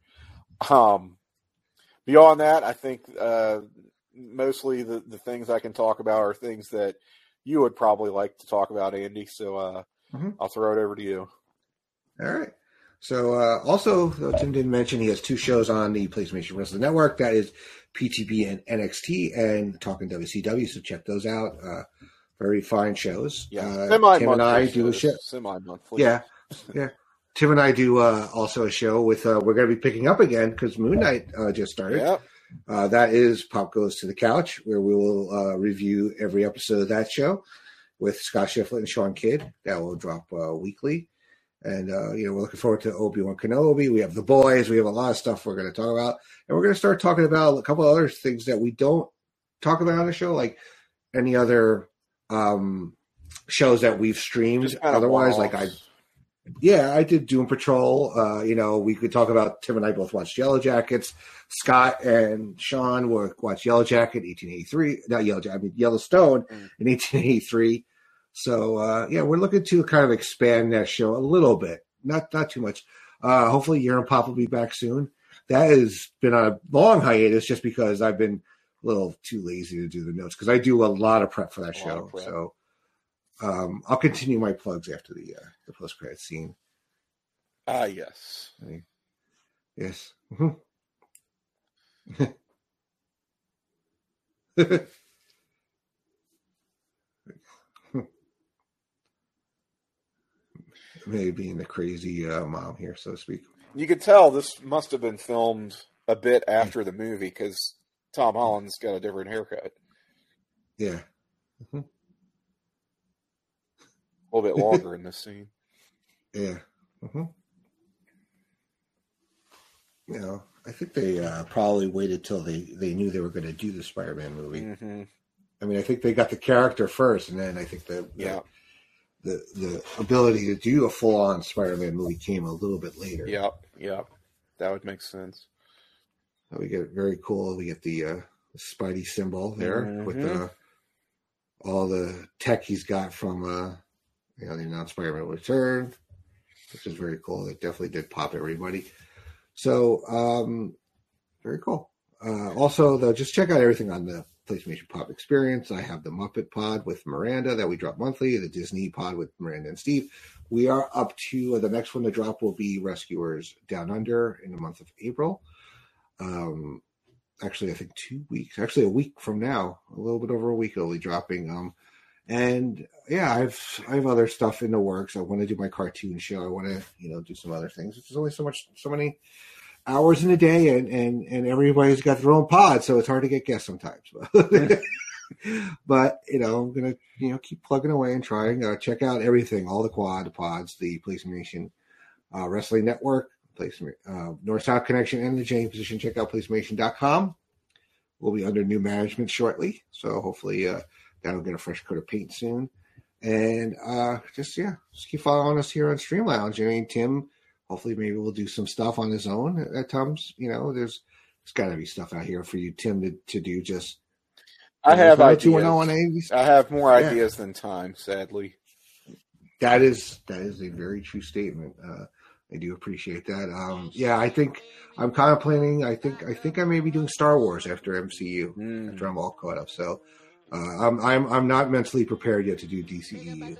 C: Beyond that, I think mostly the things I can talk about are things that you would probably like to talk about, Andy. So I'll throw it over to you.
B: All right. So also, Tim didn't mention he has 2 shows on the PlayStation Wrestling Network. That is PTB and NXT and Talking WCW. So check those out. Very fine shows.
C: Yeah,
B: Tim and I do a show.
C: Semi-monthly.
B: Yeah. Tim and I do also a show with. We're going to be picking up again because Moon Knight just started.
C: Yep.
B: That is Pop Goes to the Couch, where we will review every episode of that show with Scott Shiflett and Sean Kidd. That will drop weekly. And, we're looking forward to Obi-Wan Kenobi. We have The Boys. We have a lot of stuff we're going to talk about. And we're going to start talking about a couple other things that we don't talk about on the show, like any other shows that we've streamed. Otherwise, I did Doom Patrol. We could talk about Tim and I both watched Yellow Jackets. Scott and Sean watched Yellow Jacket, 1883. Not Yellow Jacket, Yellowstone in 1883. So, we're looking to kind of expand that show a little bit. Not too much. Hopefully, Year and Pop will be back soon. That has been on a long hiatus just because I've been a little too lazy to do the notes because I do a lot of prep for that show. So I'll continue my plugs after the post-credit scene.
C: Yes.
B: Yes. Maybe being the crazy mom here, so to speak.
C: You could tell this must have been filmed a bit after the movie because Tom Holland's got a different haircut.
B: Yeah.
C: A little bit longer in this scene.
B: Yeah. I think they probably waited till they knew they were going to do the Spider-Man movie.
C: Mm-hmm.
B: I mean, I think they got the character first, and then I think the ability to do a full-on Spider-Man movie came a little bit later.
C: Yep. That would make sense.
B: We get it very cool. We get the Spidey symbol there with all the tech he's got from the announced Spider-Man Return, which is very cool. It definitely did pop everybody. So, very cool. Also, just check out everything on the PlayStation Pop Experience. I have the Muppet Pod with Miranda that we drop monthly, the Disney Pod with Miranda and Steve. We are up to the next one to drop will be Rescuers Down Under in the month of April. Actually, I think 2 weeks. Actually, a week from now, a little bit over a week, it'll be dropping. And yeah, I have other stuff in the works. I want to do my cartoon show. I want to, do some other things. There's only so many hours in a day, and everybody's got their own pod, so it's hard to get guests sometimes. But I'm gonna keep plugging away and trying. Check out everything, all the pods, the PlayStation Wrestling Network, North-South Connection, and the James Position. Check out PlayStation.com. We'll be under new management shortly, so hopefully that'll get a fresh coat of paint soon. And just keep following us here on Stream Lounge. I mean, Tim, hopefully maybe we'll do some stuff on his own at times. There's got to be stuff out here for you, Tim, to do. Just
C: I have ideas. I have more ideas than time, sadly.
B: That is a very true statement. I do appreciate that. I think I'm contemplating. I think I may be doing Star Wars after MCU after I'm all caught up. So I'm not mentally prepared yet to do DCEU.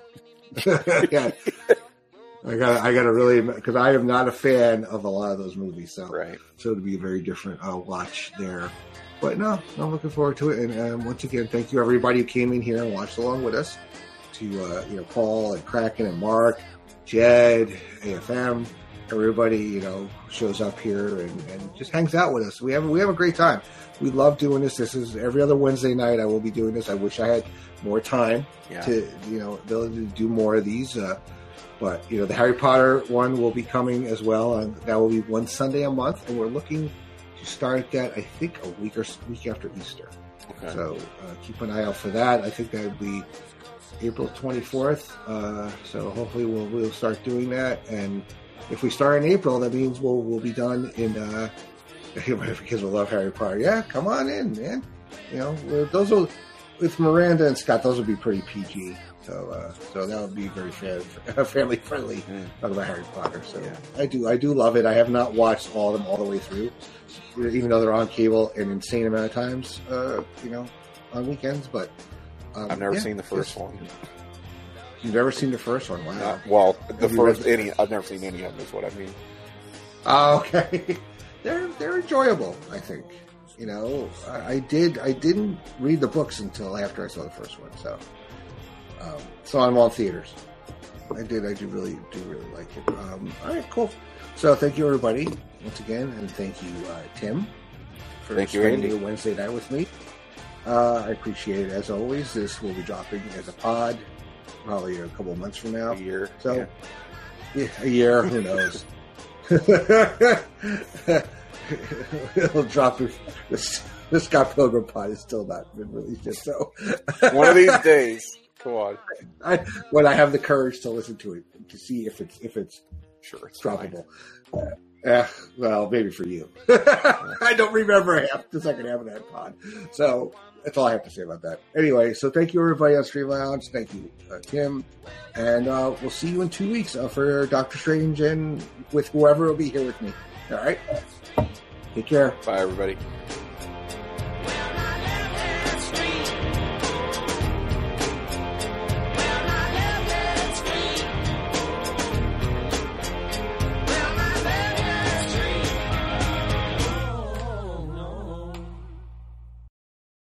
B: I got to really, because I am not a fan of a lot of those movies. So it'll be a very different watch there. But no, I'm looking forward to it. And once again, thank you everybody who came in here and watched along with us. To Paul and Kraken and Mark, Jed, AFM, everybody, shows up here and just hangs out with us. We have a great time. We love doing this. This is every other Wednesday night. I will be doing this. I wish I had more time to, ability to do more of these. But the Harry Potter one will be coming as well, and that will be one Sunday a month. And we're looking to start that, I think, a week after Easter. Okay. So keep an eye out for that. I think that would be April 24th. So hopefully we'll start doing that. And if we start in April, that means we'll be done in. Because we love Harry Potter. Yeah, come on in, man. Those will, with Miranda and Scott, those will be pretty PG. So that would be very family friendly. Talk about Harry Potter. So I do love it. I have not watched all of them all the way through, even though they're on cable an insane amount of times. On weekends. But
C: I've never seen the first one.
B: You've never seen the first one?
C: Wow. I've never seen any of them. Is what I mean.
B: Oh, okay. They're enjoyable, I think. I didn't read the books until after I saw the first one, so I'm on theaters. I do really like it. All right, cool. So thank you, everybody, once again, and thank you, Tim, for spending a Wednesday night with me. I appreciate it as always. This will be dropping as a pod probably a couple of months from now.
C: A year.
B: So a year. Who knows? It'll drop. The Scott Pilgrim pod is still not been released yet. So
C: one of these days, come on.
B: When I have the courage to listen to it to see if it's
C: sure it's
B: droppable. Well, maybe for you. I don't remember the second half of that pod. So that's all I have to say about that. Anyway, so thank you, everybody on Stream Lounge. Thank you, Tim. And we'll see you in 2 weeks for Doctor Strange and with whoever will be here with me. All right? Take care.
C: Bye, everybody.